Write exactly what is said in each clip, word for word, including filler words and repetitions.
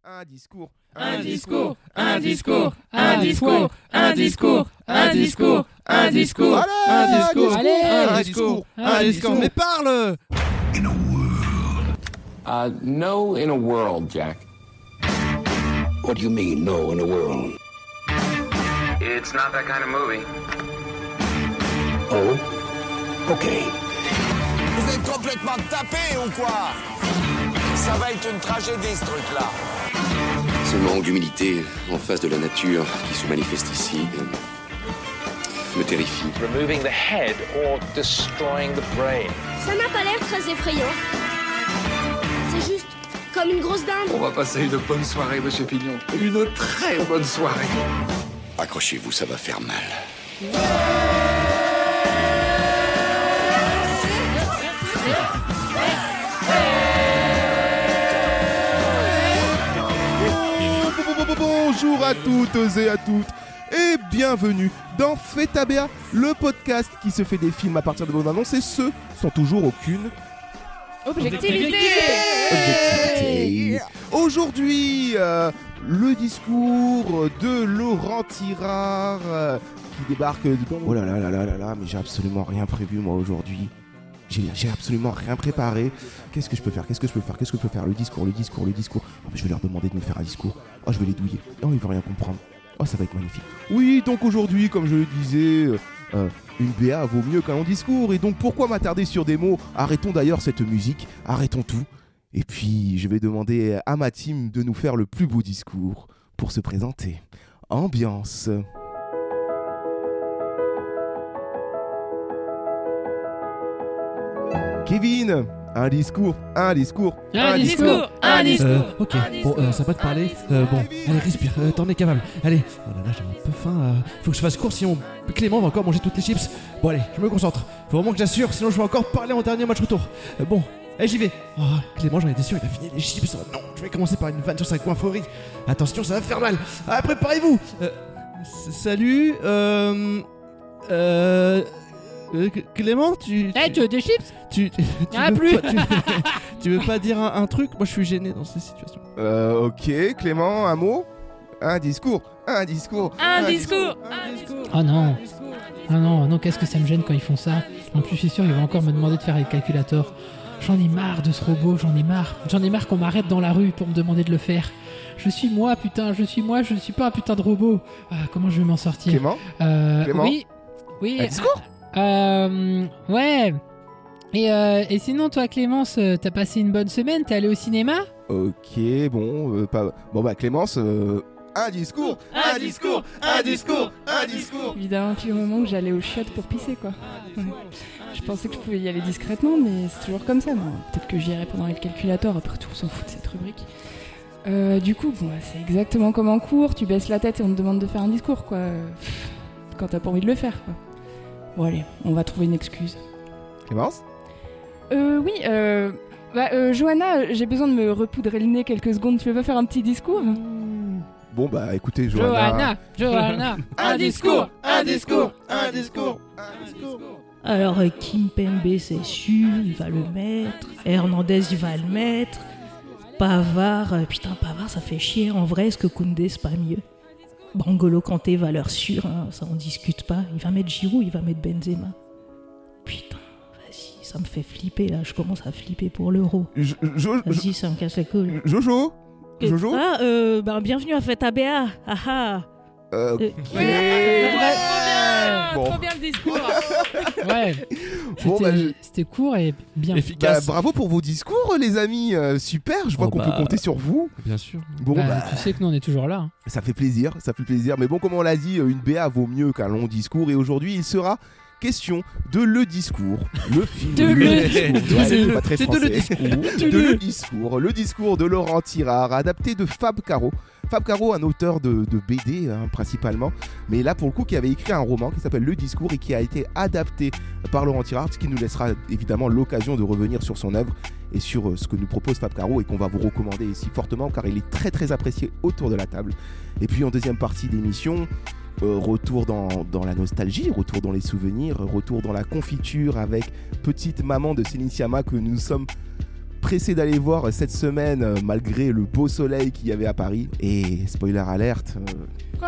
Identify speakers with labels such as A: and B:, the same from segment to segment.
A: un discours,
B: un discours, un discours, un discours, un discours, un discours, un discours, un discours,
A: allez,
B: un discours, un discours, mais parle.
C: In a world.
D: Uh, no, in a world, Jack.
C: What do you mean, no, in a world?
D: It's not that kind of movie.
C: Oh? Okay.
E: Vous êtes complètement tapés ou quoi? Ça va être une tragédie, ce truc-là.
F: Ce manque d'humilité en face de la nature qui se manifeste ici euh, me terrifie.
G: Removing the head or destroying the brain.
H: Ça n'a pas l'air très effrayant. C'est juste comme une grosse dinde.
F: On va passer une bonne soirée, monsieur Pignon. Une très bonne soirée.
C: Accrochez-vous, ça va faire mal.
A: Bonjour à toutes et à toutes et bienvenue dans Fetabea, le podcast qui se fait des films à partir de bonnes annonces et ceux sans toujours aucune
B: Objectivité.
A: objectivité. Aujourd'hui, euh, le discours de Laurent Tirard euh, qui débarque de... Oh là là là là là là, mais j'ai absolument rien prévu moi aujourd'hui. J'ai, j'ai absolument rien préparé. Qu'est-ce que je peux faire? Qu'est-ce que je peux faire? Qu'est-ce que je peux faire? Le discours, le discours, le discours. Oh, je vais leur demander de me faire un discours. Oh, je vais les douiller. Oh, ils vont rien comprendre. Oh, ça va être magnifique. Oui, donc aujourd'hui, comme je le disais, euh, euh, une B A vaut mieux qu'un long discours. Et donc, pourquoi m'attarder sur des mots? Arrêtons d'ailleurs cette musique. Arrêtons tout. Et puis, je vais demander à ma team de nous faire le plus beau discours pour se présenter. Ambiance. Kevin, un discours, un discours,
B: Un discours, un discours.
I: Euh, ok, bon, euh, ça va te parler. Euh, bon, allez, respire, euh, t'en es capable. Allez, oh là là, j'ai un peu faim. Euh, faut que je fasse court, sinon Clément va encore manger toutes les chips. Bon, allez, je me concentre. Faut vraiment que j'assure, sinon je vais encore parler en dernier match retour. Euh, bon, allez, j'y vais. Oh, Clément, j'en étais sûr, il a fini les chips. Oh non, je vais commencer par une vanne sur sa coin favori. Attention, ça va faire mal. Ah, préparez-vous. Euh, salut, euh. Euh. Euh, Clément, tu...
B: Eh, tu veux des chips?
I: Tu, tu, tu,
B: Ah,
I: veux
B: plus.
I: pas, tu, tu veux pas dire un, un truc? Moi, je suis gêné dans ces situations.
A: Euh, ok, Clément, un mot, un discours, un discours,
B: Un discours,
I: un discours.
B: Oh non. Ah non, non, qu'est-ce que ça me gêne quand ils font ça. En plus, je suis sûr, ils vont encore me demander de faire les calculateurs. J'en ai marre de ce robot, j'en ai marre. J'en ai marre qu'on m'arrête dans la rue pour me demander de le faire. Je suis moi, putain, je suis moi, je ne suis pas un putain de robot. Ah, comment je vais m'en sortir?
A: Clément,
B: Euh,
A: Clément
B: oui, oui.
A: un discours.
B: Euh, ouais. Et, euh, et sinon, toi, Clémence, euh, t'as passé une bonne semaine? T'es allé au cinéma?
A: Ok, bon, euh, pas... bon bah Clémence, euh, un discours, un discours, un discours, un discours.
J: Évidemment, depuis le moment que j'allais aux chiottes pour pisser, quoi. Ouais. Je pensais que je pouvais y aller discrètement, mais c'est toujours comme ça. Bon, peut-être que j'irai pendant le calculateur, après tout, on s'en fout de cette rubrique. Euh, du coup, bon, c'est exactement comme en cours, tu baisses la tête et on te demande de faire un discours, quoi. Pff, quand t'as pas envie de le faire, quoi. Bon, allez, on va trouver une excuse.
A: Clémence.
J: Euh, oui, euh... Bah, euh, Johanna, j'ai besoin de me repoudrer le nez quelques secondes. Tu veux pas faire un petit discours?
A: Bon bah écoutez, Johanna.
B: Johanna, Johanna, un discours, un discours,
A: un discours, un discours.
K: Alors, euh, Kimpembe, c'est sûr, il va le mettre. Hernandez, il va le mettre. Pavard, euh, putain, Pavard, ça fait chier. En vrai, est-ce que Koundé, c'est pas mieux? N'Golo Kanté, valeur sûre, hein, ça on discute pas. Il va mettre Giroud, il va mettre Benzema. Putain, vas-y, ça me fait flipper là, je commence à flipper pour l'Euro.
A: Jo- jo-
K: Vas-y, ça me casse les couilles.
A: Jojo. Jojo.
K: Ah, euh, ben bienvenue à Fetabea. Ah ah.
A: Euh, ok.
B: Ouais.
A: Bon.
J: Trop bien le discours.
B: Ouais.
A: Bon,
B: C'était,
A: bah, je-
B: c'était court et bien.
A: Bah,
I: Efficace.
A: bravo pour vos discours les amis, euh, super, je vois
I: Oh,
A: qu'on
I: bah,
A: peut compter sur vous.
I: Bien sûr.
A: Bon
B: Bah,
A: bah,
B: tu sais que nous on est toujours là. Hein.
A: ça fait plaisir, ça fait plaisir. Mais bon, comme on l'a dit, une B A vaut mieux qu'un long discours. Et aujourd'hui, il sera question de Le Discours, le film.
B: De Le
A: Discours. Ouais, c'est pas très
I: C'est de Le
A: français.
I: Discours.
A: De Le Discours, le discours de Laurent Tirard, adapté de Fab Caro. Fab Caro, un auteur de, de B D hein, principalement, mais là pour le coup qui avait écrit un roman qui s'appelle Le Discours et qui a été adapté par Laurent Tirard, ce qui nous laissera évidemment l'occasion de revenir sur son œuvre et sur euh, ce que nous propose Fab Caro et qu'on va vous recommander ici fortement car il est très très apprécié autour de la table. Et puis en deuxième partie d'émission, euh, retour dans, dans la nostalgie, retour dans les souvenirs, retour dans la confiture avec Petite Maman de Céline Sciamma que nous sommes pressé d'aller voir cette semaine euh, malgré le beau soleil qu'il y avait à Paris. Et spoiler alerte. Euh...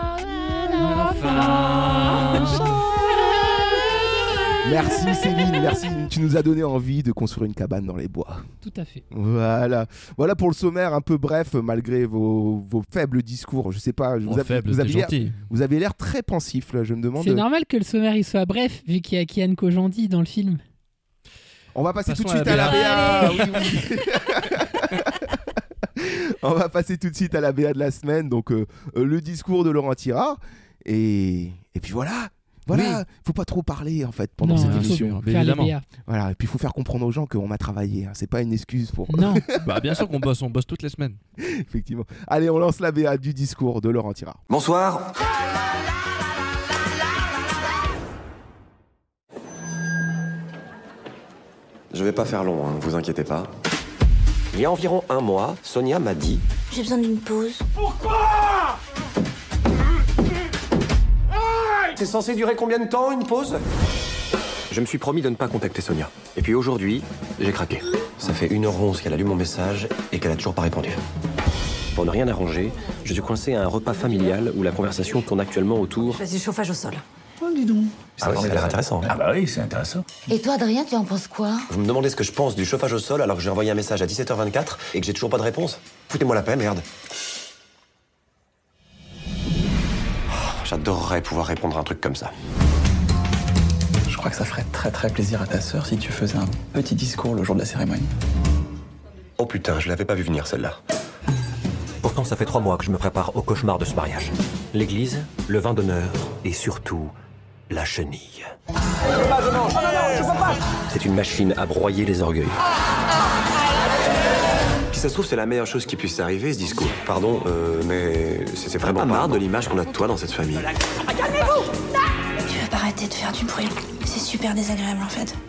A: Merci Céline, merci. Tu nous as donné envie de construire une cabane dans les bois.
B: Tout à fait.
A: Voilà. Voilà pour le sommaire un peu bref, malgré vos, vos faibles discours. Je sais pas. Vous,
I: Oh,
A: avez,
I: faible,
A: vous, avez
I: t'es
A: l'air,
I: gentil.
A: vous avez l'air très pensif là. Je me demande.
B: C'est normal que le sommaire il soit bref, vu qu'il y a Kian Kojandi dans le film.
A: On va passer tout de
I: Passons
A: suite
I: à
A: à
I: la
A: la B A. Oui, oui. On va passer tout de suite à la B A de la semaine. Donc euh, euh, le discours de Laurent Tirard. Et, et puis voilà. Voilà,
I: Oui.
A: faut pas trop parler en fait pendant
B: Non,
A: cette
B: il faut
A: émission.
B: faire les
I: évidemment.
B: B A.
A: Voilà, et puis il faut faire comprendre aux gens qu'on a travaillé. Hein. C'est pas une excuse pour.
B: Non.
I: Bah bien sûr qu'on bosse, on bosse toutes les semaines.
A: Effectivement. Allez, on lance la B A du discours de Laurent Tirard.
F: Bonsoir. Je vais pas faire long, hein, vous inquiétez pas. Il y a environ un mois, Sonia m'a dit...
H: J'ai besoin d'une pause.
F: C'est censé durer combien de temps, une pause? Je me suis promis de ne pas contacter Sonia. Et puis aujourd'hui, j'ai craqué. Ça fait une heure onze qu'elle a lu mon message et qu'elle a toujours pas répondu. Pour ne rien arranger, je suis coincé à un repas familial où la conversation tourne actuellement autour...
L: Je fais du chauffage au sol.
F: Ah oui, ça a l'air intéressant.
M: Ah bah oui, c'est intéressant.
L: Et toi, Adrien, tu en penses quoi?
F: Vous me demandez ce que je pense du chauffage au sol alors que j'ai envoyé un message à dix-sept heures vingt-quatre et que j'ai toujours pas de réponse? Foutez-moi la paix, merde. Oh, j'adorerais pouvoir répondre à un truc comme ça.
M: Je crois que ça ferait très très plaisir à ta sœur si tu faisais un petit discours le jour de la cérémonie.
F: Oh putain, je l'avais pas vu venir celle-là.
N: Pourtant, ça fait trois mois que je me prépare au cauchemar de ce mariage. L'église, le vin d'honneur et surtout, la chenille. C'est une machine à broyer les orgueils.
F: Si ça se trouve, c'est la meilleure chose qui puisse arriver, ce discours. Pardon, euh, mais c'est c'est vraiment marre de l'image qu'on a de toi dans cette famille.
H: Calmez-vous! Tu veux pas arrêter de faire du bruit? C'est super désagréable en fait.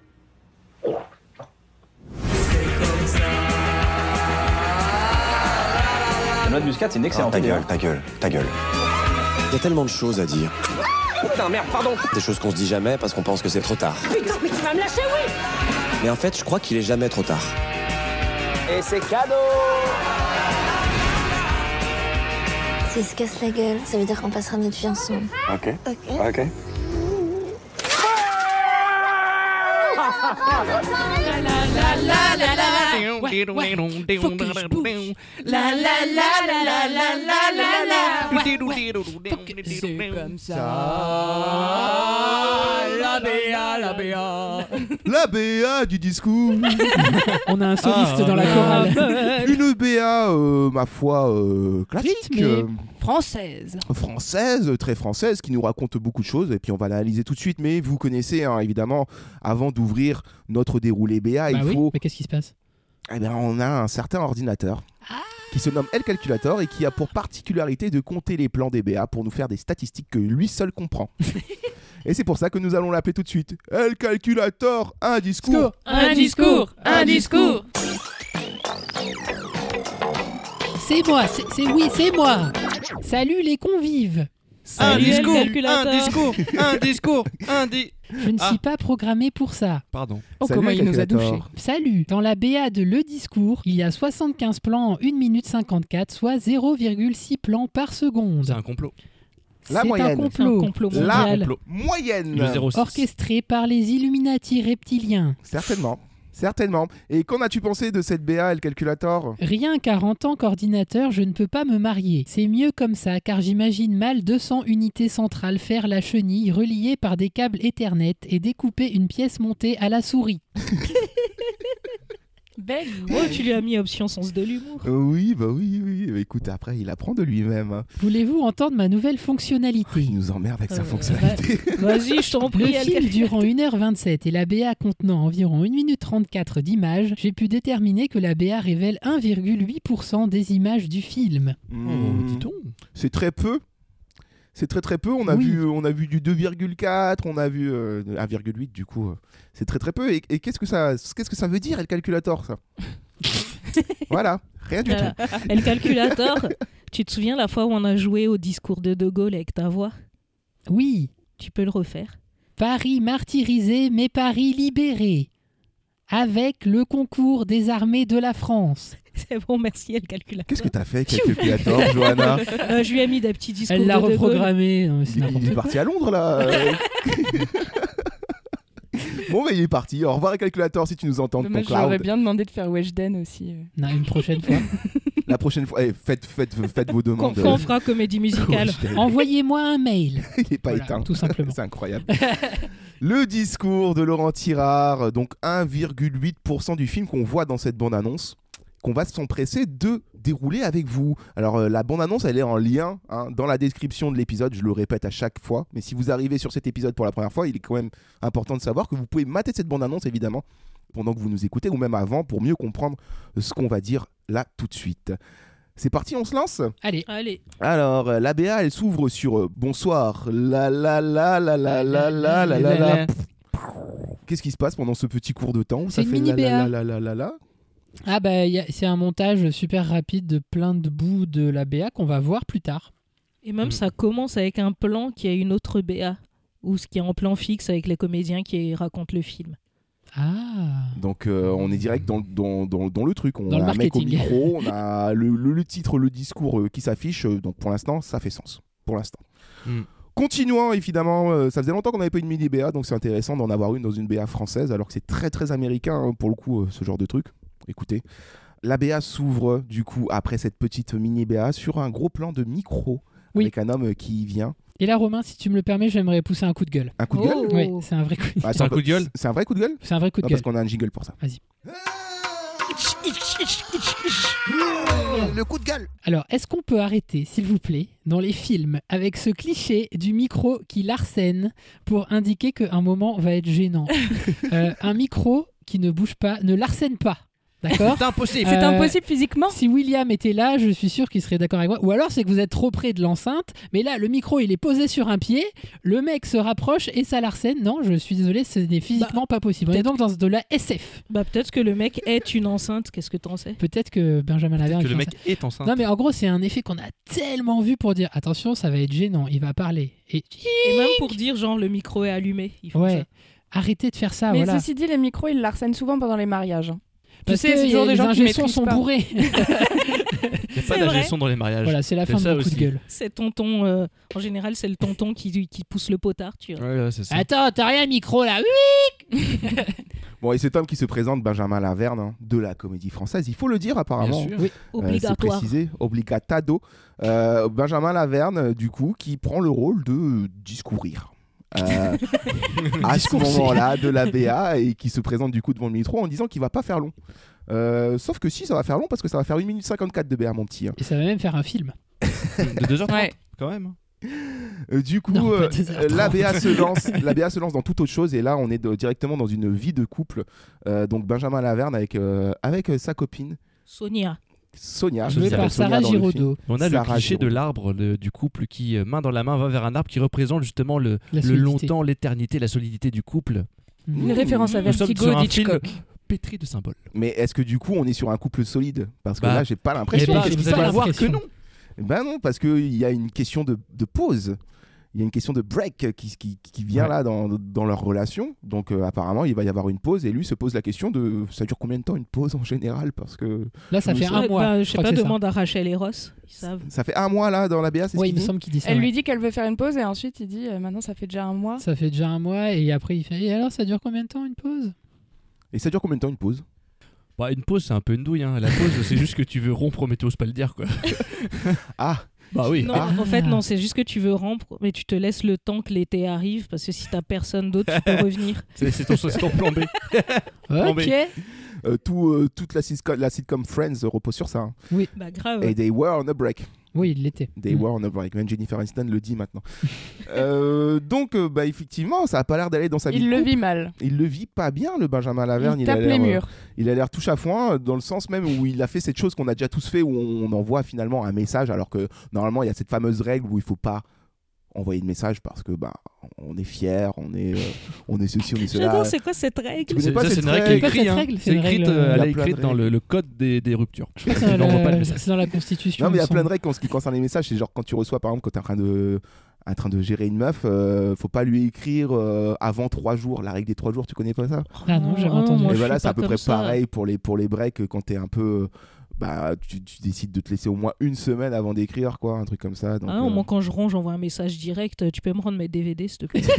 M: La noix de muscade, c'est une excellente
F: ta
M: idée.
F: gueule, ta gueule, ta gueule. Il y a tellement de choses à dire.
N: Putain, merde, pardon!
F: Des choses qu'on se dit jamais parce qu'on pense que c'est trop tard.
H: Putain, mais tu vas me lâcher, oui!
F: Mais en fait, je crois qu'il est jamais trop tard.
N: Et c'est cadeau!
H: S'il se casse la gueule, ça veut dire qu'on passera notre vie ensemble.
M: Ok.
H: Ok.
M: Ok.
B: Ouais, ouais. Faut que je bouge. La la la la la la la la la. Ouais, ouais. Faut que- C'est comme ça. La B A, la B A.
A: La B A du discours.
B: On a un soliste
I: Ah,
B: dans la
I: ouais.
B: chorale.
A: Une B A, euh, ma foi, euh, classique.
B: Rythmée.
A: euh,
B: Française.
A: française, très française, qui nous raconte beaucoup de choses, et puis on va l'analyser tout de suite, mais vous connaissez, hein, évidemment, avant d'ouvrir notre déroulé B A,
B: Bah
A: il
B: oui,
A: faut...
B: mais qu'est-ce qui se passe?
A: Eh bien, on a un certain ordinateur qui se nomme L Calculator et qui a pour particularité de compter les plans des B A pour nous faire des statistiques que lui seul comprend. Et c'est pour ça que nous allons l'appeler tout de suite. L Calculator, un discours.
B: Un discours, un discours. C'est moi, c'est c'est- oui, c'est moi. Salut les convives.
I: Un
B: Salut,
I: discours,
B: El Calculator.
I: un discours, un discours, un di...
B: Je ne
I: Ah.
B: suis pas programmé pour ça.
I: Pardon.
J: Oh,
A: Salut,
J: comment il nous a
A: calculator.
J: douchés.
B: Salut. Dans la B A de Le Discours, il y a soixante-quinze plans en une minute cinquante-quatre, soit zéro virgule six plans par seconde.
I: C'est un complot.
A: La
B: C'est
A: moyenne.
B: un complot,
K: Un complot
A: La
B: mondial,
I: complot.
A: moyenne.
I: Le zéro six.
B: orchestré par les Illuminati reptiliens.
A: Certainement. Certainement. Et qu'en as-tu pensé de cette B A, L Calculator?
B: Rien car en tant qu'ordinateur, je ne peux pas me marier. C'est mieux comme ça, car j'imagine mal deux cents unités centrales faire la chenille reliée par des câbles Ethernet et découper une pièce montée à la souris.
K: Belle. Oh, tu lui as mis option sens de l'humour.
A: Euh, Oui, bah oui, oui. Euh, Écoute, après, il apprend de lui-même. hein.
B: Voulez-vous entendre ma nouvelle fonctionnalité?
A: Il nous emmerde avec sa
K: Euh,
A: fonctionnalité.
K: Vas-y, je t'en
B: Le
K: prie.
B: film
K: Alcal-
B: durant une heure vingt-sept et la B A contenant environ une minute trente-quatre d'images, j'ai pu déterminer que la B A révèle un virgule huit pour cent des images du film.
I: Oh,
A: Hmm,
I: dis-donc.
A: C'est très peu. C'est très très peu. On a,
B: Oui.
A: vu, on a vu du deux virgule quatre, on a vu euh, un virgule huit du coup. euh, C'est très très peu. Et, et qu'est-ce que ça, qu'est-ce que ça veut dire, le calculator, ça? Voilà, rien du
K: Voilà.
A: tout.
K: Et le calculateur, tu te souviens la fois où on a joué au discours de De Gaulle avec ta voix?
B: Oui,
K: Tu peux le refaire?
B: Paris martyrisé mais Paris libéré. avec le concours des armées de la France.
K: C'est bon, merci, elle calcule.
A: Qu'est-ce que t'as fait avec le calculateur, Johanna?
K: euh, Je lui ai mis des petits discours.
B: Elle l'a
K: de
B: reprogrammé.
K: De
B: c'est
A: il, il est parti à Londres, là. Bon, bah, il est parti. Au revoir, le calculateur, si tu nous entends.
J: Dommage,
A: ton
J: j'aurais
A: cloud.
J: bien demandé de faire Weshden aussi. euh.
B: Non, une prochaine fois.
A: La prochaine fois, eh, faites, faites, faites vos
K: Quand,
A: demandes.
K: quand on fera comédie musicale.
B: Envoyez-moi un mail.
A: Il n'est pas
B: Voilà,
A: éteint.
B: tout simplement.
A: C'est incroyable. Le discours de Laurent Tirard, donc un virgule huit pour cent du film qu'on voit dans cette bande-annonce, qu'on va s'empresser de dérouler avec vous. Alors euh, la bande-annonce, elle est en lien hein, dans la description de l'épisode, je le répète à chaque fois, mais si vous arrivez sur cet épisode pour la première fois, il est quand même important de savoir que vous pouvez mater cette bande-annonce, évidemment, pendant que vous nous écoutez, ou même avant, pour mieux comprendre ce qu'on va dire là tout de suite. C'est parti, on se lance ?
B: Allez.
K: Allez.
A: Alors, euh, l'A B A, elle s'ouvre sur euh, bonsoir. La la la la la la la la la la. Qu'est-ce qui se passe pendant ce petit cours de temps?
B: C'est
A: Ça
B: une
A: fait
B: mini
A: la
B: B A.
A: la la la la la.
B: Ah bah y a- c'est un montage super rapide de plein de bouts de la B A qu'on va voir plus tard.
K: Et même
B: Mm.
K: ça commence avec un plan qui a une autre B A. Ou ce qui est en plan fixe avec les comédiens qui racontent le film.
B: Ah.
A: Donc, euh, on est direct dans, dans, dans, dans le truc. On
B: Dans
A: a
B: le
A: un mec au
B: marketing.
A: micro, on a le, le, le titre, le discours euh, qui s'affiche. euh, donc, pour l'instant, ça fait sens. Pour l'instant.
I: Mm.
A: Continuons, évidemment. euh, ça faisait longtemps qu'on n'avait pas une mini B A, donc c'est intéressant d'en avoir une dans une B A française, alors que c'est très très américain hein, pour le coup, euh, ce genre de truc. Écoutez. La B A s'ouvre, du coup, après cette petite mini B A, sur un gros plan de micro,
B: Oui.
A: avec un homme euh, qui vient.
B: Et là, Romain, si tu me le permets, j'aimerais pousser un coup de gueule.
A: Un coup de gueule
K: Oh.
B: Oui, c'est un vrai coup de
A: Ah,
I: C'est un
A: attends,
I: coup de gueule
A: C'est un vrai coup de gueule
B: C'est un vrai coup de
A: Non,
B: gueule.
A: parce qu'on a un jingle pour ça.
B: Vas-y.
A: Le coup de gueule.
B: Alors, est-ce qu'on peut arrêter, s'il vous plaît, dans les films, avec ce cliché du micro qui l'arsène pour indiquer qu'un moment va être gênant. Euh, un micro qui ne bouge pas, ne l'arsène pas. D'accord ?
I: C'est impossible.
J: C'est
B: Euh,
J: impossible physiquement.
B: Si William était là, je suis sûr qu'il serait d'accord avec moi. Ou alors c'est que vous êtes trop près de l'enceinte, mais là le micro il est posé sur un pied, le mec se rapproche et ça l'arsène. Non, je suis désolé, ce n'est physiquement pas possible. On est donc dans de la S F.
K: Bah peut-être que le mec est une enceinte, qu'est-ce que t'en sais?
B: Peut-être que Benjamin Laverne.
I: Que le
B: fait
I: mec
B: ça.
I: est enceinte.
B: Non mais en gros c'est un effet qu'on a tellement vu pour dire attention ça va être gênant, il va parler. Et,
K: Et même pour dire genre le micro est allumé. Ils font
B: ouais,
K: ça.
B: arrêtez de faire ça.
J: Mais
B: voilà.
J: ceci dit, les micros, ils l'arsènent souvent pendant les mariages. hein.
B: Parce
J: tu sais,
B: que
J: c'est
B: y a-
J: toujours des
B: les
J: gens qui
B: ingé-sons
J: maîtrisent
B: sont
J: pas.
B: bourrés.
I: Il n'y a
K: C'est
I: pas
K: vrai.
I: d'ingé son dans les mariages.
B: Voilà, c'est la
I: C'est
B: fin de
I: ça
B: mon coup
I: aussi.
B: de gueule.
K: C'est tonton, euh, en général c'est le tonton qui, qui pousse le potard, tu vois.
I: Ouais, ouais, c'est ça.
B: Attends, t'as rien micro là? Oui.
A: Bon, et cet homme qui se présente, Benjamin Laverne, hein, de la comédie française, il faut le dire apparemment.
I: Bien sûr.
B: Oui.
A: Euh, c'est
K: Obligatoire.
A: précisé, obligatado. Euh, Benjamin Laverne, euh, du coup, qui prend le rôle de euh, discourir. Euh, à ce
B: Discourser.
A: moment-là de la B A et qui se présente du coup devant le micro en disant qu'il va pas faire long. Euh, sauf que si, ça va faire long parce que ça va faire une minute cinquante-quatre de B A, mon petit. hein.
B: Et ça va même faire un film.
I: De deux heures trente,
J: Ouais.
I: quand même.
A: Euh, du coup,
B: Non, pas
A: euh,
B: deux heures
A: la
B: trente.
A: B A se lance, la B A se lance dans toute autre chose et là, on est de- directement dans une vie de couple. Euh, donc Benjamin Laverne avec euh, avec euh, sa copine
K: Sonia.
A: Sonia,
B: Joué
A: qui s'appelle
B: par
A: Sonia
B: Sarah
A: dans le film.
B: Giraudot.
I: On a
A: Sarah
I: le cliché de
A: Giraudot.
I: l'arbre le- du couple qui, euh, main dans la main, va vers un arbre qui représente justement le,
B: La
I: le
B: solidité.
I: longtemps, l'éternité, la solidité du couple.
J: Une référence à
I: Nous sommes
J: Vertigo
I: sur un film
J: d'Hitchcock.
I: pétri de symboles.
A: Mais est-ce que du coup, on est sur un couple solide? Parce que
I: Bah,
A: là, j'ai pas
I: Eh
A: l'impression.
I: ben,
B: j'ai
I: vous
B: pas
I: allez voir que
B: l'impression.
I: non.
A: Ben non, parce qu'il y a une question de, de pause. Il y a une question de break qui, qui, qui vient
I: Ouais.
A: là dans, dans leur relation. Donc euh, apparemment, il va y avoir une pause et lui se pose la question de ça dure combien de temps une pause en général? Parce que
B: Là, ça
A: Je
B: fait
A: me
B: un
K: Ouais,
B: mois.
K: bah, je
B: je
K: sais
B: crois
K: pas,
B: que c'est ça.
K: demande à Rachel et Ross, ils savent.
A: ça fait un mois là dans la B A, c'est ce
B: Ouais,
A: qu'il
B: il me
A: dit
B: semble qu'il dit ça.
J: Elle
B: ouais.
J: lui dit qu'elle veut faire une pause et ensuite il dit euh, maintenant ça fait déjà un mois.
B: Ça fait déjà un mois et après il fait et alors ça dure combien de temps une pause?
A: Et ça dure combien de temps une pause?
I: Bah, une pause, c'est un peu une douille. Hein. La pause, c'est juste que tu veux rompre, mais t'oses pas le dire, quoi.
A: Ah,
I: Bah oui.
K: Non,
A: Ah.
K: en fait, non, c'est juste que tu veux rompre, mais tu te laisses le temps que l'été arrive, parce que si t'as personne d'autre, tu peux revenir.
I: C'est c'est ton, c'est ton plan B. Plan B.
B: Ok.
A: euh, tout, euh, toute la sitcom, la sitcom Friends repose sur ça. hein.
K: Bah grave.
A: Et they were on a break.
B: Oui, il l'était.
A: They
B: Mm.
A: were on a break. Même Jennifer Aniston le dit maintenant. Euh, donc, euh, bah, effectivement, ça a pas l'air d'aller dans sa vie.
J: Il
A: de
J: le
A: couple.
J: vit mal.
A: Il le vit pas bien, le Benjamin Laverne.
J: Il
A: a
J: tape
A: l'air,
J: les
A: euh,
J: murs.
A: Il a l'air touche à foin, euh, dans le sens même où il a fait cette chose qu'on a déjà tous fait, où on envoie finalement un message, alors que normalement il y a cette fameuse règle où il faut pas envoyer de message parce que bah on est fier, on est, euh, on est ceci, on est cela.
K: J'adore, c'est quoi cette règle?
A: Tu connais
I: C'est-
A: pas
I: ça,
A: cette
I: c'est une règle qui est
A: règle?
B: Pas cette
I: écrite. hein.
B: règle, c'est
I: C'est
B: une
I: écrite,
B: règle,
I: euh,
B: euh,
A: il y
I: elle
A: a
I: est
A: plein de
I: écrite dans
A: règles.
I: le, le code des, des ruptures.
B: Je crois que c'est dans
I: Il n'envoie
B: la-
I: pas de message.
B: c'est dans la Constitution.
A: Non mais il y a
B: me
A: plein de
B: semble.
A: règles en ce qui concerne les messages. C'est genre quand tu reçois par exemple quand tu es en train de en train de gérer une meuf, euh, faut pas lui écrire euh, avant trois jours. La règle des trois jours, tu connais pas ça?
B: Ah non, j'ai
K: Oh,
B: entendu.
K: moi,
A: Et
K: je
A: voilà,
K: suis
A: c'est à
K: pas
A: peu près
K: comme ça.
A: pareil pour les, pour les breaks quand t'es un peu. Bah, tu, tu décides de te laisser au moins une semaine avant d'écrire, quoi, un truc comme ça. Donc,
K: Ah non,
A: euh,
K: moi quand je range, j'envoie un message direct. Tu peux me rendre mes D V D, s'il te plaît?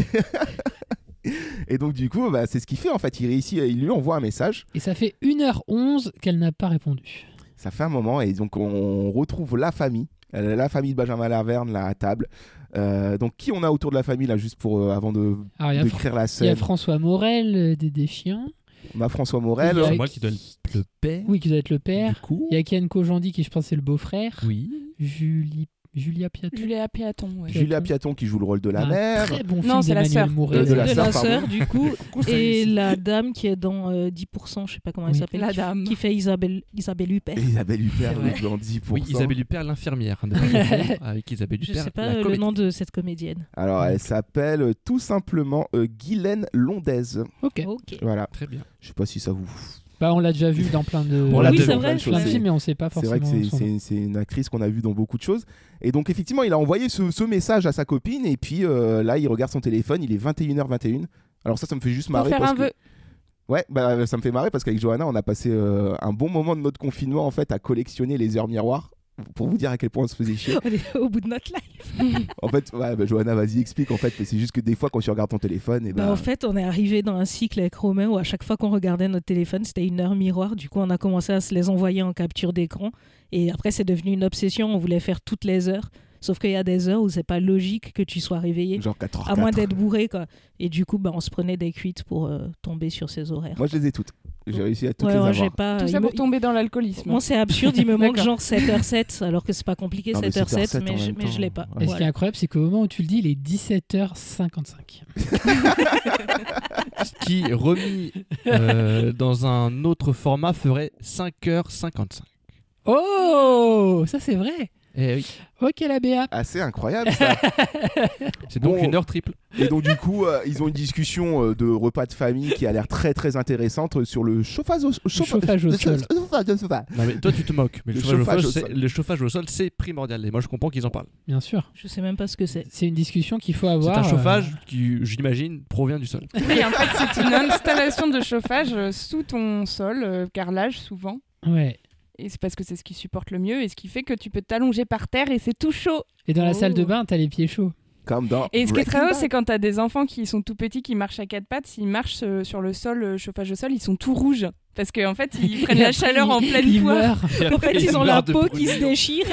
A: Et donc, du coup, bah, c'est ce qu'il fait en fait. Il réussit, il lui envoie un message.
B: Et ça fait une heure onze qu'elle n'a pas répondu.
A: Ça fait un moment, et donc on retrouve la famille. Euh, La famille de Benjamin Laverne là à table. Euh, donc qui on a autour de la famille là juste pour euh, avant de
B: Alors, il y a
A: d'écrire la
B: Il y
A: scène.
B: a François Morel, euh, des, des chiens.
A: On a François Morel.
B: Il y a-
I: C'est moi qui dois être le père.
B: Oui, qui doit être le père.
I: Du coup.
B: Il y a Ken Kojandi qui, je pense, c'est le beau-frère.
I: Oui.
B: Julie... Julia Piaton.
J: Julia Piaton, ouais.
A: Julia Piaton qui joue le rôle de la
B: Un
A: mère.
B: très bon
J: Non,
B: film
J: c'est la
B: d'Emmanuel
J: sœur.
B: Mouret.
A: Euh, de la
K: de
A: sœur,
K: la
A: pardon.
K: sœur, du coup, et la dame qui est dans euh, dix pour cent, je sais pas comment elle
B: Oui.
K: s'appelle,
J: La
K: qui,
J: dame.
K: qui fait Isabelle, Isabelle Huppert.
A: Et Isabelle Huppert
B: C'est vrai.
A: dans dix pour cent.
I: Oui, Isabelle Huppert, l'infirmière. hein, de- avec Isabelle
K: Je
I: Huppert.
K: sais pas
I: la
K: euh, le
I: comédienne.
K: nom de cette comédienne.
A: Alors elle s'appelle euh, tout simplement euh, Guylaine Londaise.
B: Ok.
K: Ok.
A: Voilà.
I: Très bien.
A: Je sais pas si ça vous.
B: Bah, on l'a déjà vu dans plein de,
A: On l'a
K: Oui,
A: déjà
K: c'est
A: vu
K: vrai,
A: plein de
K: je
A: choses.
B: plein de
K: Ouais.
B: films, mais on sait pas
A: C'est
B: forcément.
A: vrai que c'est-
B: son nom.
A: c'est c'est une actrice qu'on a vue dans beaucoup de choses. Et donc effectivement, il a envoyé ce, ce message à sa copine et puis euh, là, il regarde son téléphone, il est vingt et une heures vingt et une. Alors ça, ça me fait juste
J: Pour
A: marrer
J: faire
A: parce
J: un
A: que...
J: vœu.
A: Ouais, bah, ça me fait marrer parce qu'avec Johanna, on a passé euh, un bon moment de notre confinement en fait à collectionner les heures miroirs pour vous dire à quel point on se faisait chier.
K: On est au bout de notre life.
A: En fait, ouais, bah, Johanna, vas-y, explique en fait. Mais c'est juste que des fois, quand tu regardes ton téléphone, et
K: Bah,
A: bah,
K: en fait, on est arrivé dans un cycle avec Romain où à chaque fois qu'on regardait notre téléphone, c'était une heure miroir. Du coup, on a commencé à se les envoyer en capture d'écran. Et après, c'est devenu une obsession. On voulait faire toutes les heures. Sauf qu'il y a des heures où c'est pas logique que tu sois réveillé.
A: genre quatre heures
K: À moins
A: quatre.
K: d'être bourré, quoi. Et du coup, bah, on se prenait des cuites pour euh, tomber sur ces horaires.
A: Moi, je les ai toutes. J'ai réussi à toutes
K: Ouais,
A: les
K: ouais,
A: avoir.
K: j'ai pas.
J: Tout
K: il
J: ça
K: me-
J: pour tomber dans l'alcoolisme.
K: Moi, c'est absurde. Il me manque
J: D'accord.
K: genre sept heures sept, alors que c'est pas compliqué,
A: Non, mais
K: sept heures sept,
A: sept heures sept
K: mais,
A: en
K: je,
A: même
K: mais je
A: temps.
K: l'ai pas.
A: Ouais.
B: Et ce qui est
K: Voilà.
B: incroyable, c'est qu'au moment où tu le dis, il est dix-sept heures cinquante-cinq.
I: Ce qui, remis euh, dans un autre format, ferait cinq heures cinquante-cinq.
B: Oh, ça c'est vrai.
I: Eh oui.
B: Ok, la B A.
A: Assez incroyable ça.
I: C'est donc
A: Bon.
I: une heure triple.
A: Et donc du coup, euh, ils ont une discussion euh, de repas de famille qui a l'air très très intéressante euh, sur le chauffage au,
B: chauffage au sol.
A: chauffage au sol.
I: Non, mais toi, tu te moques. Mais le,
A: Le
I: chauffage,
A: chauffage
I: au
A: au
I: sol,
A: sol.
I: c'est- le chauffage au sol, c'est primordial. Et moi, je comprends qu'ils en parlent.
B: Bien sûr.
K: Je sais même pas ce que c'est.
B: C'est une discussion qu'il faut
I: C'est
B: avoir.
I: un
B: euh,
I: chauffage qui, j'imagine, provient du sol.
J: Oui, en fait, c'est une installation de chauffage euh, sous ton sol, euh, carrelage souvent.
B: Ouais.
J: Et c'est parce que c'est ce qui supporte le mieux et ce qui fait que tu peux t'allonger par terre et c'est tout chaud.
B: Et dans la
J: Oh.
B: salle de bain, t'as les pieds chauds.
A: Comme dans
J: Et ce qui est très
A: Breaking
J: haut,
A: Bad.
J: c'est quand t'as des enfants qui sont tout petits, qui marchent à quatre pattes, s'ils marchent euh, sur le sol, euh, chauffage au sol, ils sont tout rouges. Parce qu'en fait, ils prennent la chaleur en pleine
B: Ils
J: poire.
B: meurent.
K: En fait, ils ont la peau qui se déchire.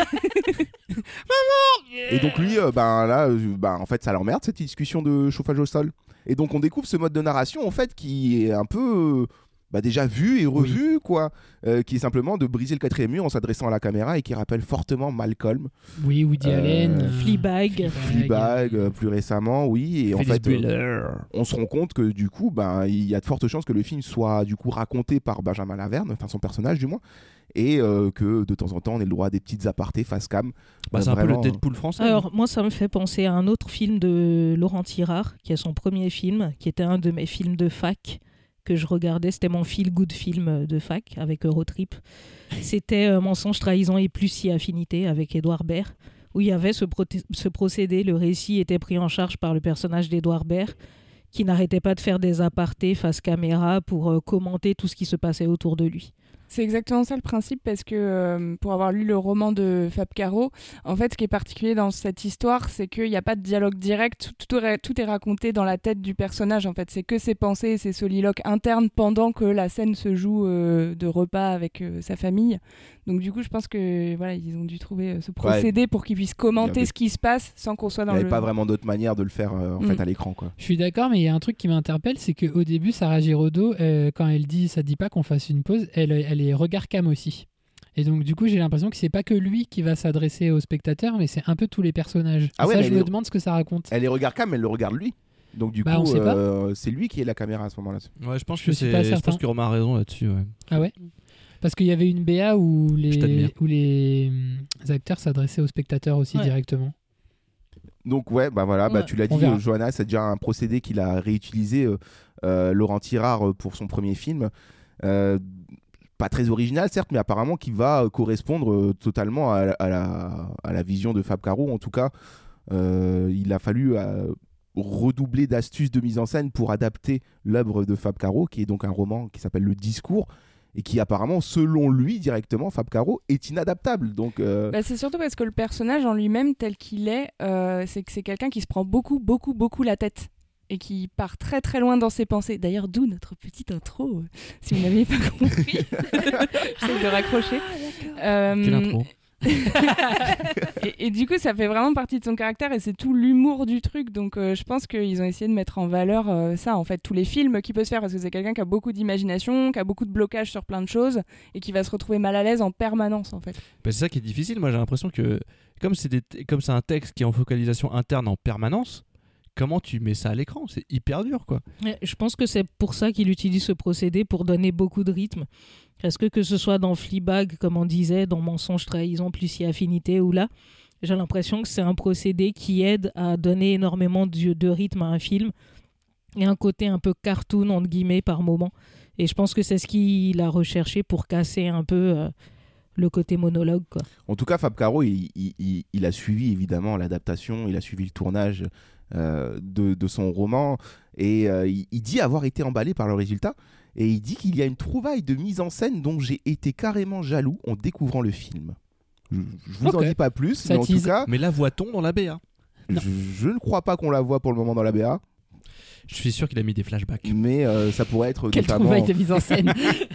A: Et donc lui, euh, ben là, euh, ben, en fait, ça l'emmerde cette discussion de chauffage au sol. Et donc on découvre ce mode de narration en fait qui est un peu euh, bah, déjà vu et revu quoi, euh, qui est simplement de briser le quatrième mur en s'adressant à la caméra et qui rappelle fortement Malcolm,
B: Oui, Woody
A: Euh,
B: Allen. euh,
K: Fleabag.
A: Fleabag euh, plus récemment, oui. Et en
I: Ferris
A: fait, euh,
I: Bueller.
A: on se rend compte que du coup, ben il y a de fortes chances que le film soit du coup raconté par Benjamin Laverne, enfin son personnage du moins. Et euh, que de temps en temps on ait le droit à des petites apartés face cam.
I: Bah,
A: Euh,
I: c'est un peu
A: vraiment,
I: le Deadpool français.
K: Alors, moi, ça me fait penser à un autre film de Laurent Tirard, qui est son premier film, qui était un de mes films de fac que je regardais. C'était mon feel-good film de fac avec Eurotrip. C'était euh, Mensonge, Trahison et Plus si Affinité avec Édouard Baird, où il y avait ce, proté- ce procédé. Le récit était pris en charge par le personnage d'Édouard Baird, qui n'arrêtait pas de faire des apartés face caméra pour euh, commenter tout ce qui se passait autour de lui.
J: C'est exactement ça le principe parce que euh, pour avoir lu le roman de Fab Caro, en fait ce qui est particulier dans cette histoire c'est qu'il n'y a pas de dialogue direct, tout, tout, est- tout est raconté dans la tête du personnage en fait, c'est que ses pensées et ses soliloques internes pendant que la scène se joue euh, de repas avec euh, sa famille. Donc du coup je pense que voilà ils ont dû trouver euh, ce procédé pour qu'ils puissent
A: Il y
J: commenter
A: avait-
J: ce qui se passe sans qu'on soit
A: Il
J: dans
A: n'y avait
J: le...
A: pas vraiment d'autre manière de le faire euh, en
J: Mm.
A: fait à l'écran quoi.
B: Je suis d'accord, mais il y a un truc qui m'interpelle, c'est qu'au début, Sarah Giraudot, euh, quand elle dit ça dit pas qu'on fasse une pause, elle, elle est regard cam aussi. Et donc du coup, j'ai l'impression que c'est pas que lui qui va s'adresser au spectateur, mais c'est un peu tous les personnages.
A: Ah
B: Et
A: ouais,
B: ça,
A: mais
B: je
A: elle
B: me
A: est-
B: demande ce que ça raconte.
A: Elle les regarde cam, mais elle le regarde lui. Donc du
B: Bah, on
A: coup,
B: sait pas.
A: euh, c'est lui qui est la caméra à ce moment-là.
I: Ouais, je pense
B: Je
I: que
B: suis
I: c'est.
B: pas
I: Je
B: certain.
I: pense que Romain a raison là-dessus. Ouais.
B: Ah ouais. Parce qu'il y avait une B A où
I: Je
B: les,
I: t'admire.
B: où les hum, acteurs s'adressaient aux spectateurs aussi
K: Ouais.
B: directement.
A: Donc ouais, bah voilà, bah,
K: Ouais,
A: tu l'as
B: on
A: dit,
B: verra.
A: euh, Johanna, c'est déjà un procédé qu'il a réutilisé euh, euh, Laurent Tirard euh, pour son premier film. Euh, pas très original certes, mais apparemment qui va euh, correspondre euh, totalement à, à la, à la vision de Fab Caro, en tout cas Euh, il a fallu euh, redoubler d'astuces de mise en scène pour adapter l'œuvre de Fab Caro, qui est donc un roman qui s'appelle Le Discours, et qui apparemment, selon lui directement, Fab Caro, est inadaptable. Donc, euh...
J: bah, c'est surtout parce que le personnage en lui-même, tel qu'il est, euh, c'est que c'est quelqu'un qui se prend beaucoup, beaucoup, beaucoup la tête et qui part très, très loin dans ses pensées. D'ailleurs, d'où notre petite intro, euh, si vous n'aviez pas compris. J'essaie de raccrocher. Euh...
I: Quelle intro
J: et, et du coup, ça fait vraiment partie de son caractère et c'est tout l'humour du truc. Donc, euh, je pense qu'ils ont essayé de mettre en valeur euh, ça, en fait, tous les films qu'il peut se faire, parce que c'est quelqu'un qui a beaucoup d'imagination, qui a beaucoup de blocage sur plein de choses et qui va se retrouver mal à l'aise en permanence, en fait.
I: Bah, c'est ça qui est difficile. Moi, j'ai l'impression que comme c'est des t- comme c'est un texte qui est en focalisation interne en permanence, comment tu mets ça à l'écran ? C'est hyper dur, quoi.
K: Je pense que c'est pour ça qu'il utilise ce procédé, pour donner beaucoup de rythme. Parce que que ce soit dans Fleabag, comme on disait, dans Mensonge, Trahison, plus si Affinité, ou là, j'ai l'impression que c'est un procédé qui aide à donner énormément de, de rythme à un film et un côté un peu cartoon, entre guillemets, par moment. Et je pense que c'est ce qu'il a recherché pour casser un peu euh, le côté monologue, quoi.
A: En tout cas, Fab Caro, il, il, il, il a suivi évidemment l'adaptation, il a suivi le tournage euh, de, de son roman, et euh, il, il dit avoir été emballé par le résultat. Et il dit qu'il y a une trouvaille de mise en scène dont j'ai été carrément jaloux en découvrant le film. Je, je vous okay. en dis pas plus,
B: ça
A: mais en
B: tease.
A: tout cas...
I: Mais la voit-on dans la B A ?
A: je, je ne crois pas qu'on la voit pour le moment dans la B A.
I: Je suis sûr qu'il a mis des flashbacks.
A: Mais euh, ça pourrait être
B: Quelle
A: notamment...
B: trouvaille de mise en scène.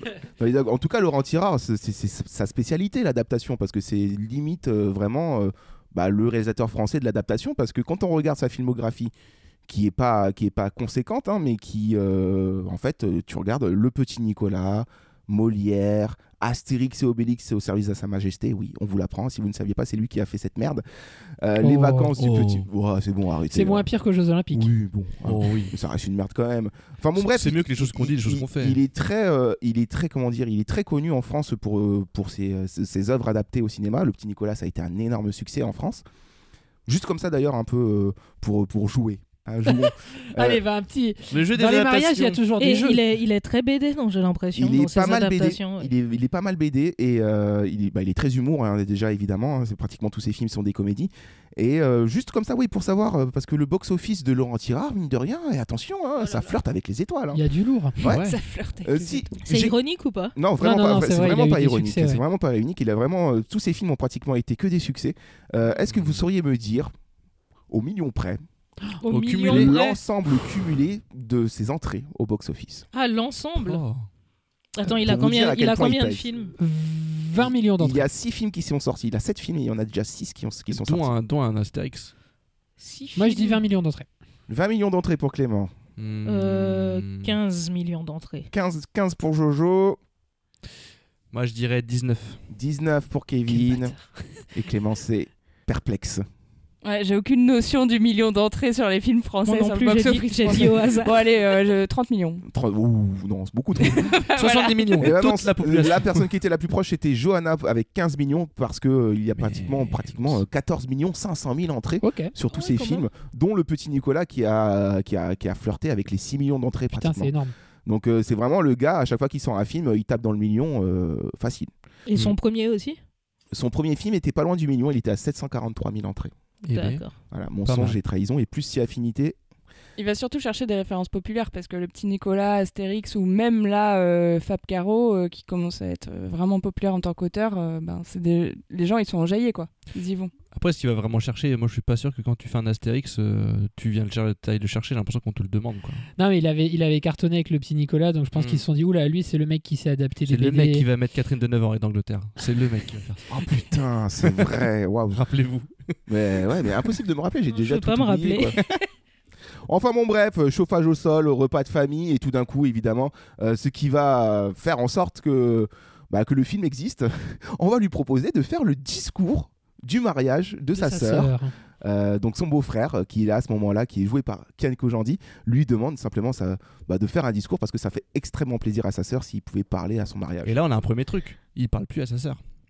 A: En tout cas, Laurent Tirard, c'est, c'est, c'est sa spécialité, l'adaptation, parce que c'est limite euh, vraiment euh, bah, le réalisateur français de l'adaptation, parce que quand on regarde sa filmographie, qui est pas qui est pas conséquente, hein, mais qui euh, en fait tu regardes Le Petit Nicolas, Molière, Astérix et Obélix au service de Sa Majesté, oui, on vous l'apprend, si vous ne saviez pas, c'est lui qui a fait cette merde. Euh, oh, les vacances oh. du petit... Oh, c'est bon, arrêtez.
B: C'est
A: là.
B: moins pire qu'aux Jeux Olympiques.
A: Oui, bon.
I: Oh,
A: hein,
I: oui.
A: Ça reste une merde quand même. Enfin bon, bref.
I: C'est mieux que les choses qu'on dit, les choses
A: il,
I: qu'on fait.
A: Il est très, euh, il est très, comment dire, il est très connu en France pour, euh, pour ses, ses œuvres adaptées au cinéma. Le Petit Nicolas, ça a été un énorme succès en France. Juste comme ça d'ailleurs, un peu euh, pour, pour jouer. Ah, euh,
B: Allez, va un petit.
I: Le jeu
B: dans les mariages, il y a toujours
K: et
B: des jeux.
K: Il est, il est très B D, non, j'ai l'impression.
A: Il
K: dans
A: est
K: ses
A: pas mal B D.
K: adaptations, ouais.
A: Il est, il est pas mal B D et euh, il, est, bah, il est très humour, hein, déjà évidemment. Hein, c'est pratiquement tous ses films sont des comédies. Et euh, juste comme ça, oui, pour savoir, euh, parce que le box-office de Laurent Tirard, mine de rien, et attention, hein, oh ça flirte avec les étoiles. Hein.
B: Il y a du lourd.
A: Ouais.
K: Ouais. Ça flirte avec
A: euh,
K: les
A: si,
K: étoiles. C'est
A: j'ai...
K: ironique ou pas ?
A: Non, vraiment
B: non, non,
A: pas.
B: non,
A: C'est,
B: c'est vrai,
A: vraiment pas ironique.
B: Succès, ouais.
A: C'est vraiment pas ironique. Il a vraiment euh, tous ses films ont pratiquement été que des succès. Euh, est-ce que vous sauriez me dire, au million près,
K: Au,
A: au
K: million
A: cumulé,
K: près.
A: l'ensemble cumulé de ses entrées au box-office?
K: Ah, l'ensemble
I: oh.
K: Attends, il a
A: Pour
K: combien, il a
A: point
K: combien
A: il
K: de
A: pèse.
K: films
B: vingt millions d'entrées.
A: Il y a six films qui sont sortis. Il a sept films et il y en a déjà six qui, ont, qui sont
I: dont
A: sortis.
I: Un, dont un Astérix.
B: Moi, je dis vingt millions d'entrées.
A: vingt millions d'entrées pour Clément.
I: Mmh.
K: Euh, quinze millions d'entrées.
A: quinze, quinze pour Jojo.
I: Moi, je dirais dix-neuf.
A: dix-neuf pour Kevin. Et Clément, c'est perplexe.
J: Ouais, j'ai aucune notion du million d'entrées sur les films français.
K: Moi non
J: sur
K: plus,
J: le box
K: j'ai dit-
J: office
K: j'ai
J: français.
K: dit au hasard.
J: Bon, allez, euh, je- trente millions.
A: trente Ouh, non, c'est beaucoup trop.
I: soixante-dix millions.
A: Et vraiment,
I: Toute la population.
A: la personne qui était la plus proche, c'était Johanna avec quinze millions, parce qu'il euh, y a pratiquement, pratiquement euh, quatorze millions cinq cent mille entrées
B: Ok.
A: sur tous
K: Ah
A: ces
K: ouais, quand
A: films,
K: même.
A: dont Le Petit Nicolas qui a, qui a, qui a flirté avec les six millions d'entrées
B: Putain,
A: pratiquement.
B: c'est énorme.
A: Donc euh, c'est vraiment le gars, à chaque fois qu'il sort un film, il tape dans le million euh, facile.
K: Et son
I: Mm.
K: premier aussi
A: Son premier film était pas loin du million, il était à sept cent quarante-trois mille entrées.
I: Eh ben,
K: D'accord.
A: Voilà,
I: Pas
A: Mensonge
I: mal.
A: et Trahison, et plus si Affinité.
J: Il va surtout chercher des références populaires parce que le petit Nicolas, Astérix ou même là euh, Fab Caro euh, qui commence à être euh, vraiment populaire en tant qu'auteur, euh, ben, c'est des... les gens ils sont enjaillés quoi, ils y vont.
I: Après, ce qu'il va vraiment chercher, moi je suis pas sûr que quand tu fais un Astérix, euh, tu viens le, cher- t'ailles le chercher, j'ai l'impression qu'on te le demande. Quoi.
B: Non, mais il avait, il avait cartonné avec le petit Nicolas, donc je pense
I: Mm.
B: qu'ils se sont dit, oula, lui, c'est le mec qui s'est adapté
I: C'est
B: des
I: le
B: B D.
I: mec qui va mettre Catherine Deneuve en d'Angleterre. C'est le mec qui va faire ça.
A: Oh putain, c'est vrai, waouh.
I: Rappelez-vous.
A: Mais ouais, mais impossible de me rappeler, j'ai
K: Je
A: déjà
K: peux
A: tout
K: pas me
A: oublié,
K: rappeler.
A: quoi. Enfin bon bref, euh, chauffage au sol, repas de famille et tout d'un coup évidemment, euh, ce qui va euh, faire en sorte que, bah, que le film existe, on va lui proposer de faire le discours du mariage de,
B: De
A: sa,
B: sa
A: sœur.
B: sœur.
A: Euh, donc son beau-frère, euh, qui est là à ce moment-là, qui est joué par Kian Kojandi, lui demande simplement ça, bah, de faire un discours parce que ça fait extrêmement plaisir à sa sœur s'il pouvait parler à son mariage.
I: Et là, on a un premier truc. Il parle plus à sa sœur.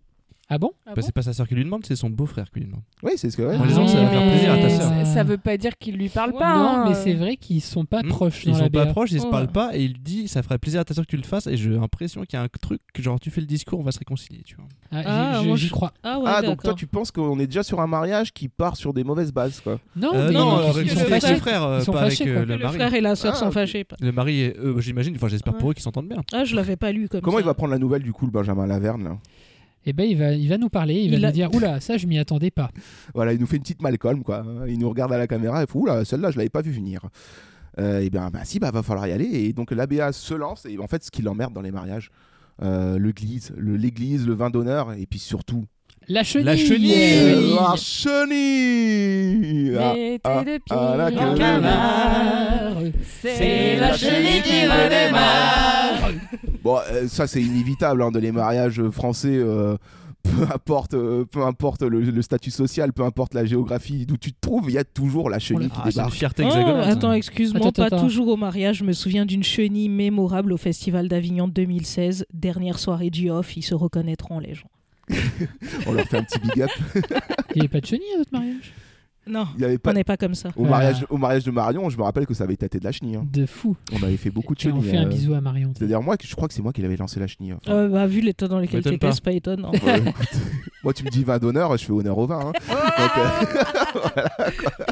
B: Ah bon
I: bah, c'est pas sa sœur qui lui demande, c'est son beau-frère qui lui demande.
A: Oui, c'est ce que. Ouais.
I: En disant, ça va faire plaisir à ta sœur.
J: Ça, ça veut pas dire qu'il lui parle
B: Ouais,
J: pas.
B: Non,
J: hein.
B: mais c'est vrai qu'ils sont pas
I: Mmh.
B: proches.
I: Ils
B: dans
I: sont
B: la
I: pas
B: B A.
I: proches, ils se
B: Oh.
I: parlent pas, et il dit ça ferait plaisir à ta sœur que tu le fasses, et j'ai l'impression qu'il y a un truc, genre tu fais le discours, on va se réconcilier, tu vois.
B: Ah,
K: Ah,
B: j'y-
K: moi,
B: j'y
K: je-
B: crois.
K: Ah ouais,
A: Ah, donc
K: d'accord.
A: toi, tu penses qu'on est déjà sur un mariage qui part sur des mauvaises bases, quoi.
B: Non,
I: Euh,
B: mais
I: non,
B: ils-
I: euh,
B: ils
I: réconcilier
B: sont
I: avec
B: fâchés.
I: les frères, euh,
B: Ils sont
I: pas
B: fâchés,
I: avec,
B: quoi.
I: euh, le
K: Le
I: mari.
K: frère et la sœur
A: Ah,
K: sont
A: ok.
K: fâchés.
I: Le mari, est- euh, j'imagine, enfin j'espère
K: Ouais.
I: pour eux qu'ils s'entendent bien.
K: Ah, je l'avais pas lu comme
A: Comment
K: ça.
A: il va prendre la nouvelle, du coup, le Benjamin Laverne, là?
B: Eh ben, il va, il va nous parler, il,
K: Il
B: va
K: a-
B: nous dire oula, ça je m'y attendais pas.
A: Voilà, il nous fait une petite Malcolm, quoi. Il nous regarde à la caméra et fait oula, celle-là, je l'avais pas vu venir. Euh, et bien, bah si, bah va falloir y aller. Et donc l'A B A se lance. Et en fait, ce qui l'emmerde dans les mariages, euh, l'église, le, l'église, le vin d'honneur, et puis surtout
B: La chenille.
I: La chenille.
A: euh, la chenille. Ah,
J: Mettez
A: ah,
J: des pieds
A: ah, là,
J: dans
A: que-
J: le canard. C'est la chenille qui me démarre.
A: Bon, euh, ça c'est inévitable hein, de les mariages français. euh, Peu importe, euh, peu importe le, le statut social, peu importe la géographie d'où tu te trouves, il y a toujours la chenille qui
I: Ah, c'est une
A: débarque.
I: fierté
K: Oh,
I: hexagonale.
K: attends,
I: ça.
K: excuse-moi,
B: Attends,
K: pas
B: attends.
K: toujours au mariage. Je me souviens d'une chenille mémorable au Festival d'Avignon de deux mille seize. Dernière soirée du off, ils se reconnaîtront, les gens.
A: On leur fait un petit big up.
B: Il n'y avait pas de chenille à notre mariage.
K: Non,
A: Il y avait
K: on
A: pas...
K: n'est pas comme ça.
A: au, mariage, au mariage de Marion, je me rappelle que ça avait tâté de la chenille. hein.
B: De fou.
A: On avait fait beaucoup de
B: Tiens, on
A: chenilles.
B: fait un
A: euh,
B: bisou à Marion.
A: C'est-à-dire, moi, je crois que c'est moi qui l'avais lancé la chenille. Enfin,
K: Euh, bah, vu l'état dans lequel
I: M'étonne
K: t'étais,
I: pas.
K: c'est pas étonnant.
A: ouais, écoute, moi, tu me dis vin d'honneur, je fais honneur au vin. hein. Donc, euh,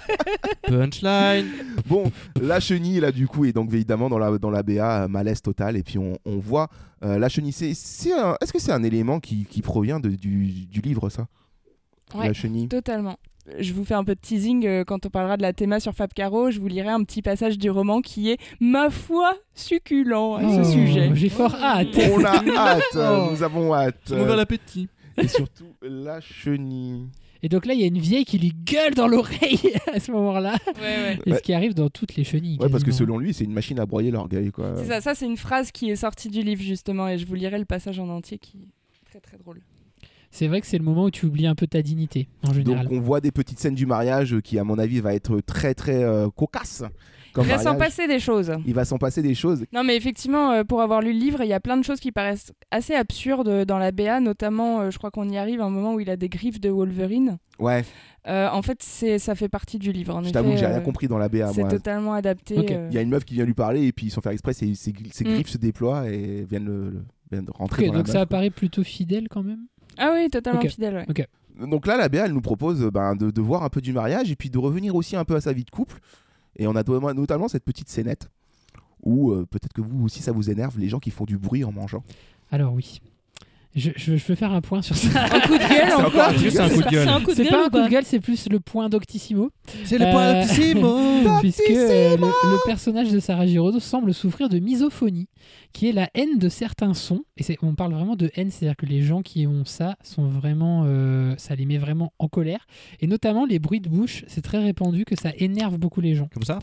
I: Punchline.
A: bon, la chenille, là, du coup, est donc évidemment dans la, dans la B A, euh, malaise total. Et puis, on, on voit euh, la chenille. C'est, c'est un- Est-ce que c'est un élément qui, qui provient de- du, du livre, ça
J: Ouais,
A: La chenille.
J: totalement. Je vous fais un peu de teasing euh, quand on parlera de la théma sur Fab Caro. Je vous lirai un petit passage du roman qui est, ma foi, succulent à
B: Oh,
J: ce sujet.
B: J'ai fort hâte.
A: On a hâte, euh,
B: Oh.
A: nous avons hâte.
I: Ça m'ouvre l'appétit.
A: Et surtout, la chenille.
B: Et donc là, il y a une vieille qui lui gueule dans l'oreille à ce moment-là.
J: Ouais, ouais.
B: Et
A: Ouais.
B: ce qui arrive dans toutes les chenilles.
A: Ouais, parce que
B: quasiment.
A: selon lui, c'est une machine à broyer l'orgueil, quoi.
J: C'est ça, ça c'est une phrase qui est sortie du livre justement et je vous lirai le passage en entier qui est très très drôle.
B: C'est vrai que c'est le moment où tu oublies un peu ta dignité, en général.
A: Donc on voit des petites scènes du mariage qui, à mon avis, va être très très euh, cocasse.
J: Il
A: Comme
J: va s'en
A: mariage.
J: passer des choses.
A: Il va s'en passer des choses.
J: Non mais effectivement, euh, pour avoir lu le livre, il y a plein de choses qui paraissent assez absurdes dans la B A, notamment, euh, je crois qu'on y arrive à un moment où il a des griffes de Wolverine.
A: Ouais,
J: Euh, en fait, c'est, ça fait partie du livre. En
A: je
J: effet,
A: t'avoue que j'ai
J: euh,
A: rien compris dans la B A,
J: C'est
A: moi.
J: totalement adapté.
B: Ok.
J: euh.
A: Il y a une meuf qui vient lui parler et puis sans faire exprès, ses, ses, ses
J: Mm.
A: griffes se déploient et viennent, le, le- viennent rentrer
B: Ok,
A: dans
B: donc
A: la
B: ça
A: meuf, quoi.
B: apparaît plutôt fidèle quand même.
J: Ah oui, totalement
B: Ok.
J: fidèle. Ouais.
B: Ok.
A: Donc là, la B A, elle nous propose euh, ben, de, de voir un peu du mariage et puis de revenir aussi un peu à sa vie de couple. Et on a no- notamment cette petite scénette où euh, peut-être que vous aussi ça vous énerve, les gens qui font du bruit en mangeant.
B: Alors oui. Je, je, je veux faire un point sur ça.
J: Un coup de gueule
A: C'est
J: encore.
A: encore un
I: Est-ce que c'est un coup de gueule
K: C'est un coup de
B: C'est
K: gueule
B: pas
K: ou
B: un coup
K: pas
B: de gueule, c'est plus le point d'Octissimo.
I: C'est le
B: Euh,
I: point d'Octissimo.
B: Puisque euh, le, le personnage de Sarah Giraudot semble souffrir de misophonie, qui est la haine de certains sons. Et c'est, on parle vraiment de haine, c'est-à-dire que les gens qui ont ça sont vraiment, euh, ça les met vraiment en colère. Et notamment les bruits de bouche, c'est très répandu que ça énerve beaucoup les gens.
I: Comme ça.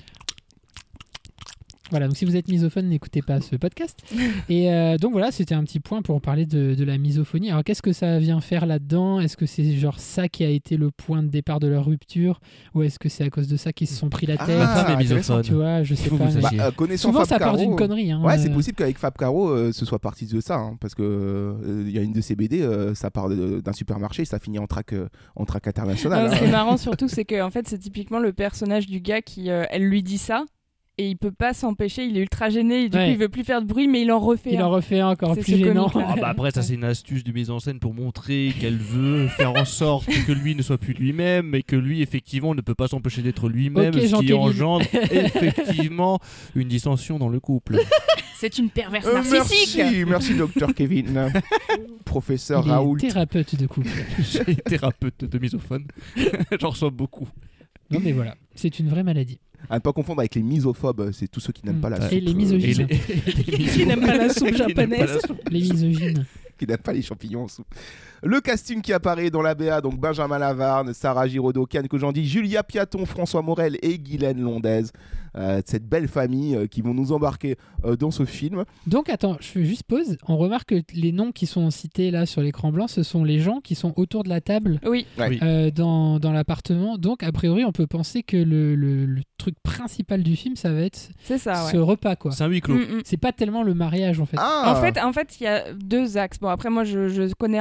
B: Voilà, donc si vous êtes misophone, n'écoutez pas ce podcast. Et euh, donc voilà, c'était un petit point pour parler de, de la misophonie. Alors qu'est-ce que ça vient faire là-dedans ? Est-ce que c'est genre ça qui a été le point de départ de leur rupture ? Ou est-ce que c'est à cause de ça qu'ils se sont pris la
A: Ah,
B: tête ?
I: Ma femme est
A: intéressant,
I: misophone.
B: Tu vois, je sais
I: Faut
B: pas.
I: vous
B: mais-
I: sachiez.
A: Bah, euh, connaissant
B: Souvent
A: Fab
B: ça part
A: Caro,
B: d'une connerie. Hein,
A: Ouais, c'est
B: euh.
A: possible qu'avec Fab Caro, euh, ce soit parti de ça, hein, parce que euh, il y a une de ses B D, euh, ça part de- d'un supermarché, ça finit en track, euh, en track international.
J: Non,
A: hein.
J: ce qui est marrant surtout, c'est que en fait, c'est typiquement le personnage du gars qui, euh, elle lui dit ça. Et il peut pas s'empêcher, il est ultra gêné, et du
B: Ouais.
J: coup il veut plus faire de bruit, mais il en refait.
B: Il
J: un.
B: en refait un encore
J: C'est
B: plus
J: ce
B: gênant.
J: comique-là.
I: Ah bah après ça c'est une astuce de mise en scène pour montrer qu'elle veut faire en sorte que lui ne soit plus lui-même, mais que lui effectivement ne peut pas s'empêcher d'être lui-même,
B: Ok,
I: ce qui
B: Jean-Kévin.
I: engendre effectivement une dissension dans le couple.
J: C'est une perverse
A: Euh,
J: narcissique.
A: merci, merci docteur Kevin, professeur
B: Il est
A: Raoult.
B: thérapeute de couple.
I: J'ai été thérapeute de misophone, j'en reçois beaucoup.
B: Non mais voilà, c'est une vraie maladie.
A: À ne pas confondre avec les misophobes, c'est tous ceux qui n'aiment
B: Mm.
A: pas la
B: Et
A: soupe.
B: les
A: euh,
B: misogynes.
I: Et les- et les
K: Qui n'aiment pas la soupe
I: Qui n'aiment pas la
K: japonaise.
I: soupe.
B: Les misogynes.
A: qui n'aiment pas les champignons en soupe. Le casting qui apparaît dans la B A, donc Benjamin Lavarne, Sarah Giraudot, Kian Kojandi, Julia Piaton, François Morel et Guylaine Londaise. Euh, cette belle famille euh, qui vont nous embarquer euh, dans ce film.
B: Donc attends, je fais juste pause. On remarque que les noms qui sont cités là sur l'écran blanc, ce sont les gens qui sont autour de la table
J: Oui.
A: Ouais.
B: euh, dans, dans l'appartement. Donc a priori, on peut penser que le, le- le truc principal du film, ça va être
J: C'est ça, ouais.
B: ce repas quoi.
I: C'est un huis clos.
J: Mm, mm.
B: C'est pas tellement le mariage en fait.
A: Ah
J: En fait, en fait, il y a deux axes. Bon, après, moi, je, je connais un peu déjà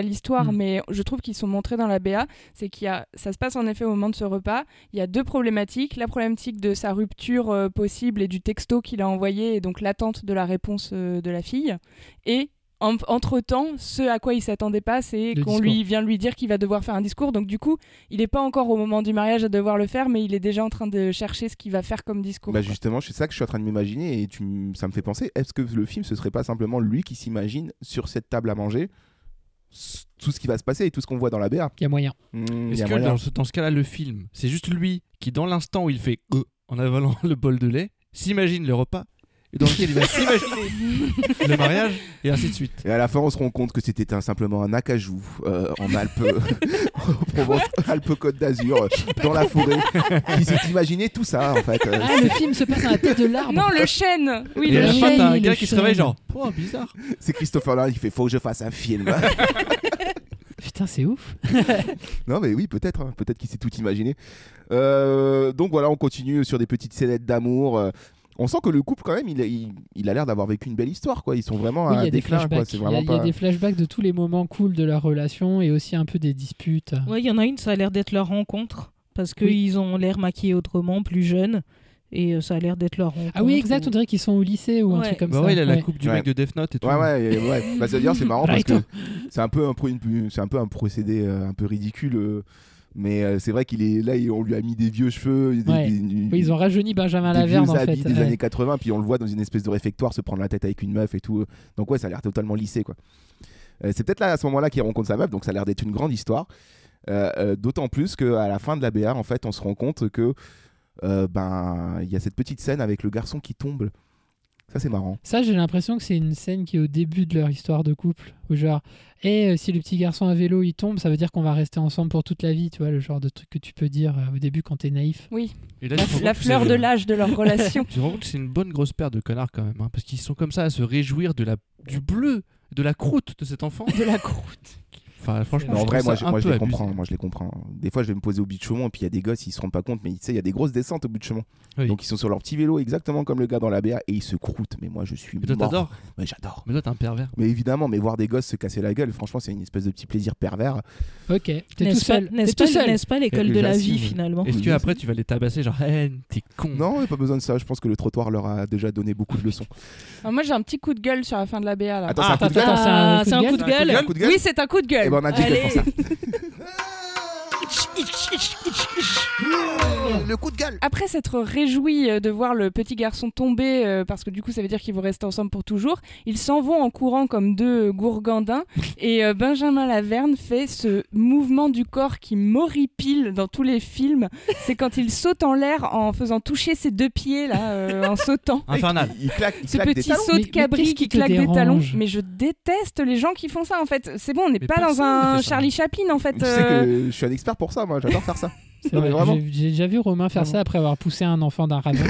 J: déjà l'histoire,
B: Mm.
J: mais je trouve qu'ils sont montrés dans la B A. C'est qu'il y a, ça se passe en effet au moment de ce repas. Il y a deux problématiques. La problématique de sa rupture euh, possible et du texto qu'il a envoyé, et donc l'attente de la réponse euh, de la fille. Et en, entre-temps, ce à quoi il s'attendait pas, c'est
B: Le
J: qu'on
B: discours.
J: lui vient lui dire qu'il va devoir faire un discours. Donc du coup, il n'est pas encore au moment du mariage à devoir le faire, mais il est déjà en train de chercher ce qu'il va faire comme discours.
A: Bah
J: quoi.
A: justement, c'est ça que je suis en train de m'imaginer et tu m- ça me fait penser, est-ce que le film ce serait pas simplement lui qui s'imagine sur cette table à manger s- tout ce qui va se passer et tout ce qu'on voit dans la B A?
B: Il y a moyen.
A: Mmh, il y
I: Est-ce
A: a
I: que
A: moyen.
I: dans ce, dans ce cas-là, le film, c'est juste lui qui, dans l'instant où il fait euh, en avalant le bol de lait, s'imagine le repas et dans lequel il va s'imaginer le mariage et ainsi de suite.
A: Et à la fin, on se rend compte que c'était un- simplement un acajou euh, en Alpes, en Provence, Alpes-Côte d'Azur, euh, dans la forêt, qui s'est imaginé tout ça en fait. euh.
B: Ah, le film se passe à la tête de l'arbre.
J: Non, le chêne. Oui,
I: Et à
J: le
I: la
J: chêne.
I: fin, t'as un
B: le
I: gars qui se
B: chêne.
I: réveille genre, oh bizarre.
A: C'est Christopher Nolan qui fait faut que je fasse un film.
B: Putain, c'est ouf.
A: Non mais oui, peut-être, hein, peut-être qu'il s'est tout imaginé. Euh, donc voilà, on continue sur des petites scénettes d'amour. euh. On sent que le couple quand même, il, il, il a l'air d'avoir vécu une belle histoire quoi. Ils sont vraiment
B: Oui,
A: à
B: il y
A: un
B: a des
A: déclin quoi.
B: flashbacks.
A: C'est
B: Il y, a-
A: vraiment
B: il y a
A: pas.
B: des flashbacks de tous les moments cool de leur relation et aussi un peu des disputes.
K: Ouais, il y en a une, ça a l'air d'être leur rencontre. Parce qu'ils
B: Oui.
K: ont l'air maquillés autrement, plus jeunes. Et euh, ça a l'air d'être leur rencontre.
B: Ah oui, exact.
K: ou-
B: On dirait qu'ils sont au lycée ou un
K: Ouais.
B: truc comme
I: Bah
B: ça.
I: ouais, il a la
B: Ouais.
I: coupe du
A: Ouais.
I: mec de Death Note et tout.
A: Ouais ouais, et- ouais. Bah, c'est-à-dire c'est marrant parce que
B: Right.
A: c'est un peu un, pro- une- c'est un peu un procédé euh, un peu ridicule. euh, Mais euh, c'est vrai qu'il est là, il- on lui a mis des vieux cheveux. Des,
B: Ouais.
A: des- des-
B: Oui, ils ont rajeuni Benjamin
A: des
B: Laverne
A: vieux
B: en fait.
A: habits des
B: Ouais.
A: années quatre-vingts, puis on le voit dans une espèce de réfectoire se prendre la tête avec une meuf et tout. Donc ouais, ça a l'air totalement lissé quoi. Euh, c'est peut-être là à ce moment-là qu'il rencontre sa meuf, donc ça a l'air d'être une grande histoire. Euh, euh, D'autant plus qu'à la fin de la B A, en fait, on se rend compte que euh, ben il y a cette petite scène avec le garçon qui tombe. Ça c'est marrant.
B: Ça, j'ai l'impression que c'est une scène qui est au début de leur histoire de couple. Où genre, et si le petit garçon à vélo il tombe, ça veut dire qu'on va rester ensemble pour toute la vie. Tu vois, le genre de truc que tu peux dire euh, au début quand t'es naïf.
J: Oui.
I: Et là,
J: La,
I: tu te rends
J: la
I: compte que
J: fleur
I: c'est-
J: de l'âge de leur relation.
I: Tu te rends compte que c'est une bonne grosse paire de connards quand même, hein, parce qu'ils sont comme ça à se réjouir de la, du bleu, de la croûte de cet enfant.
J: De la croûte.
I: Enfin, franchement,
A: Mais en
I: je
A: vrai,
I: trouve
A: moi,
I: ça
A: je,
I: un
A: moi, je
I: peu
A: les
I: abusé.
A: comprends. Moi, je les comprends. Des fois, je vais me poser au bout de chemin et puis il y a des gosses, ils se rendent pas compte, mais tu sais, il y a des grosses descentes au bout de chemin.
I: Oui.
A: Donc, ils sont sur leur petit vélo, exactement comme le gars dans la B A, et ils se croûtent. Mais moi, je suis
I: Mais toi,
A: mort.
I: t'adores.
A: Ouais, j'adore.
I: Mais toi, t'es un pervers.
A: Mais évidemment, mais voir des gosses se casser la gueule, franchement, c'est une espèce de petit plaisir pervers.
B: Ok, t'es tout
K: N'est-ce pas,
B: seul.
K: n'est-ce
B: T'es
K: pas,
B: tout seul.
K: n'est-ce pas l'école
A: Et
K: de la
A: j'assume.
K: vie finalement?
I: Est-ce
A: Oui,
I: que
A: je
I: après tu vas les tabasser genre, hey, t'es con.
A: Non, mais pas besoin de ça. Je pense que le trottoir leur a déjà donné beaucoup de leçons.
J: Alors moi j'ai un petit coup de gueule sur la fin de la B A là.
A: Attends,
B: Ah,
A: c'est un coup de
B: attends,
A: gueule.
B: c'est un
K: Ah, c'est un coup de gueule.
A: Un coup de gueule
J: Oui, c'est un coup de gueule.
A: Eh ben, on a dit
J: Allez.
A: pour ça. Le coup de gueule.
J: Après s'être réjoui euh, de voir le petit garçon tomber, euh, parce que du coup ça veut dire qu'ils vont rester ensemble pour toujours, ils s'en vont en courant comme deux gourgandins et euh, Benjamin Laverne fait ce mouvement du corps qui m'horripile dans tous les films. C'est quand il saute en l'air en faisant toucher ses deux pieds là, euh, en sautant.
I: Infernal.
A: Il claque, il
J: Ce
A: claque des
J: petit
A: talons.
J: saut de
B: Mais- mais
J: cabri
B: qu'est-ce
J: qui
B: qui te
J: claque des
B: dérange
J: talons. Mais je déteste les gens qui font ça en fait. C'est bon, on n'est
I: Mais
J: pas dans
I: personne ne
J: un
I: fait ça.
J: Charlie Chaplin en fait.
A: Tu sais
J: euh.
A: que je suis un expert pour ça, moi. J'adore faire ça.
B: C'est
A: Non, mais
B: vrai,
A: vraiment.
B: J'ai j'ai déjà vu Romain faire ça après avoir poussé un enfant d'un ravin.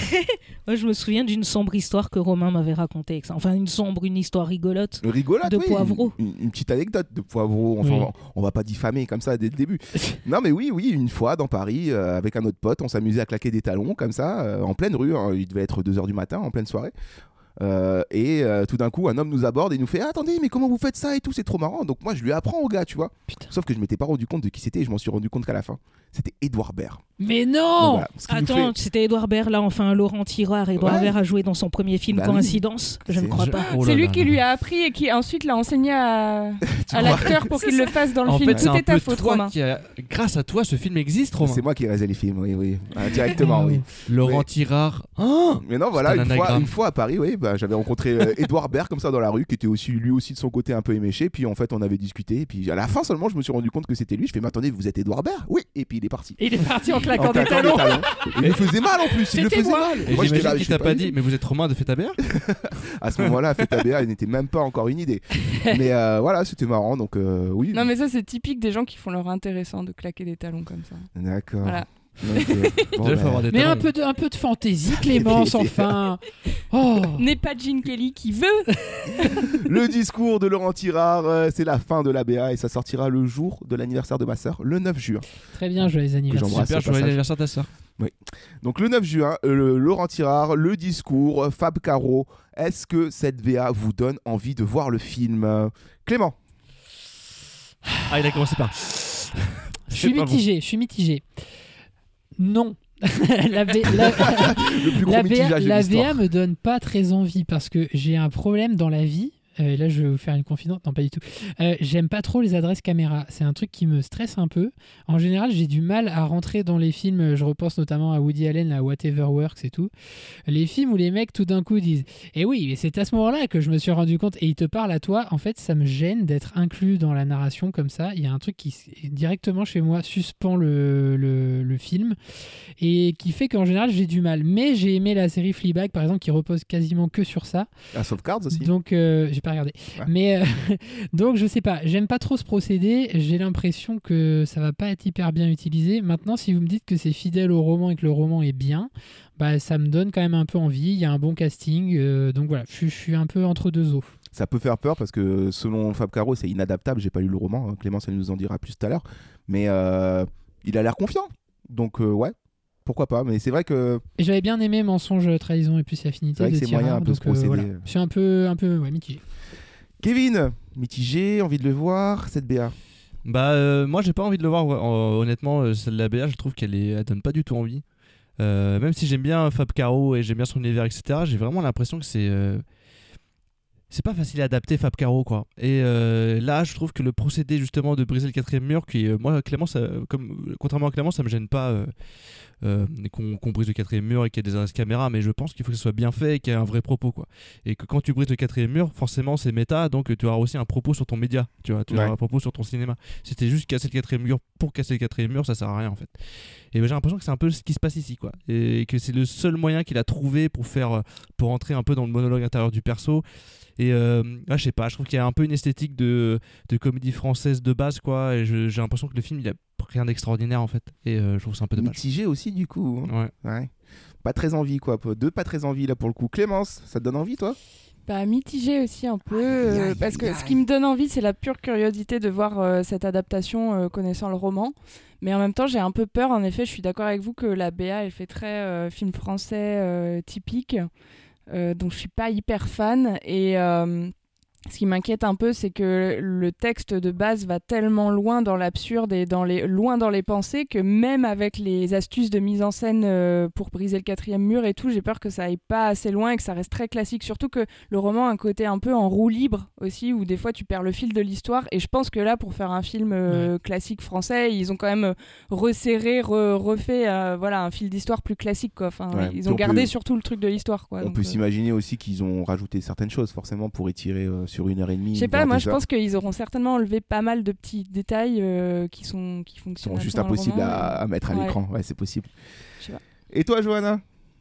K: Moi, je me souviens d'une sombre histoire que Romain m'avait racontée. avec ça. Enfin, une sombre, une histoire rigolote.
A: Rigolote,
K: De
A: oui,
K: Poivreau.
A: Une, une- une petite anecdote de Poivreau. Enfin,
B: Oui.
A: on, on va pas diffamer comme ça dès le début. Non, mais oui, oui, une fois dans Paris, euh, avec un autre pote, on s'amusait à claquer des talons comme ça, euh, en pleine rue. Hein, il devait être deux heures du matin, en pleine soirée. Euh, et euh, tout d'un coup, un homme nous aborde et nous fait ah, attendez, mais comment vous faites ça et tout, c'est trop marrant. Donc moi, je lui apprends au gars, tu vois.
B: Putain.
A: Sauf que je m'étais pas rendu compte de qui c'était et je m'en suis rendu compte qu'à la fin, c'était Edouard Baird.
B: Mais
A: Donc
B: non
A: voilà, ce qui nous
K: Attends,
A: fait-
K: c'était Edouard Baird là, enfin Laurent Tirard. Edouard
A: Ouais.
K: Baird a joué dans son premier film
A: Bah oui.
K: Coïncidence. Je ne
A: C'est-
K: crois
A: je-
K: pas.
I: Oh là
J: C'est lui
I: là
J: qui
I: là
J: lui
I: là.
J: a appris et qui ensuite l'a enseigné à,
A: Tu
J: à
A: vois,
J: l'acteur pour
A: c'est
J: qu'il
A: ça.
J: le fasse dans le
I: En
J: film.
I: fait, c'est
J: Tout
I: un
J: est ta
I: peu
J: faute,
I: toi
J: Romain.
I: qui a... Grâce à toi, ce film existe, Romain.
A: C'est moi qui réalisais les films, oui, oui. Ah, directement, oui.
I: Laurent
A: Mais-
I: Tirard. Oh
A: Mais non, voilà,
I: C'est un
A: une fois,
I: anagramme.
A: une fois à Paris, oui, bah, j'avais rencontré euh, Edouard Baird comme ça dans la rue, qui était aussi lui aussi de son côté un peu éméché. Puis en fait, on avait discuté. Et puis à la fin seulement, je me suis rendu compte que c'était lui. Je fais, mais attendez, vous êtes Edouard Baird? Oui. Et puis il est parti.
B: Et il est parti en claquant
A: En
B: des
A: claquant
B: talons.
A: Et il le faisait mal en plus. Il le
B: C'était
A: faisait
B: moi.
A: mal.
I: Et
A: Moi, j'étais
I: j'imagine
A: là,
I: qu'il
A: je
I: t'a
A: fais
I: pas dit, mais vous êtes Romain de Fetaber.
A: À ce moment-là, Fetaber, il n'était même pas encore une idée. Mais euh, voilà, c'était marrant. Donc euh, oui.
J: Non mais ça c'est typique des gens qui font leur intéressant de claquer des talons comme ça.
A: D'accord.
J: Voilà.
A: Donc, euh, bon,
I: Déjà, faut
A: bah,
I: avoir des
B: Mais
I: talons.
B: un peu de, un peu de fantaisie, Clémence, enfin. Oh.
J: N'est pas Gene Kelly qui veut.
A: Le discours de Laurent Tirard, euh, c'est la fin de l'A B A et ça sortira le jour de l'anniversaire de ma sœur, le neuf juin.
B: Très bien, joyeux anniversaire.
A: j'embrasse.
I: Super,
A: au
I: joyeux
A: passage.
I: anniversaire ta sœur.
A: Donc le neuf juin, euh, le- Laurent Tirard, le discours, euh, Fab Caro. Est-ce que cette V A vous donne envie de voir le film euh, Clément?
I: Ah, il a commencé par.
B: Je suis mitigé, je suis mitigé. Non. la B- la,
A: Le plus gros
B: la B A,
A: mitigage de
B: la
A: l'histoire.
B: B A me donne pas très envie parce que j'ai un problème dans la vie. Euh, là, je vais vous faire une confidence. Non, pas du tout. Euh, j'aime pas trop les adresses caméra. C'est un truc qui me stresse un peu. En général, j'ai du mal à rentrer dans les films. Je repense notamment à Woody Allen, à Whatever Works et tout. Les films où les mecs, tout d'un coup, disent « Eh oui, mais c'est à ce moment-là que je me suis rendu compte. » Et ils te parlent à toi. En fait, ça me gêne d'être inclus dans la narration comme ça. Il y a un truc qui, directement chez moi, suspend le, le, le film et qui fait qu'en général, j'ai du mal. Mais j'ai aimé la série Fleabag, par exemple, qui repose quasiment que sur ça.
A: House of Cards aussi.
B: Donc, euh, j'ai pas regardé.
A: Ouais.
B: Mais euh, donc, je sais pas. J'aime pas trop ce procédé. J'ai l'impression que ça va pas être hyper bien utilisé. Maintenant, si vous me dites que c'est fidèle au roman et que le roman est bien, bah, ça me donne quand même un peu envie. Il y a un bon casting. Euh, donc voilà, je, je suis un peu entre deux eaux.
A: Ça peut faire peur parce que selon Fab Caro, c'est inadaptable. J'ai pas lu le roman. Clémence, elle nous en dira plus tout à l'heure. Mais euh, il a l'air confiant. Donc, euh, ouais. Pourquoi pas, mais c'est vrai que.
B: Et j'avais bien aimé Mensonge, Trahison et plus Affinité.
A: C'est vrai que
B: de
A: c'est moyen
B: Tirard,
A: un peu
B: donc,
A: ce procédé.
B: euh, voilà. Je suis un peu, un peu ouais, mitigé.
A: Kevin, mitigé, envie de le voir, cette B A.
I: Bah, euh, moi, j'ai pas envie de le voir. ouais. En- honnêtement, euh, celle de la B A, je trouve qu'elle est... elle donne pas du tout envie. Euh, même si j'aime bien Fab Caro et j'aime bien son univers, et cetera, j'ai vraiment l'impression que c'est. euh, C'est pas facile à adapter Fab Caro, quoi. Et euh, là, je trouve que le procédé, justement, de briser le quatrième mur, qui, euh, moi, Clément, ça, comme, contrairement à Clément, ça me gêne pas euh, euh, qu'on qu'on brise le quatrième mur et qu'il y ait des adresses caméra, mais je pense qu'il faut que ce soit bien fait et qu'il y ait un vrai propos, quoi. Et que quand tu brises le quatrième mur, forcément, c'est méta, donc tu auras aussi un propos sur ton média, tu vois, tu auras
A: Ouais.
I: un propos sur ton cinéma. C'était juste casser le quatrième mur pour casser le quatrième mur, ça sert à rien, en fait. Et ben, j'ai l'impression que c'est un peu ce qui se passe ici, quoi. Et que c'est le seul moyen qu'il a trouvé pour faire, pour entrer un peu dans le monologue intérieur du perso. Et euh, ah, je sais pas, je trouve qu'il y a un peu une esthétique de, de comédie française de base, quoi. Et je- j'ai l'impression que le film, il a rien d'extraordinaire, en fait. Et euh, je trouve ça un peu dommage.
A: Mitigé aussi, du coup.
I: Ouais.
A: Ouais. Pas très envie, quoi. Deux pas très envie, là, pour le coup. Clémence, ça te donne envie, toi?
J: Bah, mitigé aussi un peu, euh,
A: aïe,
J: parce que
A: aïe,
J: ce qui me donne envie, c'est la pure curiosité de voir euh, cette adaptation euh, connaissant le roman. Mais en même temps, j'ai un peu peur, en effet, je suis d'accord avec vous que la B A, elle fait très euh, film français euh, typique, euh, donc je suis pas hyper fan. Et euh, ce qui m'inquiète un peu, c'est que le texte de base va tellement loin dans l'absurde et dans les, loin dans les pensées que même avec les astuces de mise en scène euh, pour briser le quatrième mur et tout, j'ai peur que ça aille pas assez loin et que ça reste très classique. Surtout que le roman a un côté un peu en roue libre aussi, où des fois tu perds le fil de l'histoire. Et je pense que là, pour faire un film euh, classique français, ils ont quand même resserré, re- refait euh, voilà, un fil d'histoire plus classique, quoi. Enfin,
A: Ouais.
J: ils
A: Puis
J: ont
A: on
J: gardé
A: peut-
J: surtout le truc de l'histoire, quoi.
A: On
J: Donc,
A: peut
J: euh,
A: s'imaginer aussi qu'ils ont rajouté certaines choses, forcément, pour étirer euh, sur une heure et demie.
J: Je sais pas,
A: voire
J: moi
A: deux
J: je
A: heures.
J: pense qu'ils auront certainement enlevé pas mal de petits détails euh, qui, sont, qui
A: Ils
J: fonctionnent
A: sont juste
J: un peu dans le
A: impossibles
J: roman.
A: à, à mettre à
J: Ouais.
A: l'écran. Ouais, c'est possible.
J: Je sais pas.
A: Et toi, Johanna?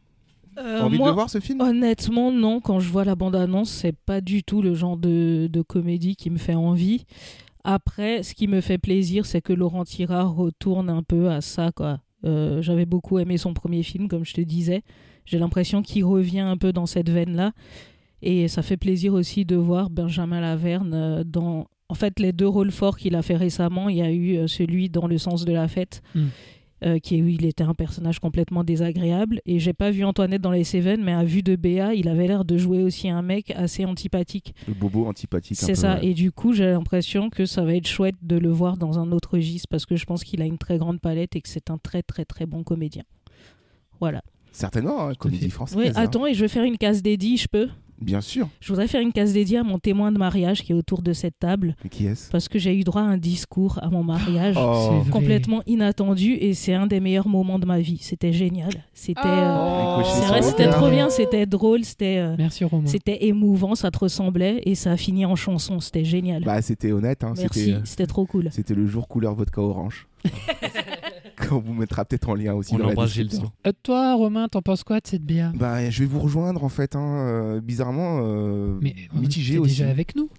K: Euh,
A: Envie
K: moi,
A: de le voir, ce film?
K: Honnêtement, non. Quand je vois la bande-annonce, c'est pas du tout le genre de, de comédie qui me fait envie. Après, ce qui me fait plaisir, c'est que Laurent Tirard retourne un peu à ça, quoi. Euh, j'avais beaucoup aimé son premier film, comme je te disais. J'ai l'impression qu'il revient un peu dans cette veine-là. Et ça fait plaisir aussi de voir Benjamin Laverne euh, dans... En fait, les deux rôles forts qu'il a fait récemment, il y a eu euh, celui dans Le sens de la fête,
B: Mm.
K: euh, qui est où il était un personnage complètement désagréable. Et j'ai pas vu Antoinette dans les Cévennes, mais à vue de B A, il avait l'air de jouer aussi un mec assez antipathique.
A: Le bobo antipathique. un
K: C'est
A: peu,
K: ça.
A: ouais.
K: Et du coup, j'ai l'impression que ça va être chouette de le voir dans un autre registre, parce que je pense qu'il a une très grande palette et que c'est un très très très bon comédien. Voilà.
A: Certainement, hein, comédie française.
K: Oui,
A: hein.
K: attends, et je vais faire une case dédiée, je peux?
A: Bien sûr.
K: Je voudrais faire une case dédiée à mon témoin de mariage qui est autour de cette table.
A: Mais qui est-ce?
K: Parce que j'ai eu droit à un discours à mon mariage
A: Oh. C'est vrai.
K: complètement inattendu et c'est un des meilleurs moments de ma vie. C'était génial. C'était, euh,
A: Oh.
K: c'est vrai, c'était trop bien, c'était drôle, c'était, euh,
B: Merci Romain.
K: c'était émouvant, ça te ressemblait et ça a fini en chanson. C'était génial.
A: Bah, c'était honnête. Hein,
K: Merci,
A: c'était, euh,
K: c'était trop cool.
A: C'était le jour couleur vodka orange. Qu'on vous mettra peut-être en lien aussi
I: On
A: dans la
I: embrasse
A: description.
I: Gilles.
B: Euh, toi, Romain, t'en penses quoi de cette B A?
A: Bah, je vais vous rejoindre en fait, hein, euh, bizarrement euh,
B: Mais
A: mitigé
B: t'es
A: aussi.
B: déjà avec nous.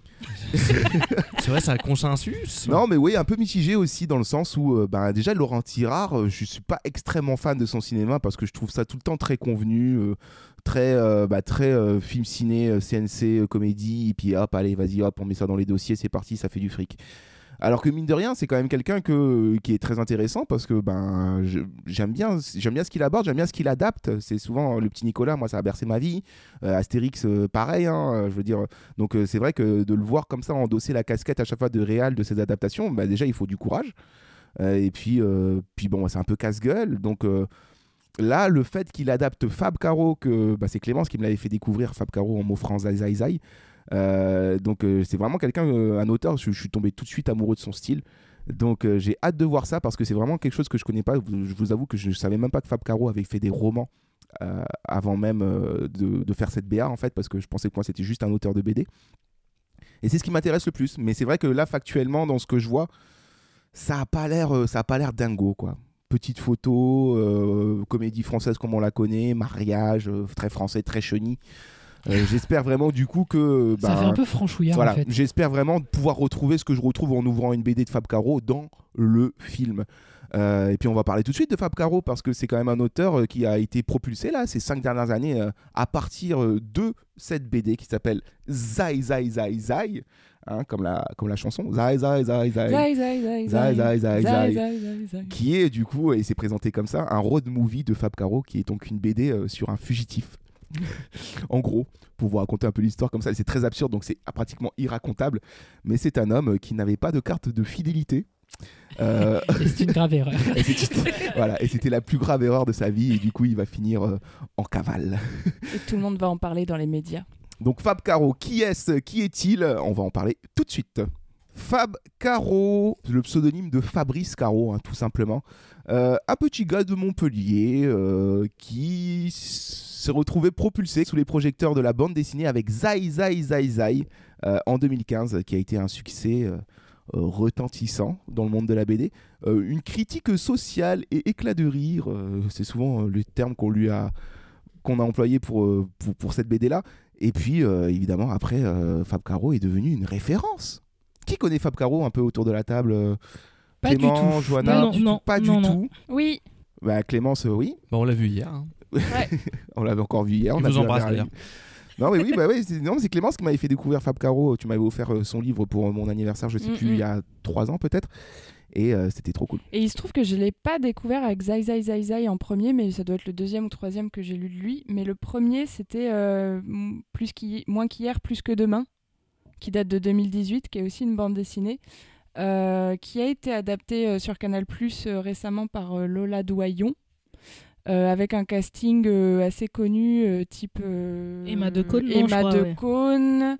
I: C'est vrai, c'est un consensus.
A: Non, mais oui, un peu mitigé aussi dans le sens où, euh, bah, déjà, Laurent Tirard, euh, je suis pas extrêmement fan de son cinéma parce que je trouve ça tout le temps très convenu, euh, très, euh, bah, très euh, film ciné, euh, C N C, euh, comédie, et puis hop, allez, vas-y, hop, on met ça dans les dossiers, c'est parti, ça fait du fric. Alors que mine de rien, c'est quand même quelqu'un que, qui est très intéressant parce que ben, je, j'aime, bien, j'aime bien ce qu'il aborde, j'aime bien ce qu'il adapte. C'est souvent le petit Nicolas, moi ça a bercé ma vie. Euh, Astérix, euh, pareil, hein, je veux dire. Donc euh, c'est vrai que de le voir comme ça endosser la casquette à chaque fois de réal de ses adaptations, bah, déjà il faut du courage. Euh, et puis, euh, puis bon, c'est un peu casse-gueule. Donc euh, là, le fait qu'il adapte Fab Caro, que, bah, c'est Clémence qui me l'avait fait découvrir, Fab Caro en m'offrant Zai Zai Zai. Euh, donc euh, c'est vraiment quelqu'un, euh, un auteur, je, je suis tombé tout de suite amoureux de son style. Donc euh, j'ai hâte de voir ça parce que c'est vraiment quelque chose que je connais pas. Je vous avoue que je ne savais même pas que Fab Caro avait fait des romans euh, avant même euh, de, de faire cette B A en fait, parce que je pensais que moi c'était juste un auteur de B D. Et c'est ce qui m'intéresse le plus. Mais c'est vrai que là factuellement dans ce que je vois, ça a pas l'air, euh, ça a pas l'air dingo quoi. Petite photo, euh, comédie française comme on la connaît, mariage euh, très français, très chenille. Euh, j'espère vraiment du coup que
B: ça
A: bah,
B: fait un peu franchouillard
A: voilà,
B: en fait.
A: J'espère vraiment pouvoir retrouver ce que je retrouve en ouvrant une B D de Fab Caro dans le film. Euh, et puis on va parler tout de suite de Fab Caro parce que c'est quand même un auteur euh, qui a été propulsé là ces cinq dernières années euh, à partir euh, de cette B D qui s'appelle Zai Zai Zai Zai, hein, comme la comme la chanson Zai Zai Zai Zai
J: Zai Zai Zai
A: Zai Zai Zai
J: Zai
A: Zai,
J: Zai Zai.
A: qui est du coup, et c'est présenté comme ça, un road movie de Fab Caro qui est donc une B D euh, sur un fugitif. En gros, pour vous raconter un peu l'histoire comme ça, c'est très absurde, donc c'est pratiquement irracontable, mais c'est un homme qui n'avait pas de carte de fidélité. Euh...
B: Et c'est une grave erreur.
A: et, c'était... Voilà, et c'était la plus grave erreur de sa vie, et du coup il va finir euh, en cavale.
J: Et tout le monde va en parler dans les médias.
A: Donc Fab Caro, qui est-ce, qui est-il ? On va en parler tout de suite. Fab Caro, le pseudonyme de Fabrice Caro, hein, tout simplement. Euh, un petit gars de Montpellier euh, qui s'est retrouvé propulsé sous les projecteurs de la bande dessinée avec Zai Zai Zai Zai euh, en deux mille quinze, qui a été un succès euh, euh, retentissant dans le monde de la B D. Euh, une critique sociale et éclat de rire, euh, c'est souvent euh, le terme qu'on lui a, qu'on a employé pour, euh, pour, pour cette B D-là. Et puis, euh, évidemment, après, euh, Fab Caro est devenu une référence. Qui connaît Fab Caro un peu autour de la table euh,
B: Pas
A: Clément,
B: du tout.
A: Johanna,
B: Non,
A: du
B: non,
A: tout, pas
B: non,
A: du
B: non.
A: tout.
J: Oui.
A: Bah, Clémence, euh, oui.
I: Bah, on l'a vu hier. Hein.
J: Ouais.
A: On l'avait encore vu hier.
I: Je
A: on a
I: vous
A: vu la
I: embrasse,
A: dernière
I: d'ailleurs.
A: Non mais oui, bah oui, c'est, non, c'est Clémence qui m'avait fait découvrir Fab Caro. Tu m'avais offert euh, son livre pour euh, mon anniversaire, je sais
J: Mm-mm.
A: plus, il y a trois ans peut-être. Et euh, c'était trop cool.
J: Et il se trouve que je ne l'ai pas découvert avec Zai Zai Zai Zai en premier, mais ça doit être le deuxième ou troisième que j'ai lu de lui. Mais le premier, c'était euh, m- plus qu'hi- moins qu'hier, plus que demain, qui date de deux mille dix-huit, qui est aussi une bande dessinée, euh, qui a été adaptée euh, sur Canal plus euh, récemment par euh, Lola Doyon, euh, avec un casting euh, assez connu, euh, type euh,
K: Emma Decaune, non,
J: Emma
K: je crois, ouais.
J: Decaune,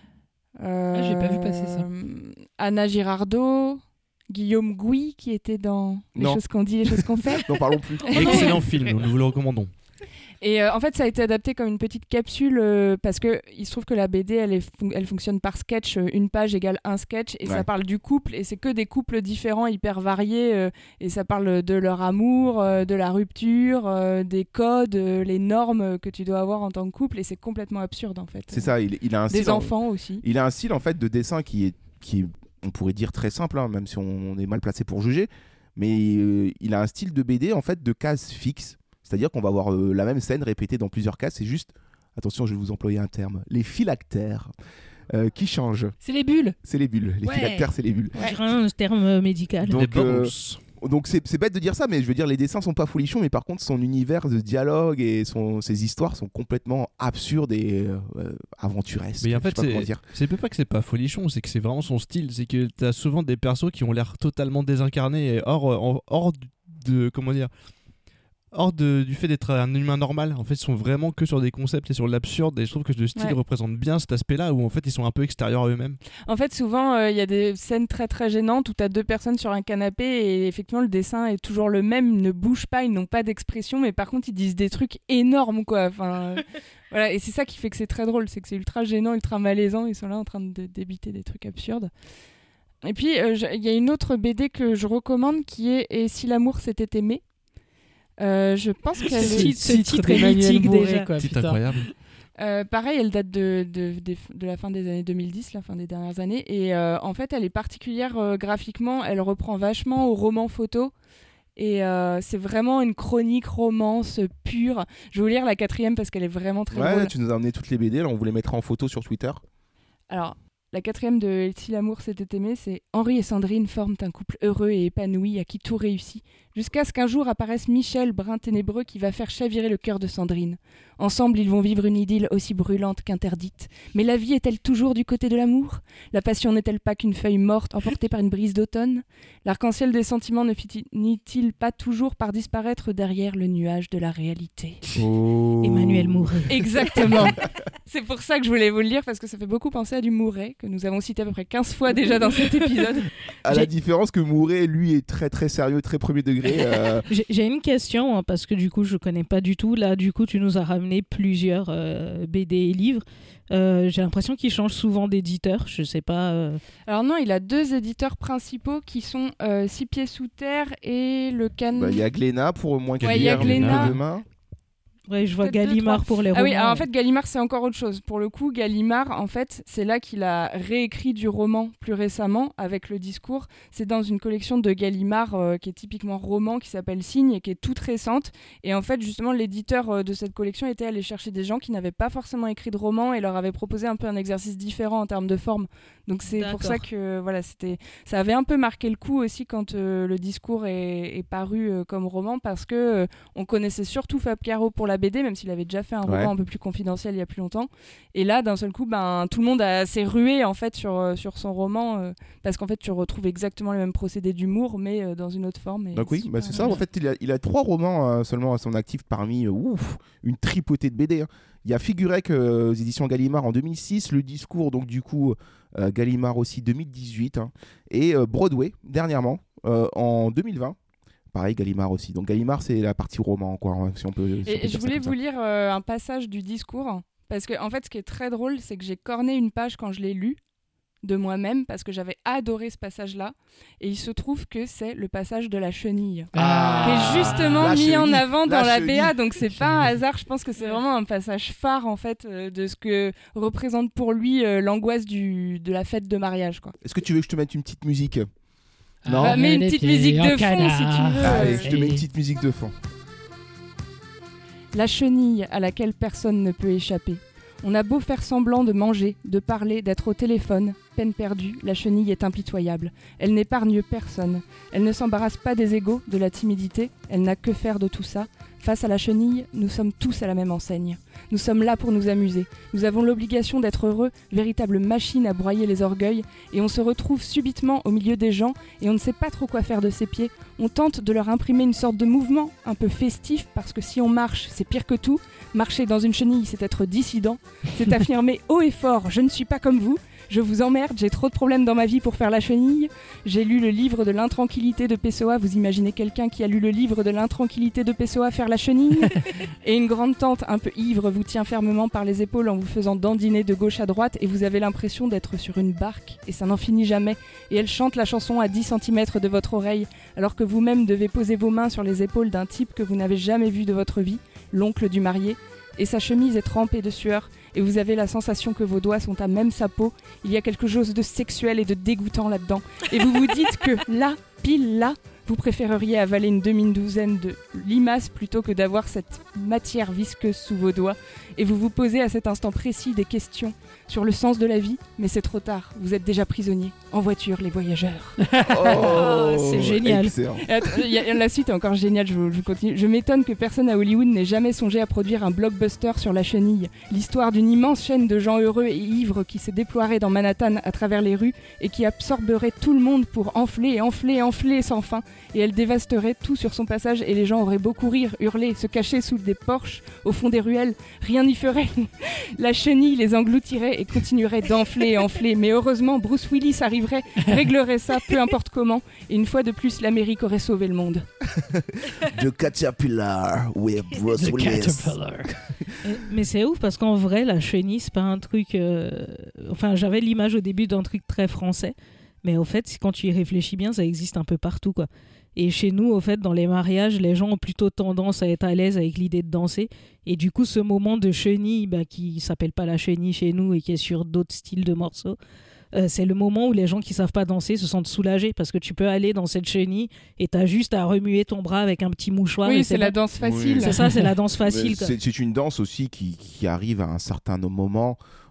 J: euh,
B: Ah, j'ai pas vu passer ça.
J: Anna Girardot, Guillaume Gouy qui était dans Les
A: Non.
J: choses qu'on dit, les choses qu'on fait.
A: N'en parlons plus.
I: Excellent film, nous vous le recommandons.
J: Et euh, en fait, ça a été adapté comme une petite capsule euh, parce que il se trouve que la B D, elle, est fon- elle fonctionne par sketch. euh, Une page égale un sketch et
A: Ouais.
J: ça parle du couple et c'est que des couples différents, hyper variés euh, et ça parle de leur amour, euh, de la rupture, euh, des codes, euh, les normes que tu dois avoir en tant que couple et c'est complètement absurde en fait.
A: C'est ça, il, il a un
J: Des
A: style. en-
J: enfants aussi.
A: Il a un style en fait de dessin qui est, qui est, on pourrait dire très simple, hein, même si on est mal placé pour juger. Mais euh, il a un style de B D en fait de cases fixes. C'est-à-dire qu'on va avoir euh, la même scène répétée dans plusieurs cases. C'est juste, attention, je vais vous employer un terme, les phylactères euh, qui changent.
B: C'est les bulles.
A: C'est les bulles. Les
K: Ouais.
A: phylactères, c'est les bulles.
K: On dirait un terme médical.
A: Donc,
I: Des
A: euh,
I: bonus.
A: donc c'est, c'est bête de dire ça, mais je veux dire, les dessins sont pas folichons, mais par contre, son univers de dialogue et son, ses histoires sont complètement absurdes et euh, euh, aventuresques.
I: Mais en
A: Je sais
I: fait,
A: pas comment
I: c'est,
A: dire.
I: c'est peut pas que c'est pas folichon, c'est que c'est vraiment son style. C'est que t'as souvent des persos qui ont l'air totalement désincarnés et hors, en- hors de. Comment dire hors de- du fait d'être un humain normal. En fait, ils sont vraiment que sur des concepts et sur l'absurde. Et je trouve que le style
J: Ouais.
I: représente bien cet aspect-là où en fait ils sont un peu extérieurs à eux-mêmes.
J: En fait, souvent, il y a des scènes très très gênantes où tu as deux personnes sur un canapé et effectivement, le dessin est toujours le même, ils ne bougent pas, ils n'ont pas d'expression, mais par contre, ils disent des trucs énormes, quoi. Enfin, euh, voilà. Et c'est ça qui fait que c'est très drôle, c'est que c'est ultra gênant, ultra malaisant, ils sont là en train de débiter des trucs absurdes. Et puis, euh, je- il y a une autre B D que je recommande qui est « Et si l'amour s'était aimé ». Euh, je pense qu'elle
K: Ce
J: est...
K: titre- ce titre est
B: d'Emmanuel
K: mythique
B: Bourré,
K: déjà.
B: quoi,
I: C'est
B: putain.
I: incroyable.
J: Euh, pareil, elle date de, de, de, de la fin des années deux mille dix, la fin des dernières années. Et euh, en fait, elle est particulière euh, graphiquement. Elle reprend vachement au roman photo. Et euh, c'est vraiment une chronique romance pure. Je vais vous lire la quatrième parce qu'elle est vraiment très
A: Ouais,
J: drôle.
A: tu nous as amené toutes les B D, là, on vous les mettra en photo sur Twitter.
J: Alors, La quatrième de Si l'amour s'était aimé, c'est « Henri et Sandrine forment un couple heureux et épanoui à qui tout réussit, jusqu'à ce qu'un jour apparaisse Michel, brin ténébreux, qui va faire chavirer le cœur de Sandrine. Ensemble, ils vont vivre une idylle aussi brûlante qu'interdite. Mais la vie est-elle toujours du côté de l'amour ? La passion n'est-elle pas qu'une feuille morte emportée par une brise d'automne ? L'arc-en-ciel des sentiments ne finit-il pas toujours par disparaître derrière le nuage de la réalité ?»
A: Oh.
K: Emmanuel Mouret.
J: Exactement. C'est pour ça que je voulais vous le lire, parce que ça fait beaucoup penser à du Mouret, que nous avons cité à peu près quinze fois déjà dans cet épisode.
A: À la différence que Mouret, lui, est très très sérieux, très premier degré. Euh...
K: J'ai, j'ai une question, hein, parce que du coup, je connais pas du tout. Là, du coup, tu nous as ramené plusieurs euh, B D et livres. Euh, j'ai l'impression qu'il change souvent d'éditeur, je sais pas. Euh...
J: Alors non, il a deux éditeurs principaux qui sont euh, Six Pieds Sous Terre et le Can.
A: Il bah, y a Glénat pour au moins
J: ouais, il y a Glénat.
A: Demain.
K: Ouais, je vois Gallimard pour les romans.
J: Ah oui, alors en fait, Gallimard, c'est encore autre chose. Pour le coup, Gallimard, en fait, c'est là qu'il a réécrit du roman plus récemment avec le discours. C'est dans une collection de Gallimard euh, qui est typiquement roman, qui s'appelle Signe et qui est toute récente. Et en fait, justement, l'éditeur euh, de cette collection était allé chercher des gens qui n'avaient pas forcément écrit de roman et leur avait proposé un peu un exercice différent en termes de forme. Donc c'est D'accord. pour ça que voilà, c'était, ça avait un peu marqué le coup aussi quand euh, le discours est, est paru euh, comme roman, parce que euh, on connaissait surtout Fab Caro pour la B D, même s'il avait déjà fait un ouais. roman un peu plus confidentiel il y a plus longtemps. Et là, d'un seul coup, ben, tout le monde a, s'est rué en fait, sur, euh, sur son roman, euh, parce qu'en fait, tu retrouves exactement les mêmes procédés d'humour, mais euh, dans une autre forme. Et
A: Donc oui, bah, c'est ça. En fait, il a, il a trois romans euh, seulement à son actif parmi euh, ouf, une tripotée de B D. Hein. Il y a Figurec euh, aux éditions Gallimard en deux mille six, Le Discours, donc du coup, euh, Gallimard aussi deux mille dix-huit, hein, et euh, Broadway, dernièrement, euh, en deux mille vingt. Pareil, Gallimard aussi. Donc Gallimard, c'est la partie roman, quoi, hein, si on peut. Si
J: et
A: on peut
J: je voulais vous lire euh, un passage du discours, parce que en fait, ce qui est très drôle, c'est que j'ai corné une page quand je l'ai lu de moi-même, parce que j'avais adoré ce passage-là, et il se trouve que c'est le passage de la chenille, ah, qui est justement mis chenille, en avant dans la, la B A, donc c'est pas un hasard. Je pense que c'est vraiment un passage phare en fait euh, de ce que représente pour lui euh, l'angoisse du, de la fête de mariage, quoi.
A: Est-ce que tu veux que je te mette une petite musique ?
J: Non, bah, mets une petite musique de fond si tu veux.
A: Allez, je te mets une petite musique de fond.
J: La chenille à laquelle personne ne peut échapper. On a beau faire semblant de manger, de parler, d'être au téléphone, peine perdue, la chenille est impitoyable. Elle n'épargne personne. Elle ne s'embarrasse pas des égos, de la timidité. Elle n'a que faire de tout ça. Face à la chenille, nous sommes tous à la même enseigne. Nous sommes là pour nous amuser. Nous avons l'obligation d'être heureux, véritable machine à broyer les orgueils, et on se retrouve subitement au milieu des gens, et on ne sait pas trop quoi faire de ses pieds. On tente de leur imprimer une sorte de mouvement, un peu festif, parce que si on marche, c'est pire que tout. Marcher dans une chenille, c'est être dissident. C'est affirmer haut et fort, je ne suis pas comme vous. Je vous emmerde, j'ai trop de problèmes dans ma vie pour faire la chenille. J'ai lu le livre de l'intranquillité de Pessoa. Vous imaginez quelqu'un qui a lu le livre de l'intranquillité de Pessoa faire la chenille ? Et une grande tante un peu ivre vous tient fermement par les épaules en vous faisant dandiner de gauche à droite, et vous avez l'impression d'être sur une barque, et ça n'en finit jamais. Et elle chante la chanson à dix centimètres de votre oreille, alors que vous-même devez poser vos mains sur les épaules d'un type que vous n'avez jamais vu de votre vie, l'oncle du marié. Et sa chemise est trempée de sueur, et vous avez la sensation que vos doigts sont à même sa peau. Il y a quelque chose de sexuel et de dégoûtant là-dedans. Et vous vous dites que là, pile là, vous préféreriez avaler une demi-douzaine de limaces plutôt que d'avoir cette matière visqueuse sous vos doigts. Et vous vous posez à cet instant précis des questions sur le sens de la vie, mais c'est trop tard. Vous êtes déjà prisonniers. En voiture, les voyageurs.
K: Oh, c'est génial.
J: Attends, y a, la suite est encore géniale, je, je continue. Je m'étonne que personne à Hollywood n'ait jamais songé à produire un blockbuster sur la chenille. L'histoire d'une immense chaîne de gens heureux et ivres qui se déploierait dans Manhattan à travers les rues et qui absorberait tout le monde pour enfler, enfler, enfler sans fin. Et elle dévasterait tout sur son passage, et les gens auraient beau courir, hurler, se cacher sous des porches, au fond des ruelles, rien n'y ferait. La chenille les engloutirait et continuerait d'enfler et enfler. Mais heureusement, Bruce Willis arriverait, réglerait ça, peu importe comment, et une fois de plus, l'Amérique aurait sauvé le monde.
A: The Caterpillar with Bruce Willis.
K: Mais c'est ouf parce qu'en vrai, la chenille, c'est pas un truc. Euh... Enfin, j'avais l'image au début d'un truc très français. Mais au fait, quand tu y réfléchis bien, ça existe un peu partout, quoi. Et chez nous, au fait, dans les mariages, les gens ont plutôt tendance à être à l'aise avec l'idée de danser. Et du coup, ce moment de chenille, bah, qui s'appelle pas la chenille chez nous et qui est sur d'autres styles de morceaux, euh, c'est le moment où les gens qui savent pas danser se sentent soulagés parce que tu peux aller dans cette chenille et t'as juste à remuer ton bras avec un petit mouchoir.
J: Oui,
K: et
J: c'est, c'est
K: la
J: danse facile.
K: Oui. C'est ça, c'est la danse facile.
A: C'est, c'est une danse aussi qui, qui arrive à un certain moment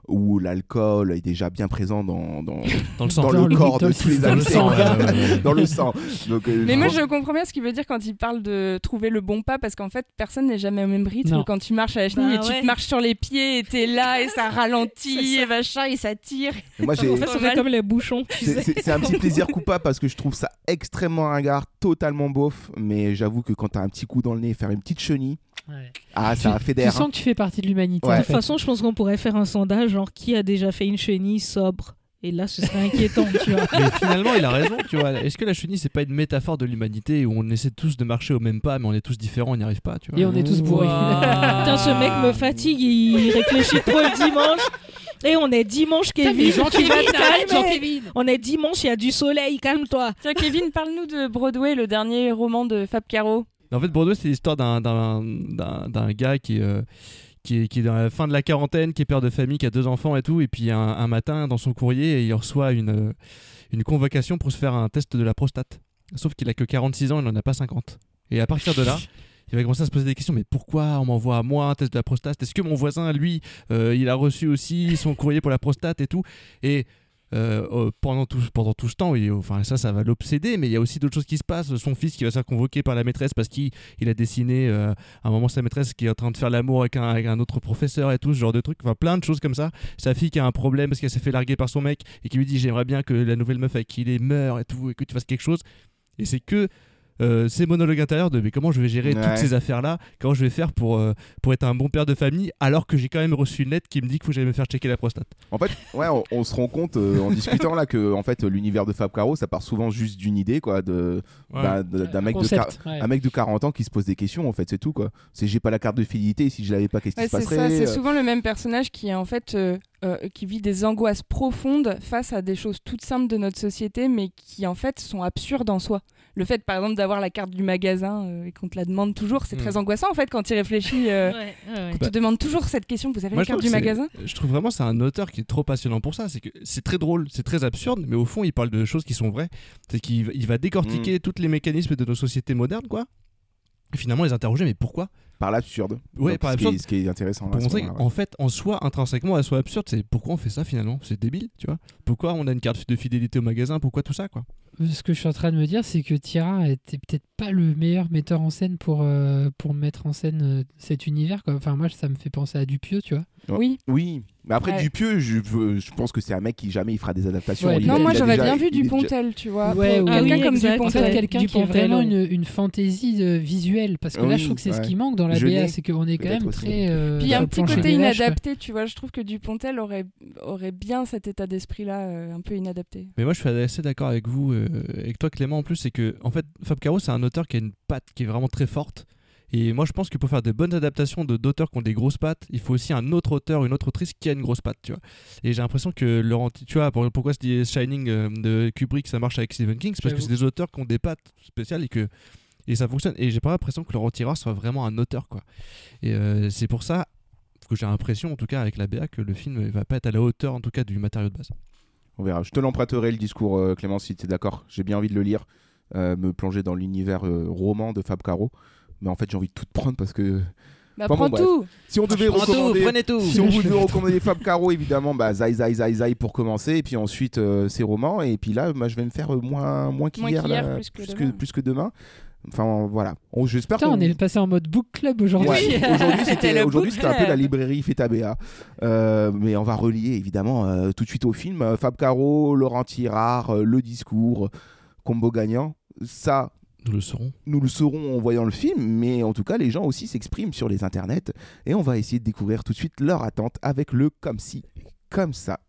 A: où l'alcool est déjà bien présent dans, dans,
I: dans le, sang.
A: dans
B: Dans
A: le
B: le
A: corps de
B: mythos.
A: tous les
B: Dans le
A: acteurs,
B: sang.
A: euh, dans le sang. Donc, euh,
J: Mais
A: je
J: moi,
A: pense-
J: je comprends bien ce qu'il veut dire quand il parle de trouver le bon pas, parce qu'en fait, personne n'est jamais au même rythme.
B: Non.
J: Quand tu marches à la chenille
K: Bah
J: et tu
K: ouais.
J: te marches sur les pieds et t'es là et ça ralentit et machin et ça tire.
A: Moi, j'ai-
K: En fait, ça fait comme les bouchons, tu
A: C'est,
K: sais.
A: c'est- c'est un petit plaisir coupable parce que je trouve ça extrêmement ringard, totalement beauf. Mais j'avoue que quand t'as un petit coup dans le nez, faire une petite chenille,
B: Ouais.
A: ah, ça
B: Tu-
A: fédère.
B: Tu sens que tu fais partie de l'humanité.
A: Ouais.
B: en
K: De toute
B: fait.
K: façon, je pense qu'on pourrait faire un sondage, genre qui a déjà fait une chenille sobre. Et là, ce serait inquiétant, tu vois.
I: Mais finalement, il a raison, tu vois. Est-ce que la chenille, c'est pas une métaphore de l'humanité où on essaie tous de marcher au même pas, mais on est tous différents, on n'y arrive pas, tu vois.
B: Et on est tous bourrés.
K: Putain, ce mec me fatigue, il réfléchit trop le dimanche. Et on est dimanche,
B: Putain, mais
K: Kevin.
B: Jean-
K: Kevin,
B: Kevin, arrête,
K: calme.
B: Jean-Kevin.
K: On est dimanche, il y a du soleil, calme-toi.
J: Tiens, Kevin, parle-nous de Broadway, le dernier roman de Fab Caro.
I: En fait, Bordeaux, c'est l'histoire d'un, d'un, d'un, d'un gars qui, euh, qui, est, qui est dans la fin de la quarantaine, qui est père de famille, qui a deux enfants et tout. Et puis un, un matin, dans son courrier, il reçoit une, euh, une convocation pour se faire un test de la prostate. Sauf qu'il a que quarante-six ans, il n'en a pas cinquante. Et à partir de là, il va commencer à se poser des questions. Mais pourquoi on m'envoie à moi un test de la prostate? Est-ce que mon voisin, lui, euh, il a reçu aussi son courrier pour la prostate et tout? Et Euh, euh, pendant, tout, pendant tout ce temps, il, enfin, ça, ça va l'obséder, mais il y a aussi d'autres choses qui se passent. Son fils qui va se faire convoquer par la maîtresse parce qu'il il a dessiné euh, à un moment sa maîtresse qui est en train de faire l'amour avec un, avec un autre professeur et tout, ce genre de trucs, enfin plein de choses comme ça. Sa fille qui a un problème parce qu'elle s'est fait larguer par son mec et qui lui dit j'aimerais bien que la nouvelle meuf avec qui il est meure et tout, et que tu fasses quelque chose. Et c'est que Euh, ces monologues intérieurs de mais comment je vais gérer
A: Ouais.
I: toutes ces affaires là, comment je vais faire pour, euh, pour être un bon père de famille alors que j'ai quand même reçu une lettre qui me dit qu'il faut que j'aille me faire checker la prostate.
A: En fait, ouais, on, on se rend compte euh, en discutant là que en fait l'univers de Fab Caro, ça part souvent juste d'une idée quoi, de
I: Ouais.
A: bah, de- d'un mec de
B: Concept,
A: quar-
B: ouais.
A: un mec de quarante ans qui se pose des questions en fait, c'est tout quoi. C'est j'ai pas la carte de fidélité, si je l'avais pas, qu'est-ce qui
J: Ouais,
A: se
J: c'est
A: passerait
J: ça, c'est
A: euh,
J: souvent le même personnage qui est en fait euh, euh, qui vit des angoisses profondes face à des choses toutes simples de notre société, mais qui en fait sont absurdes en soi. Le fait, par exemple, d'avoir la carte du magasin euh, et qu'on te la demande toujours, c'est
I: Mm.
J: très angoissant en fait quand tu y réfléchis. Euh,
K: Ouais, ouais, ouais.
J: qu'on
I: Bah-
J: te demande toujours cette question. Vous avez
I: Moi,
J: la
I: je
J: carte
I: trouve
J: du
I: que c'est-
J: magasin?
I: Je trouve vraiment c'est un auteur qui est trop passionnant pour ça. C'est que c'est très drôle, c'est très absurde, mais au fond, il parle de choses qui sont vraies. C'est qu'il va- il va décortiquer
A: Mm.
I: tous les mécanismes de nos sociétés modernes, quoi. Et finalement, les interroger, mais pourquoi?
A: par l'absurde.
I: Ouais,
A: Donc,
I: par
A: ce qui est-
I: l'absurde.
A: Ce qui est intéressant. là,
I: Pour
A: à ce
I: montrer
A: moment-là,
I: qu'en fait, en soi, intrinsèquement, elle soit absurde, c'est pourquoi on fait ça finalement? C'est débile, tu vois? Pourquoi on a une carte de fidélité au magasin? Pourquoi tout ça, quoi?
B: Ce que je suis en train de me dire, c'est que Tira était peut-être pas le meilleur metteur en scène pour, euh, pour mettre en scène euh, cet univers, quoi. Enfin, moi, ça me fait penser à Dupieux, tu vois.
A: Ouais.
J: Oui.
A: Oui, mais après
J: Ouais.
A: Dupieux, je, veux- je pense que c'est un mec qui jamais il fera des adaptations.
B: Ouais,
A: Il
J: Non,
A: a-
J: moi
A: il a
J: j'aurais
A: déjà-
J: bien vu
A: il est déjà-
J: Dupontel, tu vois.
B: Ouais,
J: Pour
B: oui,
J: quelqu'un
K: oui,
J: comme
K: exact.
B: En
J: Dupontel.
B: fait, quelqu'un qui a
K: Dupontel,
B: vraiment
K: ouais.
B: une, une fantaisie euh, visuelle, parce que là,
A: Oui,
B: je trouve que c'est
A: ouais.
B: ce qui manque dans la B A,
A: Jeunet,
B: c'est qu'on est quand
A: peut-être
B: même
A: aussi.
B: très. euh,
J: Puis il y a
B: sur
J: un
B: le
J: petit
B: plancher
J: côté
B: des vaches, quoi.
J: inadapté, tu vois. Je trouve que Dupontel aurait, aurait bien cet état d'esprit-là, euh, un peu inadapté.
I: Mais moi, je suis assez d'accord avec vous, euh, avec toi, Clément, en plus, c'est que, en fait, Fab Caro, c'est un auteur qui a une patte qui est vraiment très forte. Et moi, je pense que pour faire de bonnes adaptations de, d'auteurs qui ont des grosses pattes, il faut aussi un autre auteur, une autre autrice qui a une grosse patte, tu vois. Et j'ai l'impression que Laurent, tu vois, pour- pourquoi se dit Shining euh, de Kubrick, ça marche avec Stephen King, c'est parce que c'est
B: J'avoue.
I: des auteurs qui ont des pattes spéciales et que et ça fonctionne. Et j'ai pas l'impression que Laurent Tirard soit vraiment un auteur, quoi. Et euh, c'est pour ça que j'ai l'impression, en tout cas avec la B A, que le film va pas être à la hauteur, en tout cas, du matériau de base.
A: On verra. Je te l'emprunterai le discours, euh, Clément, si tu es d'accord. J'ai bien envie de le lire, euh, me plonger dans l'univers euh, roman de Fab Caro. Mais en fait, j'ai envie de tout prendre parce que.
J: Bah,
A: Enfin,
J: prends
A: bon,
J: tout.
A: Si on devait
I: Prends tout,
A: recommander,
I: prenez tout.
A: si on voulait recommander Fab Caro, évidemment, bah Zai Zai Zai Zai pour commencer, et puis ensuite euh, ses romans, et puis là, bah, je vais me faire euh, moins moins qu'hier,
J: qu'hier,
A: là,
J: plus que
A: plus,
J: demain.
A: que, plus que demain. Enfin voilà. On, j'espère
B: Putain,
A: qu'on
B: on est passé en mode book club aujourd'hui.
A: Ouais, aujourd'hui,
J: C'était
A: c'était,
J: le
A: aujourd'hui,
J: book
A: c'était un peu
J: club.
A: la librairie Feta B A. Euh, mais on va relier évidemment euh, tout de suite au film. Euh, Fab Caro, Laurent Tirard, euh, le discours, combo gagnant. Ça,
I: Nous le saurons.
A: nous le saurons en voyant le film, mais en tout cas, les gens aussi s'expriment sur les internets. Et on va essayer de découvrir tout de suite leur attente avec le comme si, comme ça.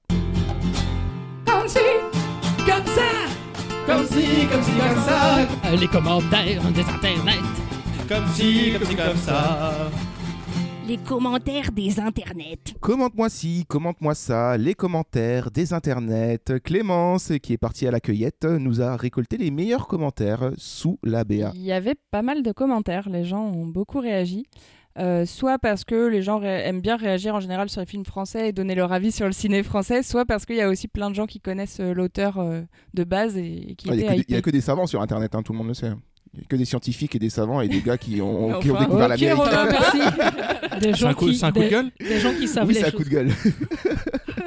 B: Comme si, comme ça, comme si, comme si, comme ça. Euh, Les commentaires des internets.
I: Comme si, comme si, comme ça.
K: Les commentaires des internets.
A: Commente-moi ci, commente-moi ça, les commentaires des internets. Clémence, qui est partie à la cueillette, nous a récolté les meilleurs commentaires sous la B A.
J: Il y avait pas mal de commentaires, les gens ont beaucoup réagi. Euh, soit parce que les gens ré- aiment bien réagir en général sur les films français et donner leur avis sur le ciné français, soit parce qu'il y a aussi plein de gens qui connaissent euh, l'auteur euh, de base et, et qui
A: Ah, Il n'y
J: étaient
A: a, que des- il y a
J: hypés.
A: que des savants sur internet, hein, tout le monde le sait. Il n'y a que des scientifiques et des savants et des gars qui ont, qui ont
J: Enfin,
A: découvert
J: ok,
A: l'Amérique.
J: Romain, merci.
K: Des
I: C'est
K: gens
I: un coup,
K: qui,
I: c'est un coup de
K: des,
I: gueule?
K: des gens qui savent
A: Oui,
K: les
A: c'est un
K: choses.
A: coup de gueule.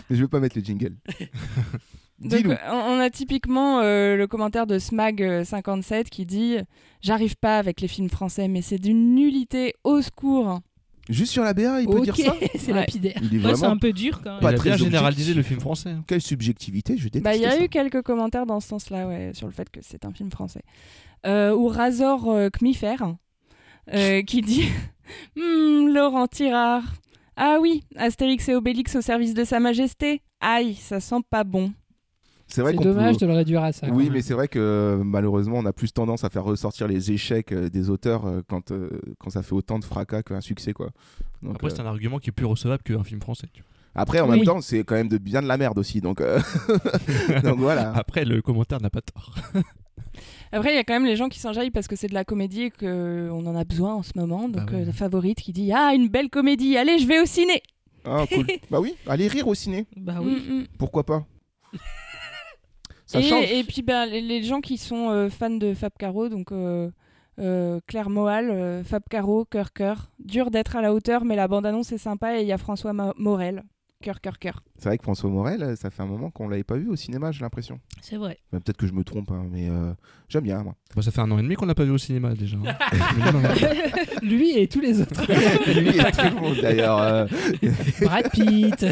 A: Mais je veux pas mettre le jingle.
J: Donc, on a typiquement euh, le commentaire de Smag cinquante-sept qui dit « J'arrive pas avec les films français, mais c'est d'une nullité, au secours !»
A: Juste sur la B A, il peut
K: Ok,
A: dire ça
B: c'est
J: Ouais.
B: lapidaire.
A: Il est
K: Ouais,
A: vraiment
K: c'est un peu dur quand même.
A: pas
I: Il a
A: très
I: bien
A: objectif.
I: généralisé le film français. hein.
A: Quelle subjectivité, je déteste
J: Bah, il y a
A: ça.
J: eu quelques commentaires dans ce sens-là, ouais, sur le fait que c'est un film français. Euh, ou Razor euh, Kmifer, euh, qui dit hmm, Laurent Tirard. Ah oui, Astérix et Obélix au service de Sa Majesté. Aïe, ça sent pas bon.
A: C'est vrai
B: C'est
A: qu'on
B: dommage
A: peut-
B: de le réduire à ça. quand
A: Oui,
B: même.
A: mais c'est vrai que euh, malheureusement, on a plus tendance à faire ressortir les échecs euh, des auteurs euh, quand, euh, quand ça fait autant de fracas qu'un succès, quoi. Donc,
I: Après,
A: euh,
I: c'est un argument qui est plus recevable qu'un film français. tu vois.
A: Après, en
B: Oui.
A: même temps, c'est quand même de bien de la merde aussi, donc, euh, donc voilà.
I: Après, le commentaire n'a pas tort.
J: Après, il y a quand même les gens qui s'enjaillent parce que c'est de la comédie et qu'on en a besoin en ce moment. Donc,
I: Bah ouais.
J: euh, la favorite qui dit Ah, une belle comédie, allez, je vais au ciné.
A: Ah, cool. Bah oui, allez rire au ciné,
K: Bah oui.
J: Mm, mm.
A: pourquoi pas. Ça
J: et,
A: change.
J: et puis ben, les, les gens qui sont euh, fans de Fab Caro, donc euh, euh, Claire Moal, euh, Fab Caro, cœur cœur. Dur d'être à la hauteur, mais la bande-annonce est sympa et il y a François Ma- Morel, cœur cœur cœur.
A: C'est vrai que François Morel, ça fait un moment qu'on l'avait pas vu au cinéma, j'ai l'impression.
K: C'est vrai.
A: Bah, peut-être que je me trompe, hein, mais euh, j'aime bien, moi.
I: Bah, ça fait un an et demi qu'on l'a pas vu au cinéma déjà. hein. Mais non, non.
B: Lui et tous les autres.
A: Lui et tout le monde, d'ailleurs. euh,
B: Brad Pitt.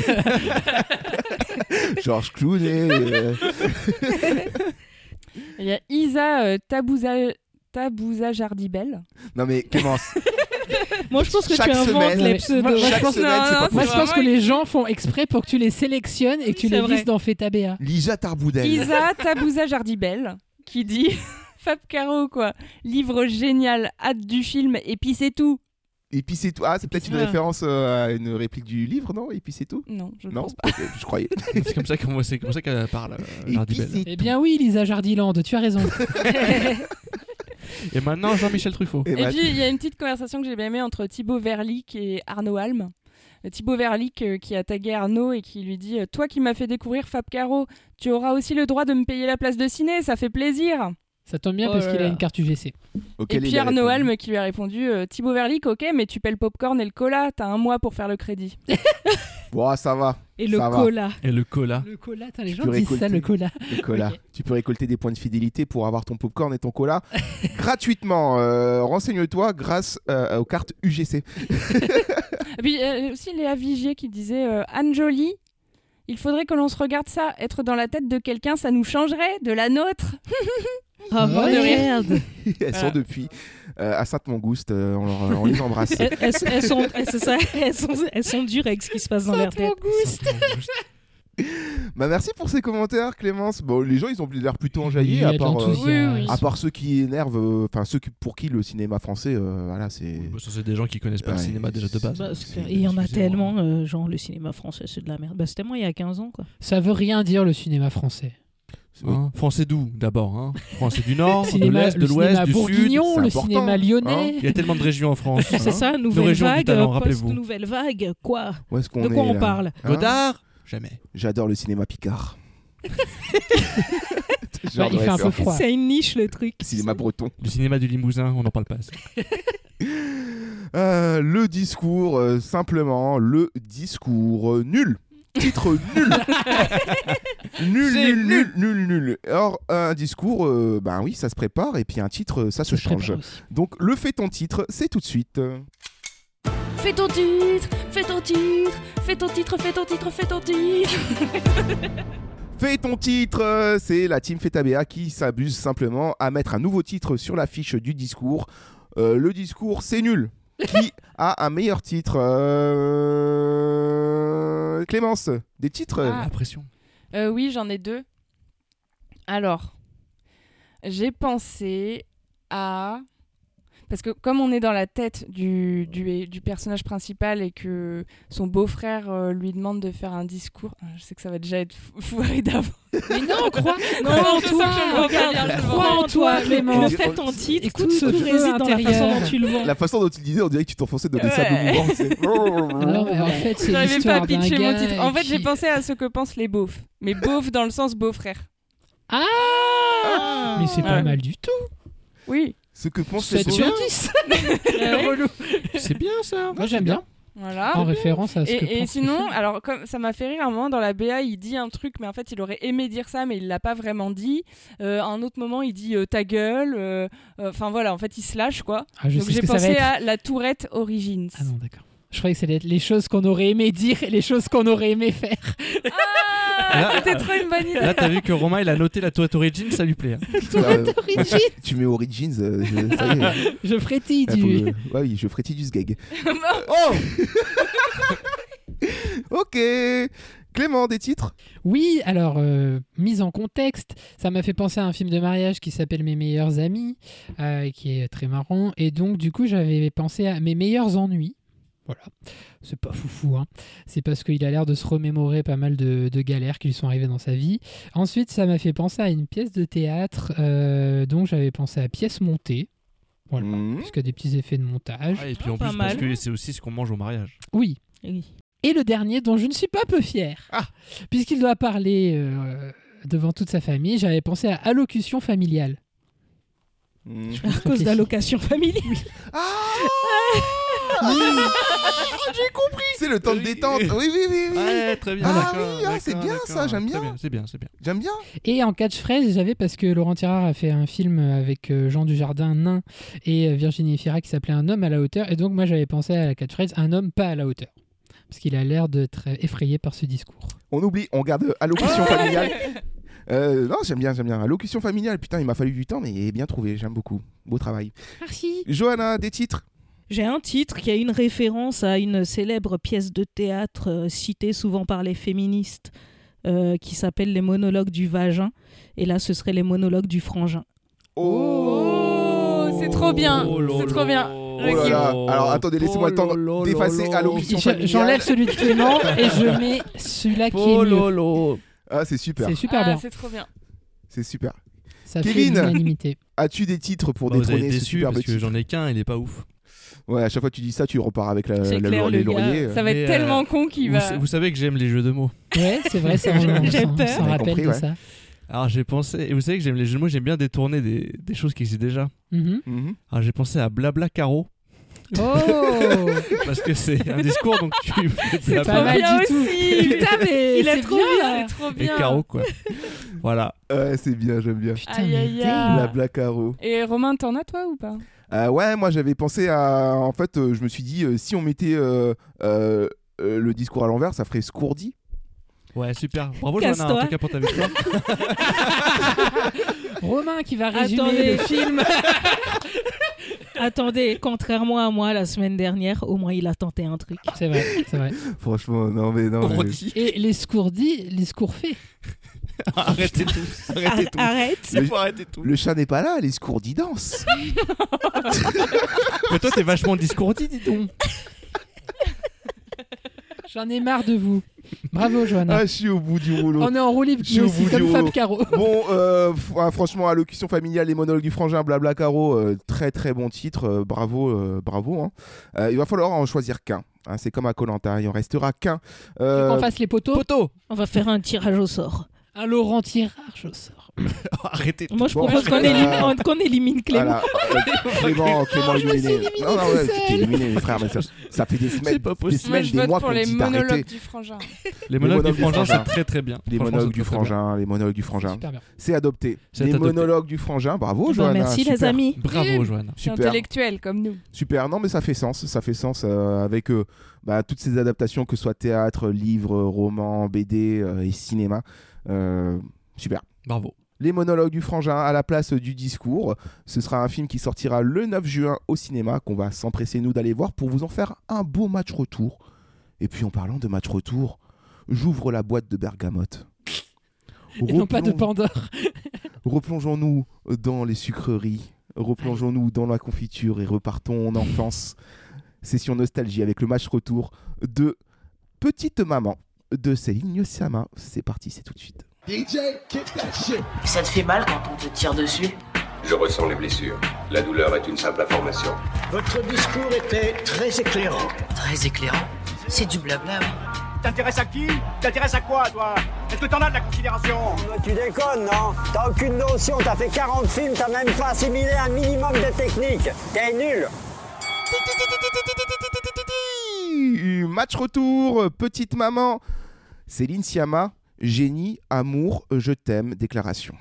A: Georges Clooney. euh,
J: Il y a Isa euh, Tabouza, Tabouza Jardibel.
A: Non mais Clémence,
K: Moi, je pense que
A: Chaque
K: tu inventes
A: semaine,
K: les
B: Ouais.
K: pseudos.
B: Moi, je
A: chaque
B: pense-
A: semaine,
J: non,
A: c'est
J: non,
A: pas
J: c'est
B: Moi, je
A: possible.
B: pense que les gens font exprès pour que tu les sélectionnes et que tu
K: C'est
B: les
K: vrai.
B: lises dans Fetabéa.
A: Lisa Tarboudel.
J: Isa Tabouza Jardibel qui dit Fab Caro, quoi. Livre génial, hâte du film, et puis c'est tout.
A: Et puis c'est tout. Ah, c'est peut-être une
K: Ah.
A: référence euh, à une réplique du livre, non? Et puis c'est tout?
J: Non, je ne
A: Non,
J: pense pas.
A: ok, je croyais.
I: C'est comme ça qu'on- c'est comme ça qu'elle parle, euh,
A: Et
I: Jardibel.
A: puis c'est
B: Eh
A: tout.
B: bien oui, Lisa Jardiland, tu as raison.
I: Et maintenant, Jean-Michel Truffaut.
A: Et
J: Et
A: bah,
J: puis, il y a une petite conversation que j'ai bien aimée entre Thibaut Verlick et Arnaud Alm. Euh, Thibaut Verlick euh, qui a tagué Arnaud et qui lui dit euh, Toi qui m'as fait découvrir Fab Caro, tu auras aussi le droit de me payer la place de ciné, ça fait plaisir.
B: Ça tombe bien
K: Oh
B: parce
K: là
B: qu'il a
K: là.
B: une carte U G C.
A: auquel
J: Et
A: il
J: puis
A: a
J: Arnaud
A: répondu.
J: Alm qui lui a répondu euh, Thibaut Verlick, ok, mais tu paies le popcorn et le cola, t'as un mois pour faire le crédit.
A: Bon, ça va.
K: Et le
A: Ça va.
K: cola.
I: Et le cola.
B: Le cola, attends, les
A: Tu
B: gens
A: peux
B: disent ça,
A: récolter.
B: le cola.
A: Le cola.
B: Ok.
A: Tu peux récolter des points de fidélité pour avoir ton popcorn et ton cola gratuitement. Euh, renseigne-toi grâce euh, aux cartes U G C.
J: Et puis euh, aussi Léa Vigier qui disait euh, Anne Jolie, il faudrait que l'on se regarde ça, être dans la tête de quelqu'un, ça nous changerait de la nôtre.
K: Ah
B: Ouais.
K: merde.
A: Elles sont depuis euh, à Sainte-Mangouste. euh, on, leur- on les embrasse.
K: elles, elles- elles sont, elles, c'est ça, elles, sont, elles sont dures avec ce qui se passe dans leur tête.
A: Bah, merci pour ces commentaires, Clémence. Bon, les gens, ils ont l'air plutôt
B: Il
A: enjaillés,
B: y a
A: à
B: de
A: part, euh,
B: l'enthousiasme.
J: oui, oui.
A: à part ceux qui énervent, euh, enfin ceux qui- pour qui le cinéma français, euh, voilà, c'est.
I: Bah, ça, c'est des gens qui connaissent pas
A: Ouais,
I: le cinéma déjà de base.
K: Bah, c'est
A: c'est-
K: clair. Et il y en a
I: excusez-moi.
K: tellement, euh, genre le cinéma français, c'est de la merde. Bah, c'était moi il y a quinze ans, quoi.
B: Ça veut rien dire le cinéma français.
I: Hein, français d'où d'abord hein Français du Nord, de
B: Cinéma-
I: l'Est, de
B: le
I: l'Ouest,
B: cinéma
I: du Sud.
B: bourguignon,
A: c'est
B: le
A: important,
B: cinéma lyonnais.
I: Il y a tellement de régions en France.
K: C'est
I: hein.
K: ça,
I: Nos
K: nouvelle
I: régions du
K: vague,
I: talent, rappelez-vous.
K: post-nouvelle vague, quoi.
A: Où est-ce qu'on
K: De quoi
A: est,
K: on
A: là
K: parle
A: Hein
I: Godard Jamais.
A: J'adore le cinéma Picard.
B: Bah, il fait un peu
A: Genre,
B: froid.
K: C'est une niche, le truc.
A: cinéma breton.
I: Le cinéma du Limousin, on n'en parle pas assez.
A: Euh, le discours, euh, simplement, le discours euh, nul. Titre nul. nul,
B: C'est
A: nul, nul, nul, nul. Or, un discours, euh, ben oui, ça se prépare, et puis un titre, ça se
B: Ça se prépare
A: change.
B: aussi.
A: Donc, le fait ton titre, c'est tout de suite.
H: Fais ton titre, fais ton titre, fais ton titre, fais ton titre, fais ton titre.
A: Fais ton titre, euh, c'est la team Fetabéa qui s'abuse simplement à mettre un nouveau titre sur l'affiche du discours. Euh, le discours, c'est nul. Qui a un meilleur titre euh... Clémence, des titres
J: Ah.
I: La pression.
J: Euh, oui, j'en ai deux. Alors, j'ai pensé à... Parce que comme on est dans la tête du, du, du personnage principal et que son beau-frère euh, lui demande de faire un discours, je sais que ça va déjà être fou- foiré d'avant.
B: Mais non, crois,
J: Non,
B: crois en
J: je
B: toi,
J: sens que je le vois pas bien, je le vois
B: crois
J: pas.
B: en toi, Clément.
K: Le fait ton titre,
B: Écoute
K: tout,
B: ce
K: tout
B: feu
K: réside dans la façon
B: intérieur.
K: dont tu le vends.
A: La façon dont tu le disais, on dirait que tu t'enfonçais dans des sables
J: Ouais.
A: mouvants. c'est-
B: Non, mais en fait, c'est
J: J'arrivais pas
B: l'histoire
J: à
B: d'un
J: pitcher mon
B: gars
J: titre. En fait,
B: qui-
J: j'ai pensé à ce que pensent les beaufs. Mais beaufs dans le sens beau-frère.
B: Ah, mais c'est pas
J: Ouais.
B: mal du tout.
J: Oui.
A: Ce que pense les
B: sept
A: beaux-
B: sur dix.
J: Ouais.
B: Relou.
I: C'est bien ça.
B: Moi, j'aime bien.
J: Voilà.
B: En référence à ce
J: et,
B: que
J: Et
B: pense
J: sinon, alors comme ça m'a fait rire, à un moment dans la B A, il dit un truc, mais en fait, il aurait aimé dire ça, mais il l'a pas vraiment dit. Euh, à un autre moment, il dit euh, ta gueule. Enfin euh, euh, voilà, en fait, il se lâche quoi.
B: Ah, je
J: Donc
B: sais ce
J: j'ai
B: que ça va
J: pensé
B: être.
J: à la Tourette Origins.
B: Ah non, d'accord. Je croyais que ça allait être les choses qu'on aurait aimé dire et les choses qu'on aurait aimé faire.
J: Ah,
I: Là-
J: c'était trop une bonne idée.
I: Là, t'as vu que Romain, il a noté la Tourette Origin, ça lui plaît. hein.
B: Tourette Origins.
A: Tu mets Origins, euh, je, ça y est.
B: Je frétille
A: Ah,
B: du.
A: faut que- ouais, oui, je frétille du sgeg. Oh Ok. Clément, des titres?
B: Oui, alors, euh, mise en contexte, ça m'a fait penser à un film de mariage qui s'appelle Mes meilleurs amis, euh, qui est très marrant. Et donc, du coup, j'avais pensé à Mes meilleurs ennuis. Voilà, c'est pas foufou, hein. C'est parce qu'il a l'air de se remémorer pas mal de, de galères qui lui sont arrivées dans sa vie. Ensuite, ça m'a fait penser à une pièce de théâtre, euh, donc j'avais pensé à Pièce montée. Voilà,
A: Mmh.
B: puisqu'il y a des petits effets de montage.
I: Ah, et puis en
K: Pas
I: plus,
K: mal.
I: parce que c'est aussi ce qu'on mange au mariage.
B: Oui.
K: Oui.
B: Et le dernier, dont je ne suis pas peu fier,
A: Ah.
B: puisqu'il doit parler euh, devant toute sa famille, j'avais pensé à Allocution familiale.
A: Mmh.
K: À cause d'allocation familiale.
A: Ah J'ai compris. C'est le temps de détente. Oui, oui, oui, oui.
I: Ouais, très bien.
A: Ah
I: d'accord,
A: oui, ah, c'est
I: d'accord,
A: bien
I: d'accord.
A: ça, j'aime
I: Très
A: bien.
I: C'est bien, c'est bien.
A: J'aime bien.
B: Et en catchphrase, j'avais parce que Laurent Tirard a fait un film avec euh, Jean Dujardin, Nain, et euh, Virginie Fira qui s'appelait Un homme à la hauteur. Et donc, moi, j'avais pensé à la catchphrase Un homme pas à la hauteur. Parce qu'il a l'air de très effrayé par ce discours.
A: On oublie, on garde allocution familiale. Euh, non, j'aime bien, j'aime bien. Allocution familiale, putain, il m'a fallu du temps, mais bien trouvé, j'aime beaucoup. Beau travail.
B: Merci.
A: Johanna, des titres?
K: J'ai un titre qui a une référence à une célèbre pièce de théâtre euh, citée souvent par les féministes euh, qui s'appelle Les monologues du vagin. Et là, ce serait Les monologues du frangin.
J: Oh, c'est trop bien.
I: Oh là
J: c'est trop
I: là.
J: bien.
A: Oh là là. Alors attendez, laissez-moi le temps
I: Oh là
A: d'effacer
I: là.
A: allocution
B: Je-
A: familiale.
B: J'enlève celui de Clément et je mets celui-là qui est mieux.
A: Ah, c'est super.
B: C'est super
J: Ah,
B: bien.
J: c'est trop bien.
A: C'est super.
B: Ça
A: Kevin.
B: fait l'unanimité.
A: As-tu des titres pour
I: Bah, vous allez
A: détrôner
I: être
A: ce
I: déçu
A: superbe
I: parce que
A: titre?
I: j'en ai qu'un, il est pas ouf.
A: Ouais, à chaque fois que tu dis ça, tu repars avec la,
K: C'est
A: la-
K: clair,
A: les
K: le gars.
A: lauriers.
J: Ça va
I: Mais,
J: être tellement
I: euh,
J: con qu'il
I: Vous,
J: va.
I: vous savez que j'aime les jeux de mots.
B: Ouais, c'est vrai, ça, on,
K: J'ai
B: on
K: peur.
B: s'en
A: On a
B: rappelle
A: compris,
B: de
A: ouais.
B: ça.
I: Alors j'ai pensé, et vous savez que j'aime les jeux de mots, j'aime bien détourner des, des choses qui existent déjà.
B: Mhm.
A: Mhm.
I: Alors j'ai pensé à Blabla Caro,
B: Oh
I: parce que c'est un discours donc tu fais
J: C'est
I: blabla
J: trop
B: mal
J: bien
B: du tout.
J: aussi.
B: Putain, mais
J: Il a
B: c'est
J: trop
B: bien,
J: bien.
B: là.
J: C'est trop
I: et
J: bien.
I: Caro quoi. Voilà.
A: Ouais, c'est bien, j'aime bien.
B: Putain,
J: Aïe,
B: mais
J: aïe,
B: dingue.
J: aïe.
A: La Black Arrow.
J: Et Romain, t'en as toi ou pas?
A: Euh, ouais, moi j'avais pensé à. En fait, euh, je me suis dit, euh, si on mettait euh, euh, euh, le discours à l'envers, ça ferait Scourdi.
I: Ouais, super. Bravo Johanna, en
K: Casse-toi.
I: tout cas pour ta victoire.
B: Romain qui va résumer
K: Attendez.
B: le film.
K: Attendez, contrairement à moi la semaine dernière, au moins il a tenté un truc.
B: C'est vrai, c'est vrai.
A: Franchement, non mais non. mais-
I: Scourdi.
B: Et les scourdis, les scourfés.
I: Arrêtez tout. Arrêtez tout.
K: Arrête.
I: Il faut arrêter tout.
A: Le chat n'est pas là, les Scourdis dansent.
I: Mais toi t'es vachement discourdi, dis donc.
B: J'en ai marre de vous. Bravo, Johanna.
A: Ah, je suis au bout du rouleau.
B: On est en roue libre,
A: Je suis
B: nous
A: au
B: aussi,
A: bout du
B: comme
A: rouleau.
B: Fab Caro.
A: Bon, euh, f- ah, franchement, allocution familiale, les monologues du frangin, blabla caro, euh, très très bon titre, euh, bravo, euh, bravo. Hein. Euh, il va falloir en choisir qu'un. Hein, c'est comme à Koh-Lanta, il en restera qu'un. Euh,
B: Qu'on fasse les poteaux.
I: Poteau.
K: On va faire un tirage au sort.
B: Un Laurent tirage au sort.
I: Arrêtez tout.
K: Moi je
A: Bon,
K: propose qu'on
A: euh,
K: élimine, qu'on élimine Clément.
A: Voilà, euh, Clément, Clément éliminé. Non, non, ouais, tu t'es éliminé, mes frères, mais ça, ça fait des semaines,
I: pas
A: des
I: possible.
J: Moi,
A: semaines,
J: je
A: des
J: vote
A: mois
J: pour
A: qu'on
J: les
A: dit d'arrêter.
J: monologues du frangin.
I: Les monologues du frangin
A: frangin.
I: c'est très très bien.
A: Les
I: Franchement,
A: monologues
I: c'est
A: du
I: très, très bien.
A: frangin, les monologues du frangin.
B: Super bien.
A: C'est adopté.
I: C'est
A: Les
I: adopté.
A: monologues du frangin, bravo,
K: Eh ben,
A: Johanna.
K: merci les
A: super.
K: amis.
I: Bravo Johanna.
J: C'est
A: Super.
J: intellectuel comme nous.
A: Super, non mais ça fait sens, ça fait sens euh, avec euh, bah, toutes ces adaptations, que ce soit théâtre, livre, roman, B D euh, et cinéma. Euh, super.
I: Bravo.
A: Les monologues du frangin à la place du discours. Ce sera un film qui sortira le neuf juin au cinéma, qu'on va s'empresser nous d'aller voir pour vous en faire un beau match retour. Et puis en parlant de match retour, j'ouvre la boîte de bergamote.
B: Et non pas de
A: Replonge-
B: Pandore.
A: Replongeons-nous dans les sucreries, replongeons-nous dans la confiture et repartons en enfance. Session nostalgie avec le match retour de Petite Maman de Céline Niossama. C'est parti, c'est tout de suite.
L: D J, kick that shit. Ça te fait mal quand on te tire dessus?
C: Je ressens les blessures. La douleur est une simple information.
L: Votre discours était très éclairant. Très éclairant? C'est du blabla, oui.
O: T'intéresses à qui? T'intéresses à quoi, toi? Est-ce que t'en as de la considération?
P: Tu déconnes, non? T'as aucune notion, t'as fait quarante films, t'as même pas assimilé un minimum de technique. T'es nul.
A: oui, match retour, petite maman. Céline Sciamma, génie, amour, je t'aime, déclaration.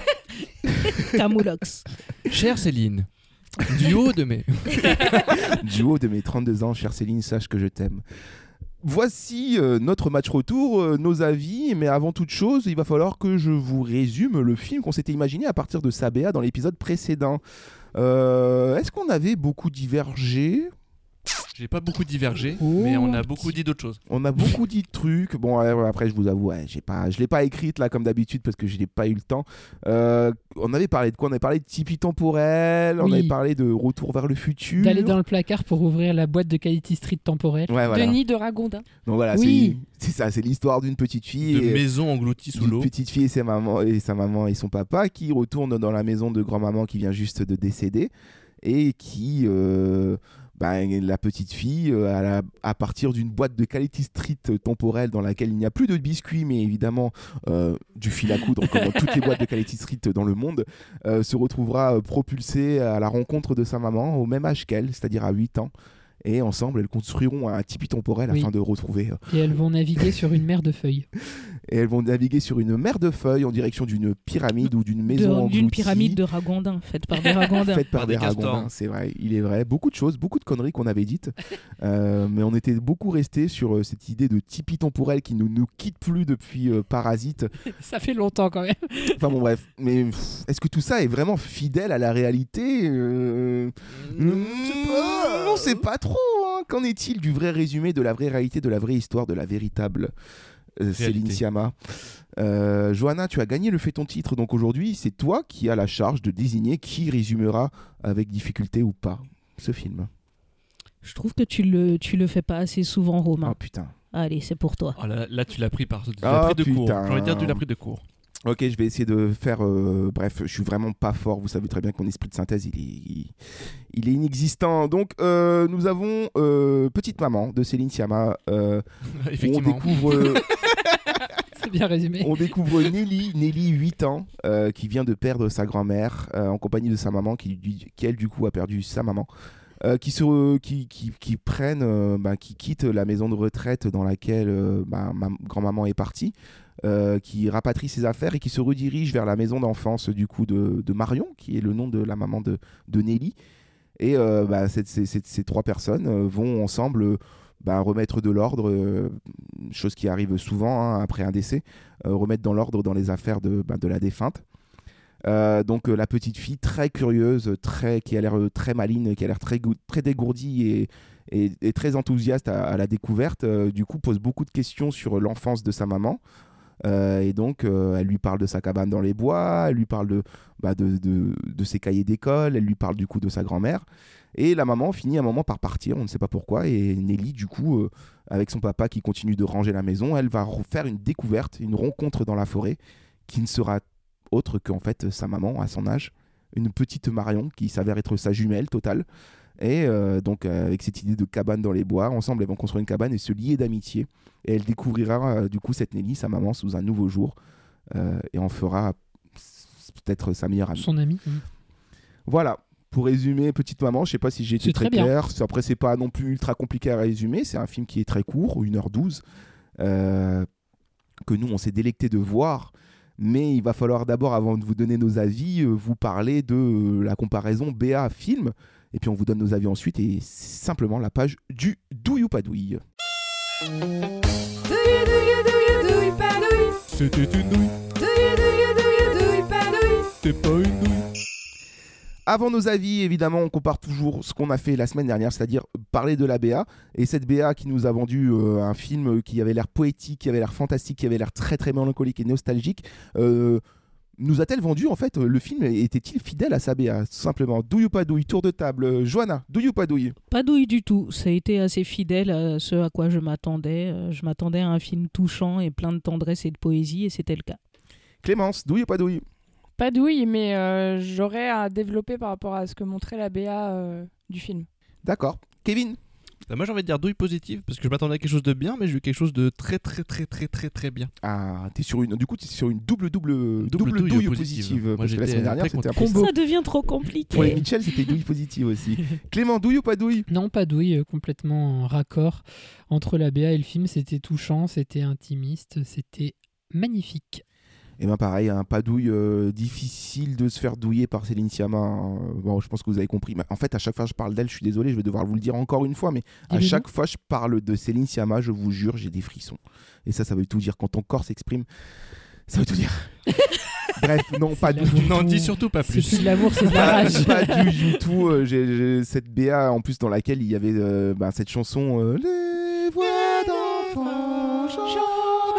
K: Camoulox.
I: Chère Céline, du haut de mes...
A: du haut de mes trente-deux ans, chère Céline, sache que je t'aime. Voici euh, notre match retour, euh, nos avis, mais avant toute chose, il va falloir que je vous résume le film qu'on s'était imaginé à partir de Sabea dans l'épisode précédent. Euh, est-ce qu'on avait beaucoup divergé ?
I: J'ai pas beaucoup divergé,
A: Oh.
I: mais on a beaucoup dit d'autres choses.
A: On a beaucoup dit de trucs. Bon, euh, après, je vous avoue, ouais, j'ai pas, je l'ai pas écrite là comme d'habitude parce que je n'ai pas eu le temps. Euh, on avait parlé de quoi ? On avait parlé de Tipeee temporel, on
B: Oui.
A: avait parlé de Retour vers le futur.
B: D'aller dans le placard pour ouvrir la boîte de Quality Street temporelle.
A: Ouais, voilà.
J: Denis de Ragondin.
A: Donc voilà,
B: Oui.
A: c'est, c'est ça, c'est l'histoire d'une petite fille.
I: De
A: et-
I: maison engloutie sous
A: d'une
I: l'eau.
A: petite fille et sa maman et sa maman et son papa qui retournent dans la maison de grand-maman qui vient juste de décéder et qui euh, bah, la petite fille euh, à, la- à partir d'une boîte de Quality Street euh, temporelle dans laquelle il n'y a plus de biscuits mais évidemment euh, du fil à coudre comme dans toutes les boîtes de Quality Street dans le monde, euh, se retrouvera euh, propulsée à la rencontre de sa maman au même âge qu'elle, c'est-à-dire à huit ans, et ensemble elles construiront un tipi temporel
B: Oui.
A: afin de retrouver euh,
B: Et elles vont naviguer sur une mer de feuilles.
A: et elles vont naviguer sur une mer de feuilles en direction d'une pyramide ou d'une maison
K: De-
A: engloutie.
K: D'une pyramide de Ragondin, faite par des Ragondins.
A: Faite par
I: Par
A: des
I: des castors.
A: ragondins, c'est vrai, il est vrai. Beaucoup de choses, beaucoup de conneries qu'on avait dites. Euh, mais on était beaucoup resté sur euh, cette idée de tipi temporel qui ne nous, nous quitte plus depuis euh, Parasite.
B: Ça fait longtemps quand même.
A: Enfin bon, bref. Mais pff, est-ce que tout ça est vraiment fidèle à la réalité euh... On sait pas trop. Hein. Qu'en est-il du vrai résumé, de la vraie réalité, de la vraie histoire, de la véritable euh, Céline
I: Réalité.
A: Sciamma? Euh, Johanna, tu as gagné le fait ton titre, donc aujourd'hui c'est toi qui as la charge de désigner qui résumera avec difficulté ou pas ce film.
K: Je trouve que tu le, tu le fais pas assez souvent, Romain.
A: Oh putain.
K: Allez, c'est pour toi.
I: Oh là, là, tu l'as pris par tu
A: Ah,
I: l'as pris de
A: putain.
I: court. J'ai envie de dire, tu l'as pris de court.
A: Ok, je vais essayer de faire. euh, bref, je suis vraiment pas fort. Vous savez très bien que mon esprit de synthèse, il est, il, il est inexistant. Donc, euh, nous avons euh, Petite Maman de Céline Sciamma. Euh, où
I: Effectivement.
A: On découvre. euh,
B: C'est bien résumé.
A: On découvre Nelly, Nelly huit ans, euh, qui vient de perdre sa grand-mère euh, en compagnie de sa maman, qui, du- qui elle du coup a perdu sa maman, euh, qui, se, qui, qui, qui prennent, euh, bah, qui quittent la maison de retraite dans laquelle euh, bah, ma grand-maman est partie, euh, qui rapatrie ses affaires et qui se redirige vers la maison d'enfance du coup de, de Marion, qui est le nom de la maman de, de Nelly. Et euh, bah, cette- ces, ces- ces trois personnes euh, vont ensemble euh, bah, remettre de l'ordre, euh, chose qui arrive souvent hein, après un décès, euh, remettre dans l'ordre dans les affaires de, bah, de la défunte. Euh, donc euh, la petite fille très curieuse, très, qui a l'air euh, très maligne, qui a l'air très, gou- très dégourdie et, et, et très enthousiaste à, à la découverte, euh, du coup pose beaucoup de questions sur l'enfance de sa maman. Euh, et donc euh, elle lui parle de sa cabane dans les bois, elle lui parle de, bah, de, de, de ses cahiers d'école, elle lui parle du coup de sa grand-mère. Et la maman finit un moment par partir, on ne sait pas pourquoi, et Nelly du coup, euh, avec son papa qui continue de ranger la maison, elle va re- faire une découverte, une rencontre dans la forêt, qui ne sera autre qu'en fait sa maman à son âge, une petite Marion qui s'avère être sa jumelle totale. Et euh, donc euh, avec cette idée de cabane dans les bois, ensemble elles vont construire une cabane et se lier d'amitié. Et elle découvrira euh, du coup cette Nelly, sa maman, sous un nouveau jour, euh, et en fera s- peut-être sa meilleure amie.
B: Son ami. Mhm.
A: Voilà, pour résumer Petite Maman, je sais pas si j'ai été
B: C'est
A: très
B: très bien.
A: clair. C'est- Après, c'est pas non plus ultra compliqué à résumer. C'est un film qui est très court, une heure douze, euh, que nous, on s'est délecté de voir. Mais il va falloir d'abord, avant de vous donner nos avis, euh, vous parler de euh, la comparaison B A film. Et puis on vous donne nos avis ensuite. Et c'est simplement la page du douille ou pas douille.
Q: Douille, douille, douille, douille, pas douille.
I: C'était une douille.
Q: Douille, douille, douille, douille, pas douille.
I: C'était pas une douille.
A: Avant nos avis, évidemment, on compare toujours ce qu'on a fait la semaine dernière, c'est-à-dire parler de la B A. Et cette B A qui nous a vendu euh, un film qui avait l'air poétique, qui avait l'air fantastique, qui avait l'air très très mélancolique et nostalgique, euh, nous a-t-elle vendu en fait le film? Était-il fidèle à sa B A? Tout simplement. Douille ou pas douille? Tour de table. Euh, Johanna, douille ou pas douille?
K: Pas douille du tout. Ça a été assez fidèle à ce à quoi je m'attendais. Euh, Je m'attendais à un film touchant et plein de tendresse et de poésie, et c'était le cas.
A: Clémence, douille ou pas douille?
J: Pas douille, mais euh, j'aurais à développer par rapport à ce que montrait la B A euh, du film.
A: D'accord. Kevin?
I: Bah, moi j'ai envie de dire douille positive parce que je m'attendais à quelque chose de bien, mais j'ai eu quelque chose de très très très très très très bien.
A: Ah, t'es sur une, du coup t'es sur une double double double,
I: douille,
A: douille
I: positive.
A: positive.
I: Moi,
A: Parce que la
I: j'étais
A: semaine dernière
I: très
A: c'était un
I: content.
A: peu
K: Ça devient trop compliqué.
A: Pour les Mitchell, c'était douille positive aussi. Clément, douille ou pas douille?
B: Non, pas douille, euh, complètement en raccord entre la B A et le film. C'était touchant, c'était intimiste, c'était magnifique.
A: Et ben pareil, un pas douille euh, difficile de se faire douiller par Céline Sciamma. Hein. Bon, je pense que vous avez compris. En fait, à chaque fois que je parle d'elle, je suis désolé, je vais devoir vous le dire encore une fois, mais à
B: Dis-le
A: chaque
B: donc.
A: fois que je parle de Céline Sciamma, je vous jure, j'ai des frissons. Et ça, ça veut tout dire. Quand ton corps s'exprime, ça veut tout dire. Bref, non, pas douille du
I: N'en
A: tout.
I: dis surtout pas plus.
B: C'est plus de l'amour, c'est de la
A: Pas,
B: rage.
A: pas douille du tout. Euh, j'ai, j'ai cette B A en plus dans laquelle il y avait euh, bah, cette chanson euh, Les voix d'enfants chantent.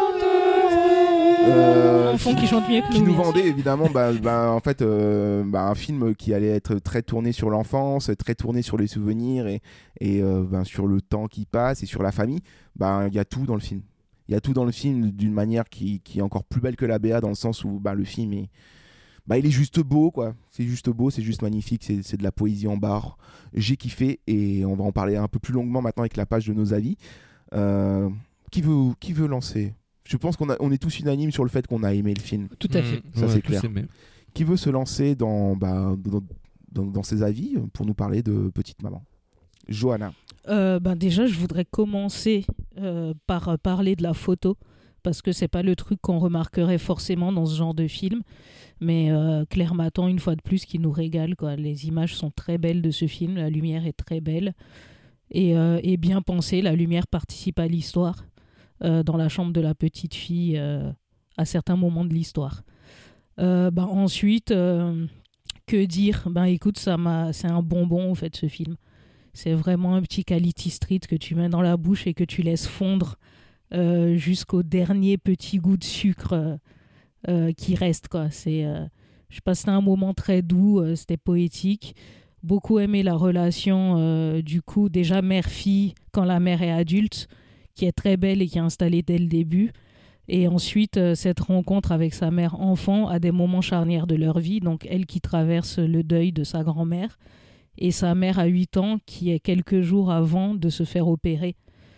A: Euh,
K: Enfant qui chante mieux que
A: qui
K: nous,
A: nous
K: bien
A: vendait évidemment bah, bah, en fait euh, bah, un film qui allait être très tourné sur l'enfance, très tourné sur les souvenirs et, et euh, bah, sur le temps qui passe et sur la famille. Bah, il y a tout dans le film. Il y a tout dans le film d'une manière qui, qui est encore plus belle que la B A, dans le sens où bah, le film est, bah, il est juste beau, quoi. C'est juste beau, c'est juste magnifique, c'est, c'est de la poésie en barre. J'ai kiffé et on va en parler un peu plus longuement maintenant avec la page de nos avis. Euh, qui veut, qui veut lancer? Je pense qu'on a, on est tous unanimes sur le fait qu'on a aimé le film.
B: Tout à fait.
I: Mmh,
A: Ça,
I: ouais,
A: c'est
I: tous
A: clair.
I: aimé.
A: Qui veut se lancer dans, bah, dans, dans, dans ses avis pour nous parler de Petite Maman? Johanna.
K: Euh, ben déjà, je voudrais commencer euh, par euh, parler de la photo, parce que c'est pas le truc qu'on remarquerait forcément dans ce genre de film, mais euh, Claire Matan, une fois de plus, qui nous régale, quoi. Les images sont très belles de ce film, la lumière est très belle et, euh, et bien pensée, la lumière participe à l'histoire euh, dans la chambre de la petite fille euh, à certains moments de l'histoire. Euh, ben ensuite, euh, que dire? Ben écoute, ça m'a... c'est un bonbon en fait ce film. C'est vraiment un petit quality street que tu mets dans la bouche et que tu laisses fondre euh, jusqu'au dernier petit goût de sucre euh, euh, qui reste, quoi. C'est, euh, je passais un moment très doux, euh, c'était poétique. Beaucoup aimé la relation euh, du coup déjà mère-fille quand la mère est adulte, qui est très belle et qui est installée dès le début. Et ensuite, euh, cette rencontre avec sa mère enfant à des moments charnières de leur vie. Donc elle qui traverse le deuil de sa grand-mère et sa mère à huit ans qui est quelques jours avant de se faire opérer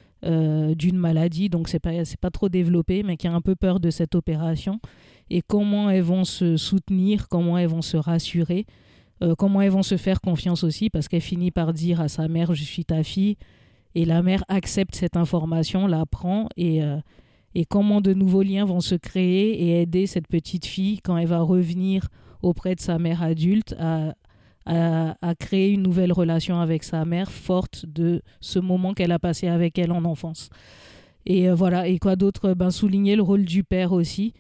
K: euh, d'une maladie. Donc c'est pas, c'est pas trop développé, mais qui a un peu peur de cette opération. Et comment elles vont se soutenir, comment elles vont se rassurer, euh, comment elles vont se faire confiance aussi, parce qu'elle finit par dire à sa mère « je suis ta fille ». Et la mère accepte cette information, la prend et... Euh, et comment de nouveaux liens vont se créer et aider cette petite fille quand elle va revenir auprès de sa mère adulte à, à, à créer une nouvelle relation avec sa mère forte de ce moment qu'elle a passé avec elle en enfance. Et euh, voilà, et quoi d'autre? Ben, souligner le rôle du père aussi,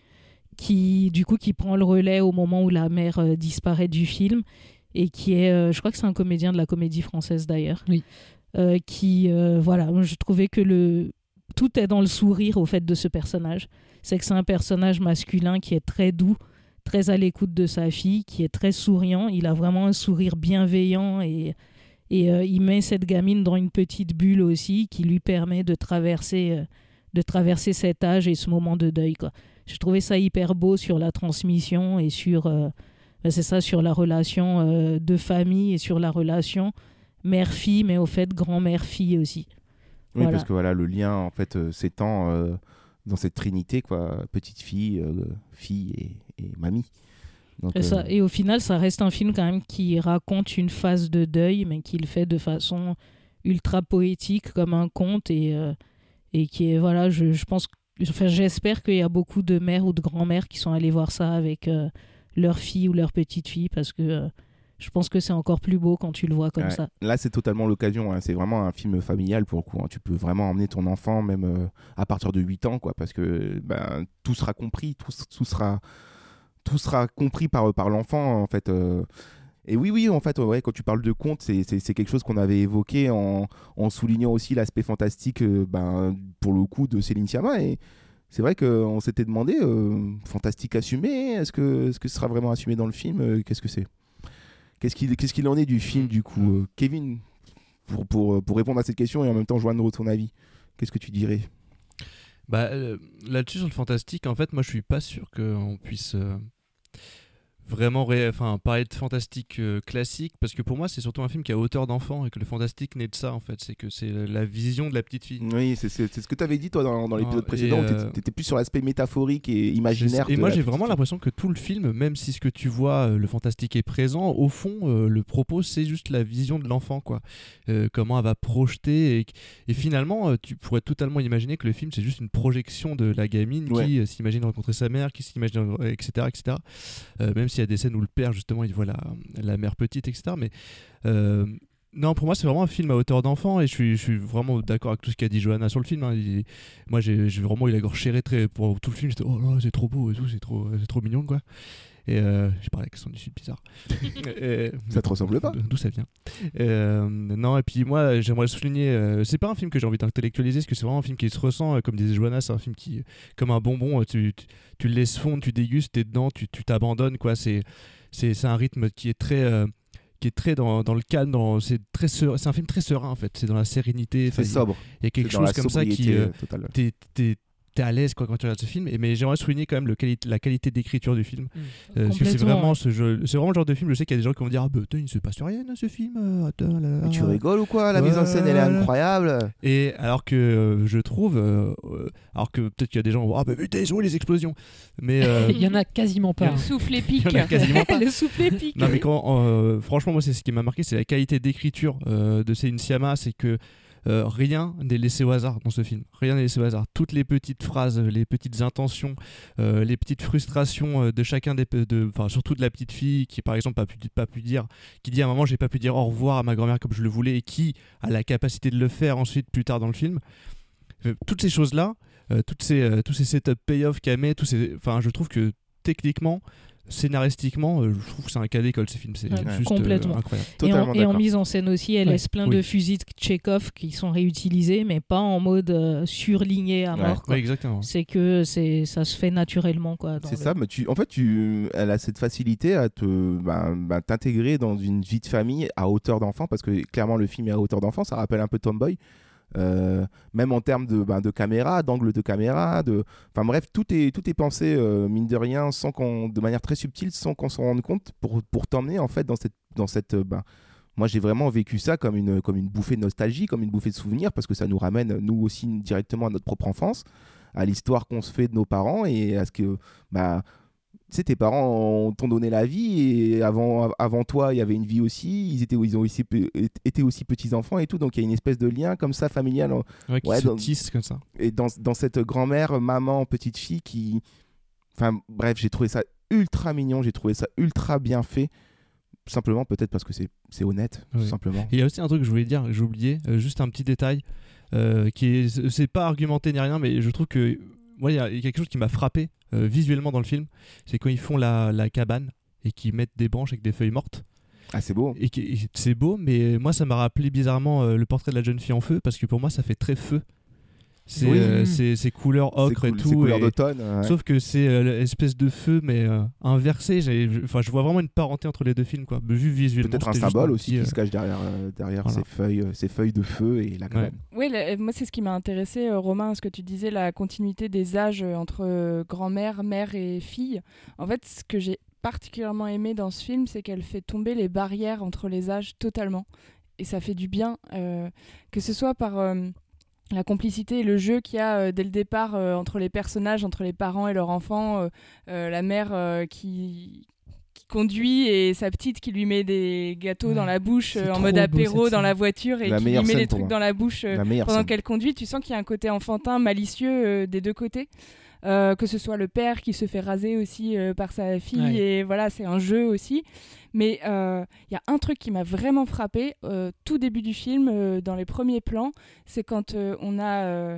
K: qui du coup qui prend le relais au moment où la mère euh, disparaît du film et qui est, euh, je crois que c'est un comédien de la Comédie Française d'ailleurs,
B: oui.
K: euh, qui, euh, voilà, je trouvais que le... tout est dans le sourire au fait de ce personnage. C'est que c'est un personnage masculin qui est très doux, très à l'écoute de sa fille, qui est très souriant. Il a vraiment un sourire bienveillant et, et euh, il met cette gamine dans une petite bulle aussi qui lui permet de traverser, euh, de traverser cet âge et ce moment de deuil, quoi. Je trouvais ça hyper beau sur la transmission et sur, euh, ben c'est ça, sur la relation euh, de famille et sur la relation mère-fille, mais au fait grand-mère-fille aussi.
A: Oui,
K: Voilà.
A: parce que voilà, le lien en fait euh, s'étend euh, dans cette trinité, quoi, petite fille, euh, fille et, et mamie. Donc,
K: Et, ça,
A: euh,
K: et au final, ça reste un film quand même qui raconte une phase de deuil, mais qui le fait de façon ultra poétique, comme un conte, et, euh, et qui est, voilà, je, je pense, enfin, j'espère qu'il y a beaucoup de mères ou de grands-mères qui sont allées voir ça avec euh, leur fille ou leur petite fille, parce que euh, je pense que c'est encore plus beau quand tu le vois comme
A: ouais,
K: ça.
A: là, c'est totalement l'occasion. Hein. C'est vraiment un film familial pour le coup. Hein. Tu peux vraiment emmener ton enfant, même euh, à partir de huit ans, quoi, parce que ben, tout sera compris, tout, tout, sera, tout sera compris par, par l'enfant, en fait. Euh. Et oui, oui, en fait, ouais, quand tu parles de conte, c'est, c'est, c'est quelque chose qu'on avait évoqué en, en soulignant aussi l'aspect fantastique, euh, ben, pour le coup, de Céline Sciamma. Et c'est vrai qu'on s'était demandé, euh, fantastique assumé, est-ce que, est-ce que ce sera vraiment assumé dans le film? euh, Qu'est-ce que c'est? Qu'est-ce qu'il, qu'est-ce qu'il en est du film, du coup? euh, Kevin, pour, pour, pour répondre à cette question et en même temps joindre ton avis, qu'est-ce que tu dirais?
I: Bah, euh, là-dessus, sur le fantastique, en fait, moi, je suis pas sûr qu'on puisse... Euh... vraiment ré... enfin pas être fantastique euh, classique, parce que pour moi c'est surtout un film qui a hauteur d'enfant et que le fantastique naît de ça en fait, c'est que c'est la vision de la petite fille.
A: Oui, c'est, c'est, c'est ce que tu avais dit toi dans, dans l'épisode
I: Ah,
A: précédent,
I: euh...
A: tu étais plus sur l'aspect métaphorique et imaginaire.
I: Et moi j'ai vraiment l'impression que tout le film, même si ce que tu vois, euh, le fantastique est présent, au fond euh, le propos c'est juste la vision de l'enfant quoi, euh, comment elle va projeter et, et finalement euh, tu pourrais totalement imaginer que le film c'est juste une projection de la gamine ouais. qui euh, s'imagine rencontrer sa mère, qui s'imagine etc etc. Euh, même si il y a des scènes où le père justement il voit la, la mère petite etc, mais euh, non, pour moi c'est vraiment un film à hauteur d'enfant et je suis, je suis vraiment d'accord avec tout ce qu'a dit Johanna sur le film hein. Il, moi j'ai, j'ai vraiment eu la gorge serrée très, pour tout le film, j'étais oh là c'est trop beau et tout, c'est trop, c'est trop mignon quoi. Et euh, j'ai parlé avec son du sud bizarre. et,
A: ça te ressemble pas?
I: D'où ça vient? euh, Non, et puis moi j'aimerais souligner, euh, c'est pas un film que j'ai envie d'intellectualiser, parce que c'est vraiment un film qui se ressent, euh, comme disait Johanna, c'est un film qui, comme un bonbon, tu, tu, tu le laisses fondre, tu dégustes, t'es dedans, tu, tu t'abandonnes quoi. C'est, c'est, c'est un rythme qui est très. Euh, qui est très dans, dans le calme, dans, c'est, très ser- c'est un film très serein en fait, c'est dans la sérénité.
A: C'est sobre.
I: Il y a quelque
A: c'est
I: chose comme ça qui. Euh, t'es, t'es, t'es à l'aise quoi, quand tu regardes ce film, et, mais j'aimerais souligner quand même le quali- la qualité d'écriture du film. Mmh. Euh, parce que c'est vraiment, ce jeu, c'est vraiment le genre de film, je sais qu'il y a des gens qui vont dire ah bah il ne se passe rien ce film. Euh, attends, là, là.
A: Mais tu rigoles ou quoi? La ouais, mise en scène elle est incroyable.
I: Et alors que euh, je trouve, euh, alors que peut-être qu'il y a des gens qui vont ah bah putain ils ont eu les explosions. Mais euh,
B: il y en a quasiment pas.
H: Le souffle épique.
I: Il y en a quasiment pas.
H: Le souffle épique.
I: Non mais quand, euh, franchement moi c'est ce qui m'a marqué, c'est la qualité d'écriture euh, de Céline Sciamma, c'est que Euh, rien n'est laissé au hasard dans ce film. Rien n'est laissé au hasard. Toutes les petites phrases, les petites intentions, euh, les petites frustrations euh, de chacun des, de, enfin surtout de la petite fille qui par exemple a pu, pas pu dire, qui dit à un moment j'ai pas pu dire au revoir à ma grand-mère comme je le voulais, et qui a la capacité de le faire ensuite plus tard dans le film. Euh, toutes ces choses là, euh, toutes ces, euh, tous ces setup payoff qu'elle met, tous ces, enfin je trouve que techniquement, scénaristiquement, euh, je trouve que c'est un cas d'école ces films, c'est ouais, juste
K: complètement.
I: Euh, incroyable.
K: Et en, et en mise en scène aussi, elle ouais. laisse plein
I: oui.
K: de fusils de Tchekhov qui sont réutilisés, mais pas en mode euh, surligné à mort.
I: Ouais. Ouais, exactement.
K: C'est que c'est, ça se fait naturellement. Quoi,
A: c'est
K: le...
A: ça, mais tu, en fait, tu, elle a cette facilité à te, bah, bah, t'intégrer dans une vie de famille à hauteur d'enfant, parce que clairement le film est à hauteur d'enfant, ça rappelle un peu Tomboy. Euh, même en termes de, ben, de caméra, d'angle de caméra, de... enfin bref, tout est, tout est pensé euh, mine de rien, sans qu'on, de manière très subtile, sans qu'on s'en rende compte, pour, pour t'emmener en fait dans cette, dans cette ben, moi j'ai vraiment vécu ça comme une, comme une bouffée de nostalgie, comme une bouffée de souvenirs, parce que ça nous ramène nous aussi directement à notre propre enfance, à l'histoire qu'on se fait de nos parents et à ce que bah, tu sais, tes parents t'ont donné la vie et avant, avant toi, il y avait une vie aussi. Ils, étaient, ils ont aussi, été aussi petits-enfants et tout. Donc, il y a une espèce de lien comme ça, familial.
I: Ouais, qui ouais, se dans, tisse comme ça.
A: Et dans, dans cette grand-mère, maman, petite-fille qui... Enfin, bref, j'ai trouvé ça ultra mignon. J'ai trouvé ça ultra bien fait. Simplement, peut-être parce que c'est, c'est honnête, oui. tout simplement.
I: Il y a aussi un truc que je voulais dire, j'ai oublié. Euh, juste un petit détail euh, qui est... C'est pas argumenté ni rien, mais je trouve que... Moi, il y a quelque chose qui m'a frappé euh, visuellement dans le film, c'est quand ils font la, la cabane et qu'ils mettent des branches avec des feuilles mortes.
A: Ah, c'est beau.
I: Et, et c'est beau, mais moi, ça m'a rappelé bizarrement euh, le portrait de la jeune fille en feu, parce que pour moi, ça fait très feu. C'est, oui. euh, c'est, c'est couleur ocre
A: c'est cool,
I: et tout.
A: C'est couleur
I: et,
A: d'automne. Ouais.
I: Sauf que c'est euh, l'espèce de feu, mais euh, inversé. J'ai, enfin, je vois vraiment une parenté entre les deux films, quoi. Vu visuellement.
A: Peut-être un symbole aussi euh... qui se cache derrière, euh, derrière voilà. ces, feuilles, ces feuilles de feu et la cabane.
J: Ouais. Oui, la, moi, c'est ce qui m'a intéressé, euh, Romain, ce que tu disais, la continuité des âges entre euh, grand-mère, mère et fille. En fait, ce que j'ai particulièrement aimé dans ce film, c'est qu'elle fait tomber les barrières entre les âges totalement. Et ça fait du bien, euh, que ce soit par... Euh, la complicité et le jeu qu'il y a euh, dès le départ euh, entre les personnages, entre les parents et leurs enfants, euh, euh, la mère euh, qui, qui conduit et sa petite qui lui met des gâteaux ouais. dans la bouche euh, en mode apéro dans la voiture et
A: la
J: qui lui met des trucs
A: moi.
J: dans la bouche euh, la pendant
A: scène.
J: Qu'elle conduit. Tu sens qu'il y a un côté enfantin, malicieux euh, des deux côtés. Euh, que ce soit le père qui se fait raser aussi euh, par sa fille ouais. et voilà, c'est un jeu aussi. Mais il euh, y a un truc qui m'a vraiment frappé euh, tout début du film, euh, dans les premiers plans, c'est quand euh, on a euh,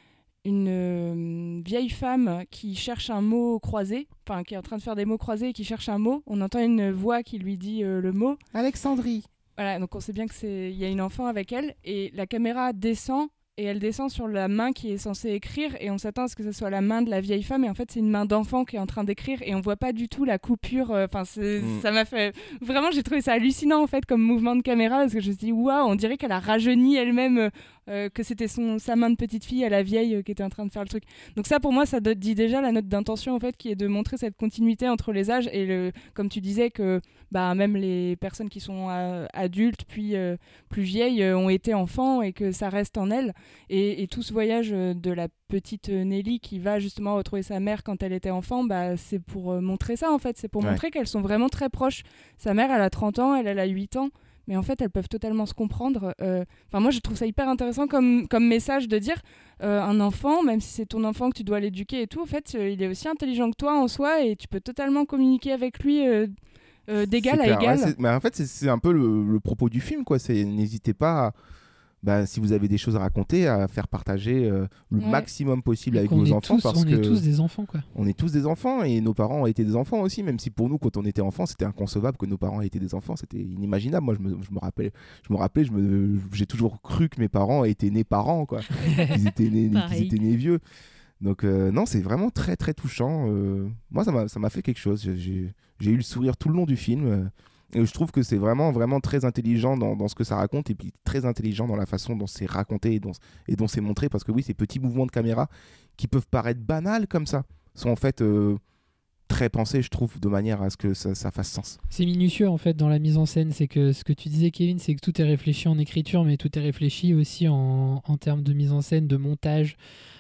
J: une euh, vieille femme qui cherche un mot croisé, enfin qui est en train de faire des mots croisés et qui cherche un mot. On entend une voix qui lui dit euh, le mot
A: Alexandrie.
J: Voilà, donc on sait bien que c'est il y a une enfant avec elle et la caméra descend et elle descend sur la main qui est censée écrire et on s'attend à ce que ce soit la main de la vieille femme et en fait c'est une main d'enfant qui est en train d'écrire et on voit pas du tout la coupure. Enfin, euh, mmh. ça m'a fait vraiment, j'ai trouvé ça hallucinant en fait comme mouvement de caméra parce que je me suis dit waouh, on dirait qu'elle a rajeuni elle-même, euh, que c'était son sa main de petite fille à la vieille euh, qui était en train de faire le truc. Donc ça pour moi ça dit déjà la note d'intention en fait qui est de montrer cette continuité entre les âges et le, comme tu disais que bah même les personnes qui sont euh, adultes puis euh, plus vieilles euh, ont été enfants et que ça reste en elles. Et, et tout ce voyage de la petite Nelly qui va justement retrouver sa mère quand elle était enfant, bah, c'est pour montrer ça en fait, c'est pour ouais. montrer qu'elles sont vraiment très proches. Sa mère elle a trente ans, elle, elle a huit ans, mais en fait elles peuvent totalement se comprendre. Enfin euh, moi je trouve ça hyper intéressant comme, comme message de dire euh, un enfant, même si c'est ton enfant que tu dois l'éduquer et tout, en fait euh, il est aussi intelligent que toi en soi et tu peux totalement communiquer avec lui euh, euh, d'égal à égal.
A: Ouais, mais en fait c'est, c'est un peu le, le propos du film quoi, c'est n'hésitez pas à... Bah, si vous avez des choses à raconter, à faire partager euh, le ouais. maximum possible et avec vos enfants.
B: Tous,
A: parce
B: on
A: que
B: est tous des enfants, quoi.
A: On est tous des enfants et nos parents ont été des enfants aussi, même si pour nous, quand on était enfants, c'était inconcevable que nos parents aient été des enfants, c'était inimaginable. Moi, je me, je me rappelle, je me rappelais, je me, j'ai toujours cru que mes parents étaient nés parents, quoi. Ils étaient nés, ils étaient nés vieux. Donc euh, non, c'est vraiment très très touchant. Euh, moi, ça m'a, ça m'a fait quelque chose. J'ai, j'ai eu le sourire tout le long du film. Euh, Et je trouve que c'est vraiment, vraiment très intelligent dans, dans ce que ça raconte et puis très intelligent dans la façon dont c'est raconté et dont, et dont c'est montré. Parce que oui, ces petits mouvements de caméra qui peuvent paraître banals comme ça sont en fait euh, très pensés, je trouve, de manière à ce que ça, ça fasse sens.
B: C'est minutieux en fait dans la mise en scène. C'est que ce que tu disais, Kevin, c'est que tout est réfléchi en écriture, mais tout est réfléchi aussi en, en termes de mise en scène, de montage.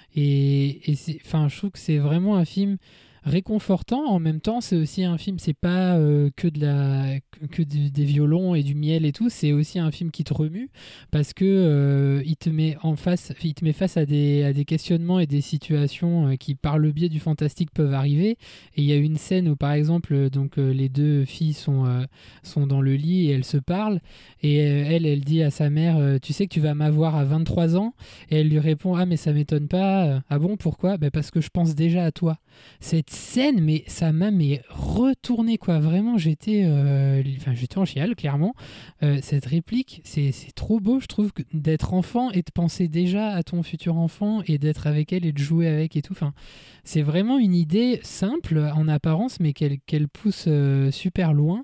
B: Et, et c'est, je trouve que c'est vraiment un film réconfortant. En même temps, c'est aussi un film, c'est pas euh, que de la que du, des violons et du miel et tout, c'est aussi un film qui te remue parce que euh, il te met en face il te met face à des à des questionnements et des situations euh, qui par le biais du fantastique peuvent arriver. Et il y a une scène où par exemple donc euh, les deux filles sont euh, sont dans le lit et elles se parlent et euh, elle elle dit à sa mère euh, tu sais que tu vas m'avoir à vingt-trois ans, et elle lui répond ah mais ça m'étonne pas. Ah bon, pourquoi? Bah parce que je pense déjà à toi. Cette scène, mais ça m'a mais retourné quoi, vraiment j'étais euh, enfin j'étais en chiale clairement. Euh, cette réplique c'est, c'est trop beau, je trouve, que d'être enfant et de penser déjà à ton futur enfant et d'être avec elle et de jouer avec et tout. Enfin, c'est vraiment une idée simple en apparence mais qu'elle, qu'elle pousse euh, super loin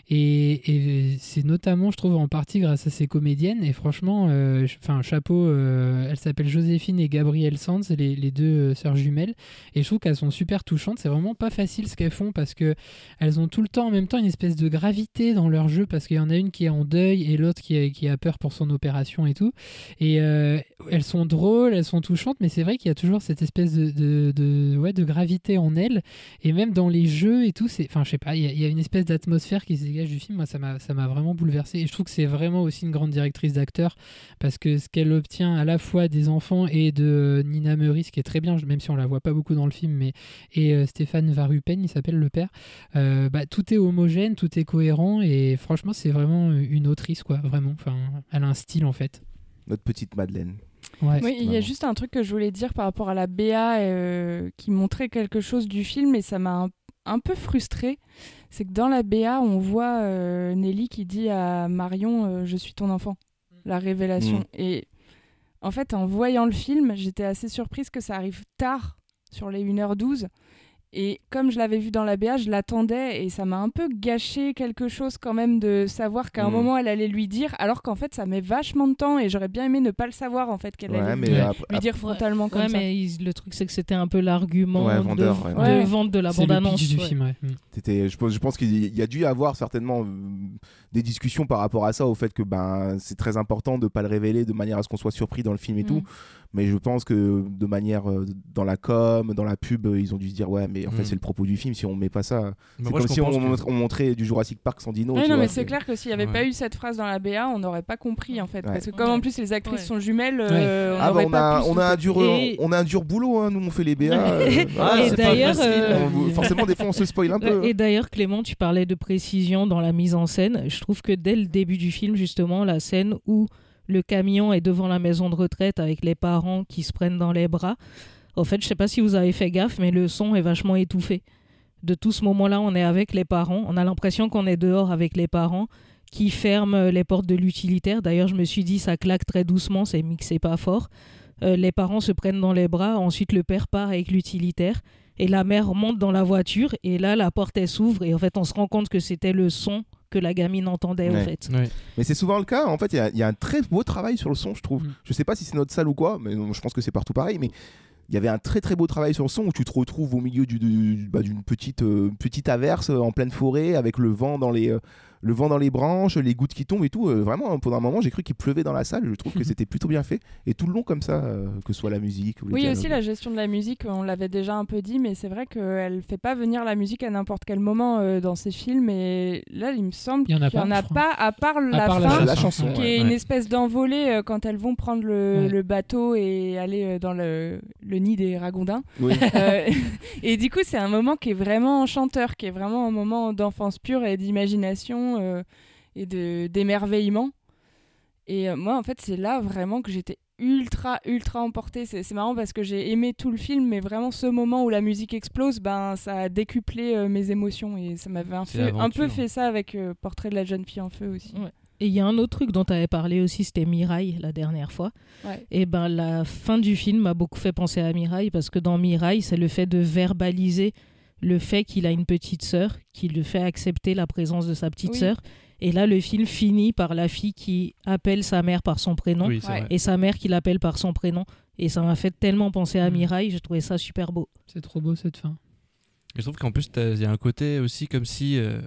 B: et, et c'est notamment je trouve en partie grâce à ces comédiennes et franchement enfin euh, chapeau, euh, elles s'appellent Joséphine et Gabrielle Sands, les, les deux euh, sœurs jumelles, et je trouve qu'elles sont super touchantes. C'est vraiment pas facile ce qu'elles font parce que elles ont tout le temps en même temps une espèce de gravité dans leur jeu parce qu'il y en a une qui est en deuil et l'autre qui a, qui a peur pour son opération et tout, et euh, elles sont drôles, elles sont touchantes, mais c'est vrai qu'il y a toujours cette espèce de, de, de, ouais, de gravité en elles, et même dans les jeux et tout, c'est, enfin je sais pas, il y, a, il y a une espèce d'atmosphère qui se dégage du film. Moi ça m'a, ça m'a vraiment bouleversé et je trouve que c'est vraiment aussi une grande directrice d'acteurs parce que ce qu'elle obtient à la fois des enfants et de Nina Meurice qui est très bien, même si on la voit pas beaucoup dans le film, mais et euh, Stéphane Varupen, il s'appelle le père, euh, bah, tout est homogène, tout est cohérent et franchement c'est vraiment une autrice quoi, vraiment, enfin, elle a un style en fait.
A: Notre petite Madeleine.
J: Ouais. Oui, il y a juste un truc que je voulais dire par rapport à la B A euh, qui montrait quelque chose du film et ça m'a un, un peu frustrée. C'est que dans la B A, on voit euh, Nelly qui dit à Marion euh, « Je suis ton enfant », la révélation. Mmh. Et en fait, en voyant le film, j'étais assez surprise que ça arrive tard, sur les une heure douze. Et comme je l'avais vu dans la B A, je l'attendais et ça m'a un peu gâché quelque chose quand même de savoir qu'à un mmh. moment elle allait lui dire, alors qu'en fait ça met vachement de temps et j'aurais bien aimé ne pas le savoir en fait qu'elle ouais, allait lui, après, lui dire frontalement ouais, comme
K: ouais,
J: ça.
K: Mais il, le truc c'est que c'était un peu l'argument
A: ouais, vendeur,
K: de,
A: ouais.
K: de vente de la
B: c'est
K: bande-annonce.
B: Du film, ouais.
A: C'était, je pense, je pense qu'il y a dû y avoir certainement euh, des discussions par rapport à ça, au fait que ben c'est très important de pas le révéler de manière à ce qu'on soit surpris dans le film et mmh. tout. Mais je pense que de manière euh, dans la com, dans la pub, ils ont dû se dire ouais, mais en mmh. fait c'est le propos du film. Si on met pas ça, mais c'est comme si on, que... on montrait du Jurassic Park sans dino.
J: Ouais, non,
A: vois,
J: mais
A: c'est...
J: c'est clair que s'il y avait ouais. pas eu cette phrase dans la B A, on n'aurait pas compris en fait, ouais. parce que comme ouais. en plus les actrices ouais. sont jumelles, euh, ouais. on
A: ah bah on
J: pas
A: a
J: plus
A: on a un dur et... on a un dur boulot, hein, nous on fait les B A. Euh,
K: ah, et d'ailleurs, euh...
A: on, forcément des fois on se spoil un peu.
K: Et d'ailleurs Clément, tu parlais de précision dans la mise en scène. Je trouve que dès le début du film justement, la scène où le camion est devant la maison de retraite avec les parents qui se prennent dans les bras. En fait, je sais pas si vous avez fait gaffe, mais le son est vachement étouffé. De tout ce moment-là, on est avec les parents. On a l'impression qu'on est dehors avec les parents. qui ferme les portes de l'utilitaire. D'ailleurs, je me suis dit, ça claque très doucement, c'est mixé pas fort. Euh, les parents se prennent dans les bras, ensuite le père part avec l'utilitaire et la mère monte dans la voiture et là, la porte, elle s'ouvre et en fait, on se rend compte que c'était le son que la gamine entendait
A: ouais.
K: en fait.
I: Ouais.
A: Mais c'est souvent le cas, en fait, il y, y a un très beau travail sur le son, je trouve. Mm. Je sais pas si c'est notre salle ou quoi, mais je pense que c'est partout pareil, mais il y avait un très très beau travail sur le son où tu te retrouves au milieu du, du, bah, d'une petite, euh, petite averse en pleine forêt avec le vent dans les... Euh, le vent dans les branches, les gouttes qui tombent et tout. Euh, vraiment, pendant un moment, j'ai cru qu'il pleuvait dans la salle. Je trouve que c'était plutôt bien fait. Et tout le long comme ça, euh, que ce soit la musique ou les
J: Oui,
A: dialogues.
J: aussi la gestion de la musique, on l'avait déjà un peu dit, mais c'est vrai qu'elle fait pas venir la musique à n'importe quel moment euh, dans ses films. Et là, il me semble qu'il n'y en a,
B: pas,
J: en a pas, à part
B: à
J: la
B: part
J: fin,
B: la,
A: la chanson,
J: qui
A: ouais.
J: est une
A: ouais.
J: espèce d'envolée euh, quand elles vont prendre le,
B: ouais.
J: le bateau et aller euh, dans le, le nid des ragondins.
A: Oui.
J: Euh, et du coup, c'est un moment qui est vraiment enchanteur, qui est vraiment un moment d'enfance pure et d'imagination. Euh, et de, d'émerveillement. Et euh, moi, en fait, c'est là vraiment que j'étais ultra, ultra emportée. C'est, c'est marrant parce que j'ai aimé tout le film, mais vraiment ce moment où la musique explose, ben, ça a décuplé euh, mes émotions. Et ça m'avait un, peu, un peu fait ça avec euh, Portrait de la jeune fille en feu aussi.
K: Ouais. Et il y a un autre truc dont tu avais parlé aussi, c'était Mirai la dernière fois.
J: Ouais.
K: Et ben la fin du film m'a beaucoup fait penser à Mirai parce que dans Mirai, c'est le fait de verbaliser le fait qu'il a une petite sœur, qui le fait accepter la présence de sa petite
J: oui.
K: sœur. Et là, le film finit par la fille qui appelle sa mère par son prénom
I: oui,
J: ouais.
K: et sa mère qui l'appelle par son prénom. Et ça m'a fait tellement penser à Mirai, j'ai trouvé ça super beau.
B: C'est trop beau cette fin.
I: Et je trouve qu'en plus, il y a un côté aussi comme si euh,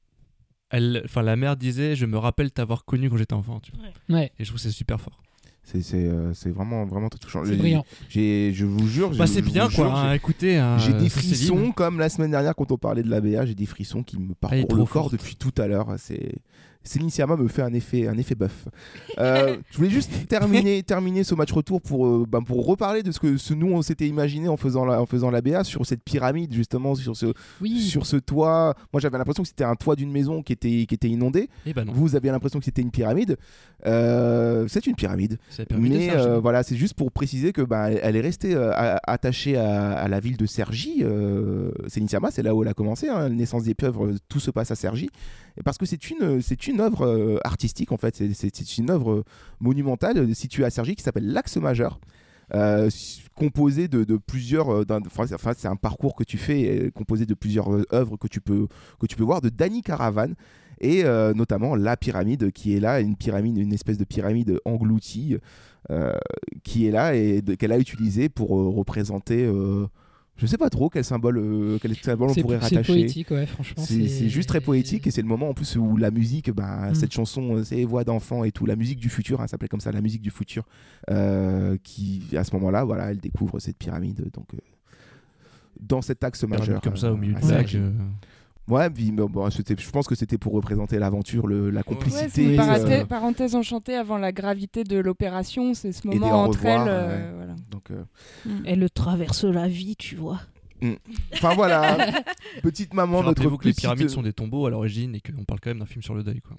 I: elle, la mère disait « Je me rappelle t'avoir connu quand j'étais enfant. » tu vois.
B: Ouais.
I: Et je trouve que c'est super fort.
A: C'est, c'est, euh, c'est vraiment, vraiment touchant.
B: C'est
A: j'ai,
B: brillant.
A: J'ai, je vous jure,
I: bah,
A: j'ai,
I: c'est bien
A: jure,
I: quoi. Hein, écoutez, hein,
A: j'ai des
I: Céline.
A: frissons comme la semaine dernière quand on parlait de l'A B A. J'ai des frissons qui me parcourent le corps
I: forte.
A: depuis tout à l'heure. C'est Céline Sciamma me fait un effet, un effet bœuf. Euh, je voulais juste terminer, terminer ce match retour pour, euh, bah, pour reparler de ce que ce, nous on s'était imaginé en faisant la, en faisant l'A B A sur cette pyramide justement, sur ce,
B: oui.
A: sur ce toit. Moi j'avais l'impression que c'était un toit d'une maison qui était, qui était inondé.
I: Et bah non.
A: Vous aviez l'impression que c'était une pyramide. Euh, c'est une pyramide.
I: C'est la pyramide
A: Mais
I: de Cergy.
A: euh, voilà, c'est juste pour préciser que bah, elle est restée euh, attachée à, à la ville de Cergy. Euh, Céline Sciamma, c'est là où elle a commencé. Hein, la naissance des pieuvres, tout se passe à Cergy. Et parce que c'est une, c'est une œuvre euh, artistique en fait. C'est, c'est, c'est une œuvre monumentale située à Cergy qui s'appelle l'Axe Majeur. Euh, composé de, de plusieurs euh, enfin c'est un parcours que tu fais euh, composé de plusieurs euh, œuvres que tu peux que tu peux voir de Danny Caravane et euh, notamment la pyramide qui est là, une pyramide, une espèce de pyramide engloutie euh, qui est là et de, qu'elle a utilisée pour euh, représenter euh, je sais pas trop quel symbole, euh, quel symbole on
B: c'est,
A: pourrait
B: c'est
A: rattacher.
B: C'est poétique, ouais, franchement.
A: C'est, c'est... c'est juste très poétique et c'est le moment en plus où la musique, bah, mm. cette chanson, c'est voix d'enfant et tout, la musique du futur, hein, ça s'appelait comme ça, la musique du futur, euh, qui à ce moment-là, voilà, elle découvre cette pyramide, donc euh, dans cet axe majeur.
I: Comme ça au milieu
A: euh,
I: du lac. Euh...
A: Ouais, puis, bon, c'était, je pense que c'était pour représenter l'aventure, le, la complicité.
J: Ouais, c'est une parenthèse, euh... parenthèse enchantée avant la gravité de l'opération, c'est ce moment entre elles. Euh,
A: ouais.
J: voilà.
A: Donc, euh...
K: mm. Elle traverse la vie, tu vois.
A: Mmh. Enfin voilà, petite maman, notre
I: Rappelez-vous que
A: petite...
I: les pyramides sont des tombeaux à l'origine et qu'on parle quand même d'un film sur le deuil, quoi.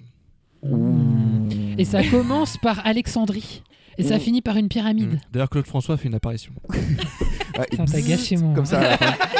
B: Mmh. Et ça commence par Alexandrie et mmh. ça finit par une pyramide.
I: Mmh. D'ailleurs, Claude François fait une apparition.
A: Ouais,
B: ça t'a gâché mon.
A: Comme ça.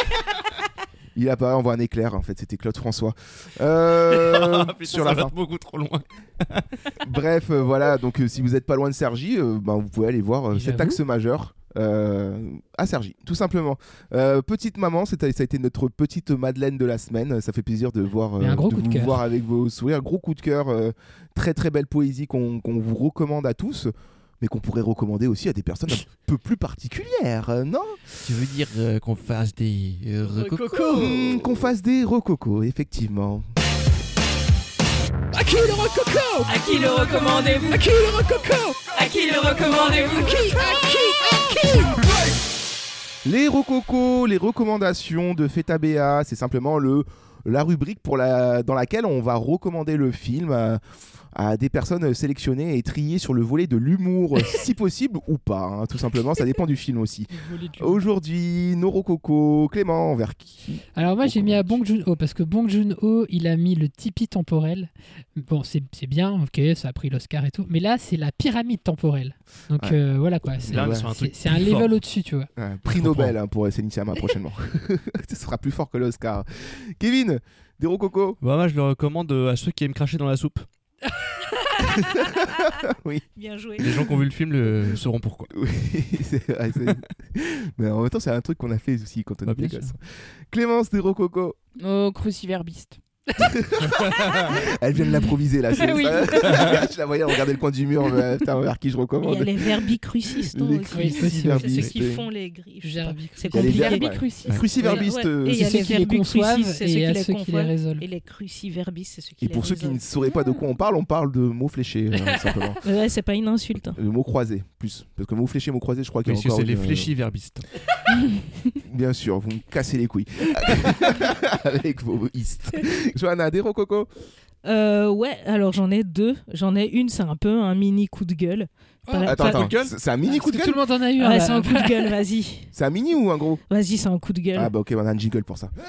A: Il apparaît, on voit un éclair. En fait, c'était Claude François. Euh,
I: Putain,
A: sur
I: ça
A: la
I: va
A: fin.
I: beaucoup trop loin.
A: Bref, euh, voilà. Donc, euh, si vous n'êtes pas loin de Cergy, euh, ben, vous pouvez aller voir euh, cet axe majeur. Euh, à Cergy, tout simplement. Euh, petite maman, ça a été notre petite Madeleine de la semaine. Ça fait plaisir de voir, euh,
B: un gros
A: de
B: coup
A: vous
B: de cœur.
A: voir avec vos sourires. Gros coup de cœur, euh, très très belle poésie qu'on, qu'on vous recommande à tous, mais qu'on pourrait recommander aussi à des personnes un peu plus particulières, euh, non ?
I: Tu veux dire euh, qu'on fasse des euh, recocos
A: mmh, Qu'on fasse des recocos, effectivement.
Q: À qui le rococo?
H: À qui le recommandez-vous?
Q: À qui le rococo?
H: À qui le recommandez-vous?
Q: À qui? À qui? À qui?
A: Les rococos, les recommandations de Feta B A, c'est simplement le, la rubrique pour la, dans laquelle on va recommander le film à, à des personnes sélectionnées et triées sur le volet de l'humour, si possible ou pas, hein, tout simplement, ça dépend du film aussi. Aujourd'hui, nos rococos, Clément, vers qui?
B: Alors moi j'ai mis à Bong Joon-ho parce que Bong Joon-ho il a mis le Tipeee temporel. Bon c'est, c'est bien, ok, ça a pris l'Oscar et tout, mais là c'est la pyramide temporelle. Donc ouais. euh, voilà quoi, c'est,
I: là,
B: ouais,
I: un,
B: c'est, c'est un level fort. Au-dessus, tu vois.
A: Ouais, prix Nobel hein, pour Céline Sciamma prochainement. Ce sera plus fort que l'Oscar. Kevin, des rococos?
I: Bah moi je le recommande à ceux qui aiment cracher dans la soupe.
A: Oui.
K: Bien joué.
I: Les gens qui ont vu le film le sauront pourquoi.
A: Oui, c'est vrai, c'est- mais en même temps, c'est un truc qu'on a fait aussi quand on
I: Bah,
A: était
I: bien
A: gosse.
I: sûr.
A: Clémence des Rococo.
J: Oh, cruciverbiste.
A: Elle vient de l'improviser là. c'est-
J: Oui.
A: ça- je la voyais regarder le coin du mur. Mais, putain, vers qui je
K: Il
A: recommande.
K: y a les verbicrucistes non,
A: Les
K: aussi.
A: cruciverbistes.
K: Ceux qui font les grilles. je sais pas. C'est
A: Il y a les
K: compliqué.
A: ver-
J: Verbicrucistes.
A: ouais. Cruciverbistes,
K: Ouais,
A: euh,
K: et il y a
B: c'est
K: les
B: ceux qui les conçoivent
K: verbicrucistes, c'est
B: et
K: ceux
B: il y a
K: qui les
B: ceux qui les
K: conçoivent.
B: résolvent.
K: Et les cruciverbistes, c'est ceux qui
A: Et
K: les
A: pour ceux qui
K: résolvent.
A: ne sauraient pas de quoi on parle, on parle de mots fléchés, euh, simplement.
K: Ouais, c'est pas une insulte. hein.
A: Le mot croisé, plus. Parce que mot fléché, mot croisé, je crois qu'il y a
I: Parce que
A: encore
I: c'est les
A: une, euh,
I: fléchiverbistes.
A: Bien sûr, vous me cassez les couilles. Avec vos istes. Johanna, des Rococo.
K: Euh, ouais, alors j'en ai deux. J'en ai une, c'est un peu un mini coup de gueule. Pas la-
A: Attends,
K: pas-
A: attends, c'est c'est un mini coup de
B: Tout
A: gueule.
B: le monde en a eu un.
K: Ouais,
B: là.
K: c'est un coup de gueule, vas-y.
A: C'est un mini ou un gros?
K: Vas-y, c'est un coup de gueule.
A: Ah bah ok, on a un jingle pour ça.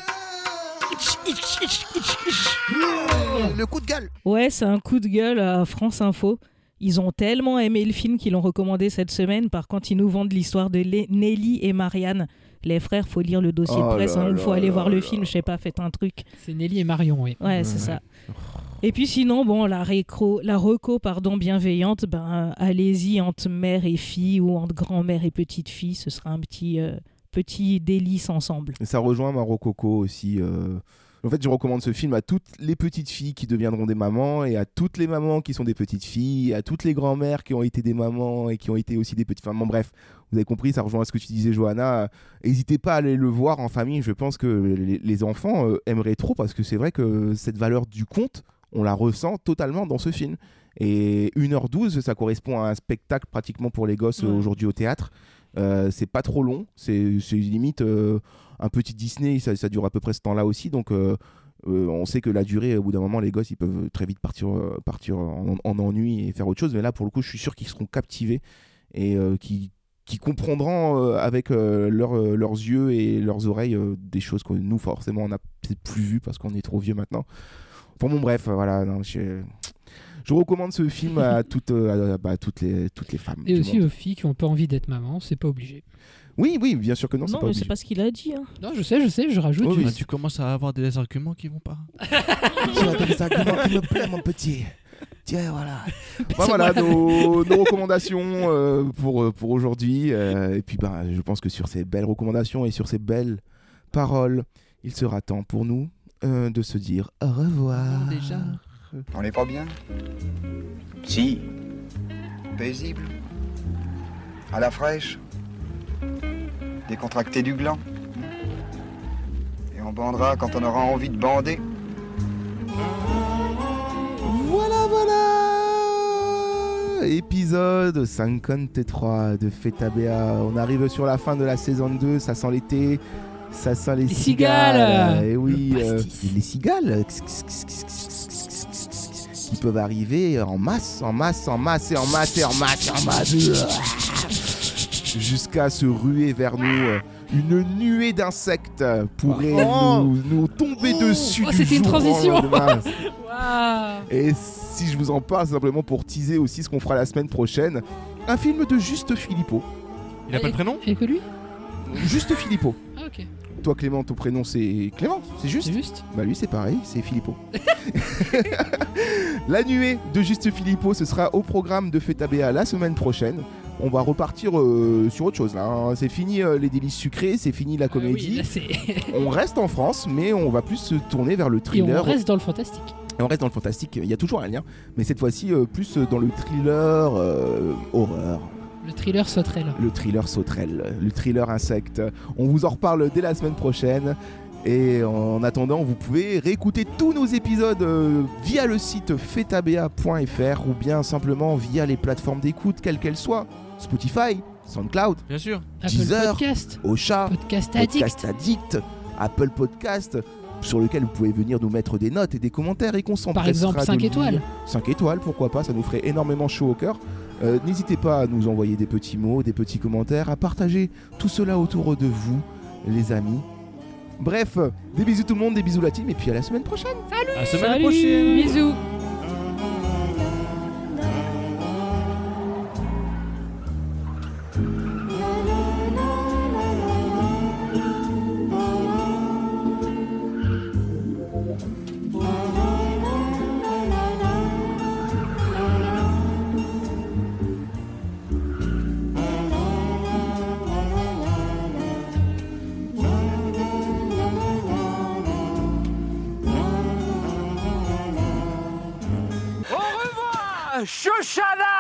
A: Le coup de gueule.
K: Ouais, c'est un coup de gueule à France Info. Ils ont tellement aimé le film qu'ils l'ont recommandé cette semaine. Par contre, ils nous vendent l'histoire de Lé- Nelly et Marianne. Les frères, faut lire le dossier
A: Oh
K: de presse,
A: là
K: il
A: là
K: faut aller
A: là
K: voir le
A: là.
K: film. Je sais pas, faites un truc.
B: C'est Nelly et Marion, oui.
K: Ouais, c'est ça. Et puis sinon, bon, la, récro, la reco pardon, bienveillante, ben, allez-y entre mère et fille ou entre grand-mère et petite fille. Ce sera un petit, euh, petit délice ensemble.
A: Et ça rejoint ma Rococo aussi. euh. En fait, je recommande ce film à toutes les petites filles qui deviendront des mamans et à toutes les mamans qui sont des petites filles, et à toutes les grand-mères qui ont été des mamans et qui ont été aussi des petites femmes. Bon, bref, vous avez compris, ça rejoint à ce que tu disais, Johanna. N'hésitez pas à aller le voir en famille. Je pense que les, les enfants euh, aimeraient trop parce que c'est vrai que cette valeur du conte, on la ressent totalement dans ce film. Et une heure douze, ça correspond à un spectacle pratiquement pour les gosses
K: Ouais.
A: euh, aujourd'hui au théâtre. Euh, c'est pas trop long, c'est c'est limite euh, un petit Disney, ça, ça dure à peu près ce temps-là aussi. Donc euh, euh, on sait que la durée, au bout d'un moment, les gosses ils peuvent très vite partir, euh, partir en, en ennui et faire autre chose. Mais là, pour le coup, je suis sûr qu'ils seront captivés et euh, qui qui comprendront euh, avec euh, leur, euh, leurs yeux et leurs oreilles euh, des choses que nous forcément on n'a peut-être plus vues parce qu'on est trop vieux maintenant. Enfin bon bref, euh, voilà, non, je, je recommande ce film à toutes, euh, à, bah, toutes, les, toutes les femmes.
B: Et
A: du
B: aussi
A: monde.
B: aux filles qui n'ont pas envie d'être maman, c'est pas obligé.
A: Oui, oui, bien sûr que non, c'est
K: Non,
A: pas
K: mais
A: obligé.
K: c'est pas ce qu'il a dit. Hein.
B: Non, je sais, je sais, je rajoute.
A: Oh, oui.
I: Ah, tu commences à avoir des arguments qui vont pas.
A: Tu m'appelles des arguments qui me plaît, mon petit. Tiens, voilà. Bah, voilà nos, nos recommandations euh, pour, pour aujourd'hui. Euh, et puis, bah, je pense que sur ces belles recommandations et sur ces belles paroles, il sera temps pour nous euh, de se dire au revoir.
I: Déjà.
R: On n'est pas bien? Si. Paisible. À la fraîche. Décontracté du gland. Et on bandera quand on aura envie de bander.
A: Voilà, voilà. Épisode cinquante-trois de Feta B A. On arrive sur la fin de la saison deux. Ça sent l'été. Ça sent les,
B: Les
A: cigales.
B: cigales.
A: Et oui,
B: Le
A: euh,
B: pastis.
A: les cigales qui peuvent arriver en masse, en masse, en masse et en masse et en masse et en masse. Jusqu'à se ruer vers nous. Une nuée d'insectes pourrait
B: Oh.
A: nous, nous tomber dessus.
B: Oh,
A: du
B: c'était une
A: jour au
B: transition.
A: lendemain.
B: Waouh.
A: Et si je vous en parle, c'est simplement pour teaser aussi ce qu'on fera la semaine prochaine. Un film de Juste Philippot.
I: Il a pas de prénom?
B: Et que lui?
A: Juste Philippot.
B: Ah, ok.
A: Toi, Clément, ton prénom c'est Clément, c'est juste
B: C'est juste.
A: Bah lui c'est pareil, c'est Philippot. La nuée de Juste Philippot, ce sera au programme de Feta B A la semaine prochaine. On va repartir euh, sur autre chose là. hein. C'est fini euh, les délices sucrés, c'est fini la
B: Ah oui,
A: comédie.
B: là, c'est-
A: On reste en France, mais on va plus se tourner vers le
B: Et
A: thriller.
B: on reste dans le fantastique.
A: Et on reste dans le fantastique. Il y a toujours un lien, mais cette fois-ci euh, plus dans le thriller euh, horreur.
B: Le thriller sauterelle.
A: Le thriller sauterelle, le thriller insecte. On vous en reparle dès la semaine prochaine. Et en attendant, vous pouvez réécouter tous nos épisodes euh, via le site fetabea point f r ou bien simplement via les plateformes d'écoute, quelles qu'elles soient. Spotify, SoundCloud,
I: Bien sûr.
B: Apple
A: Deezer,
B: Podcast.
A: Ocha,
B: Podcast Addict.
A: Podcast Addict, Apple Podcast, sur lequel vous pouvez venir nous mettre des notes et des commentaires et qu'on s'empressera
B: Par exemple,
A: de
B: cinq
A: lire.
B: étoiles.
A: cinq étoiles, pourquoi pas, ça nous ferait énormément chaud au cœur. Euh, N'hésitez pas à nous envoyer des petits mots, des petits commentaires, à partager tout cela autour de vous, les amis. Bref, des bisous tout le monde, des bisous la team, et puis à la semaine prochaine.
I: À la semaine
B: Salut.
I: prochaine.
B: Bisous.
Q: La
O: Shoshana!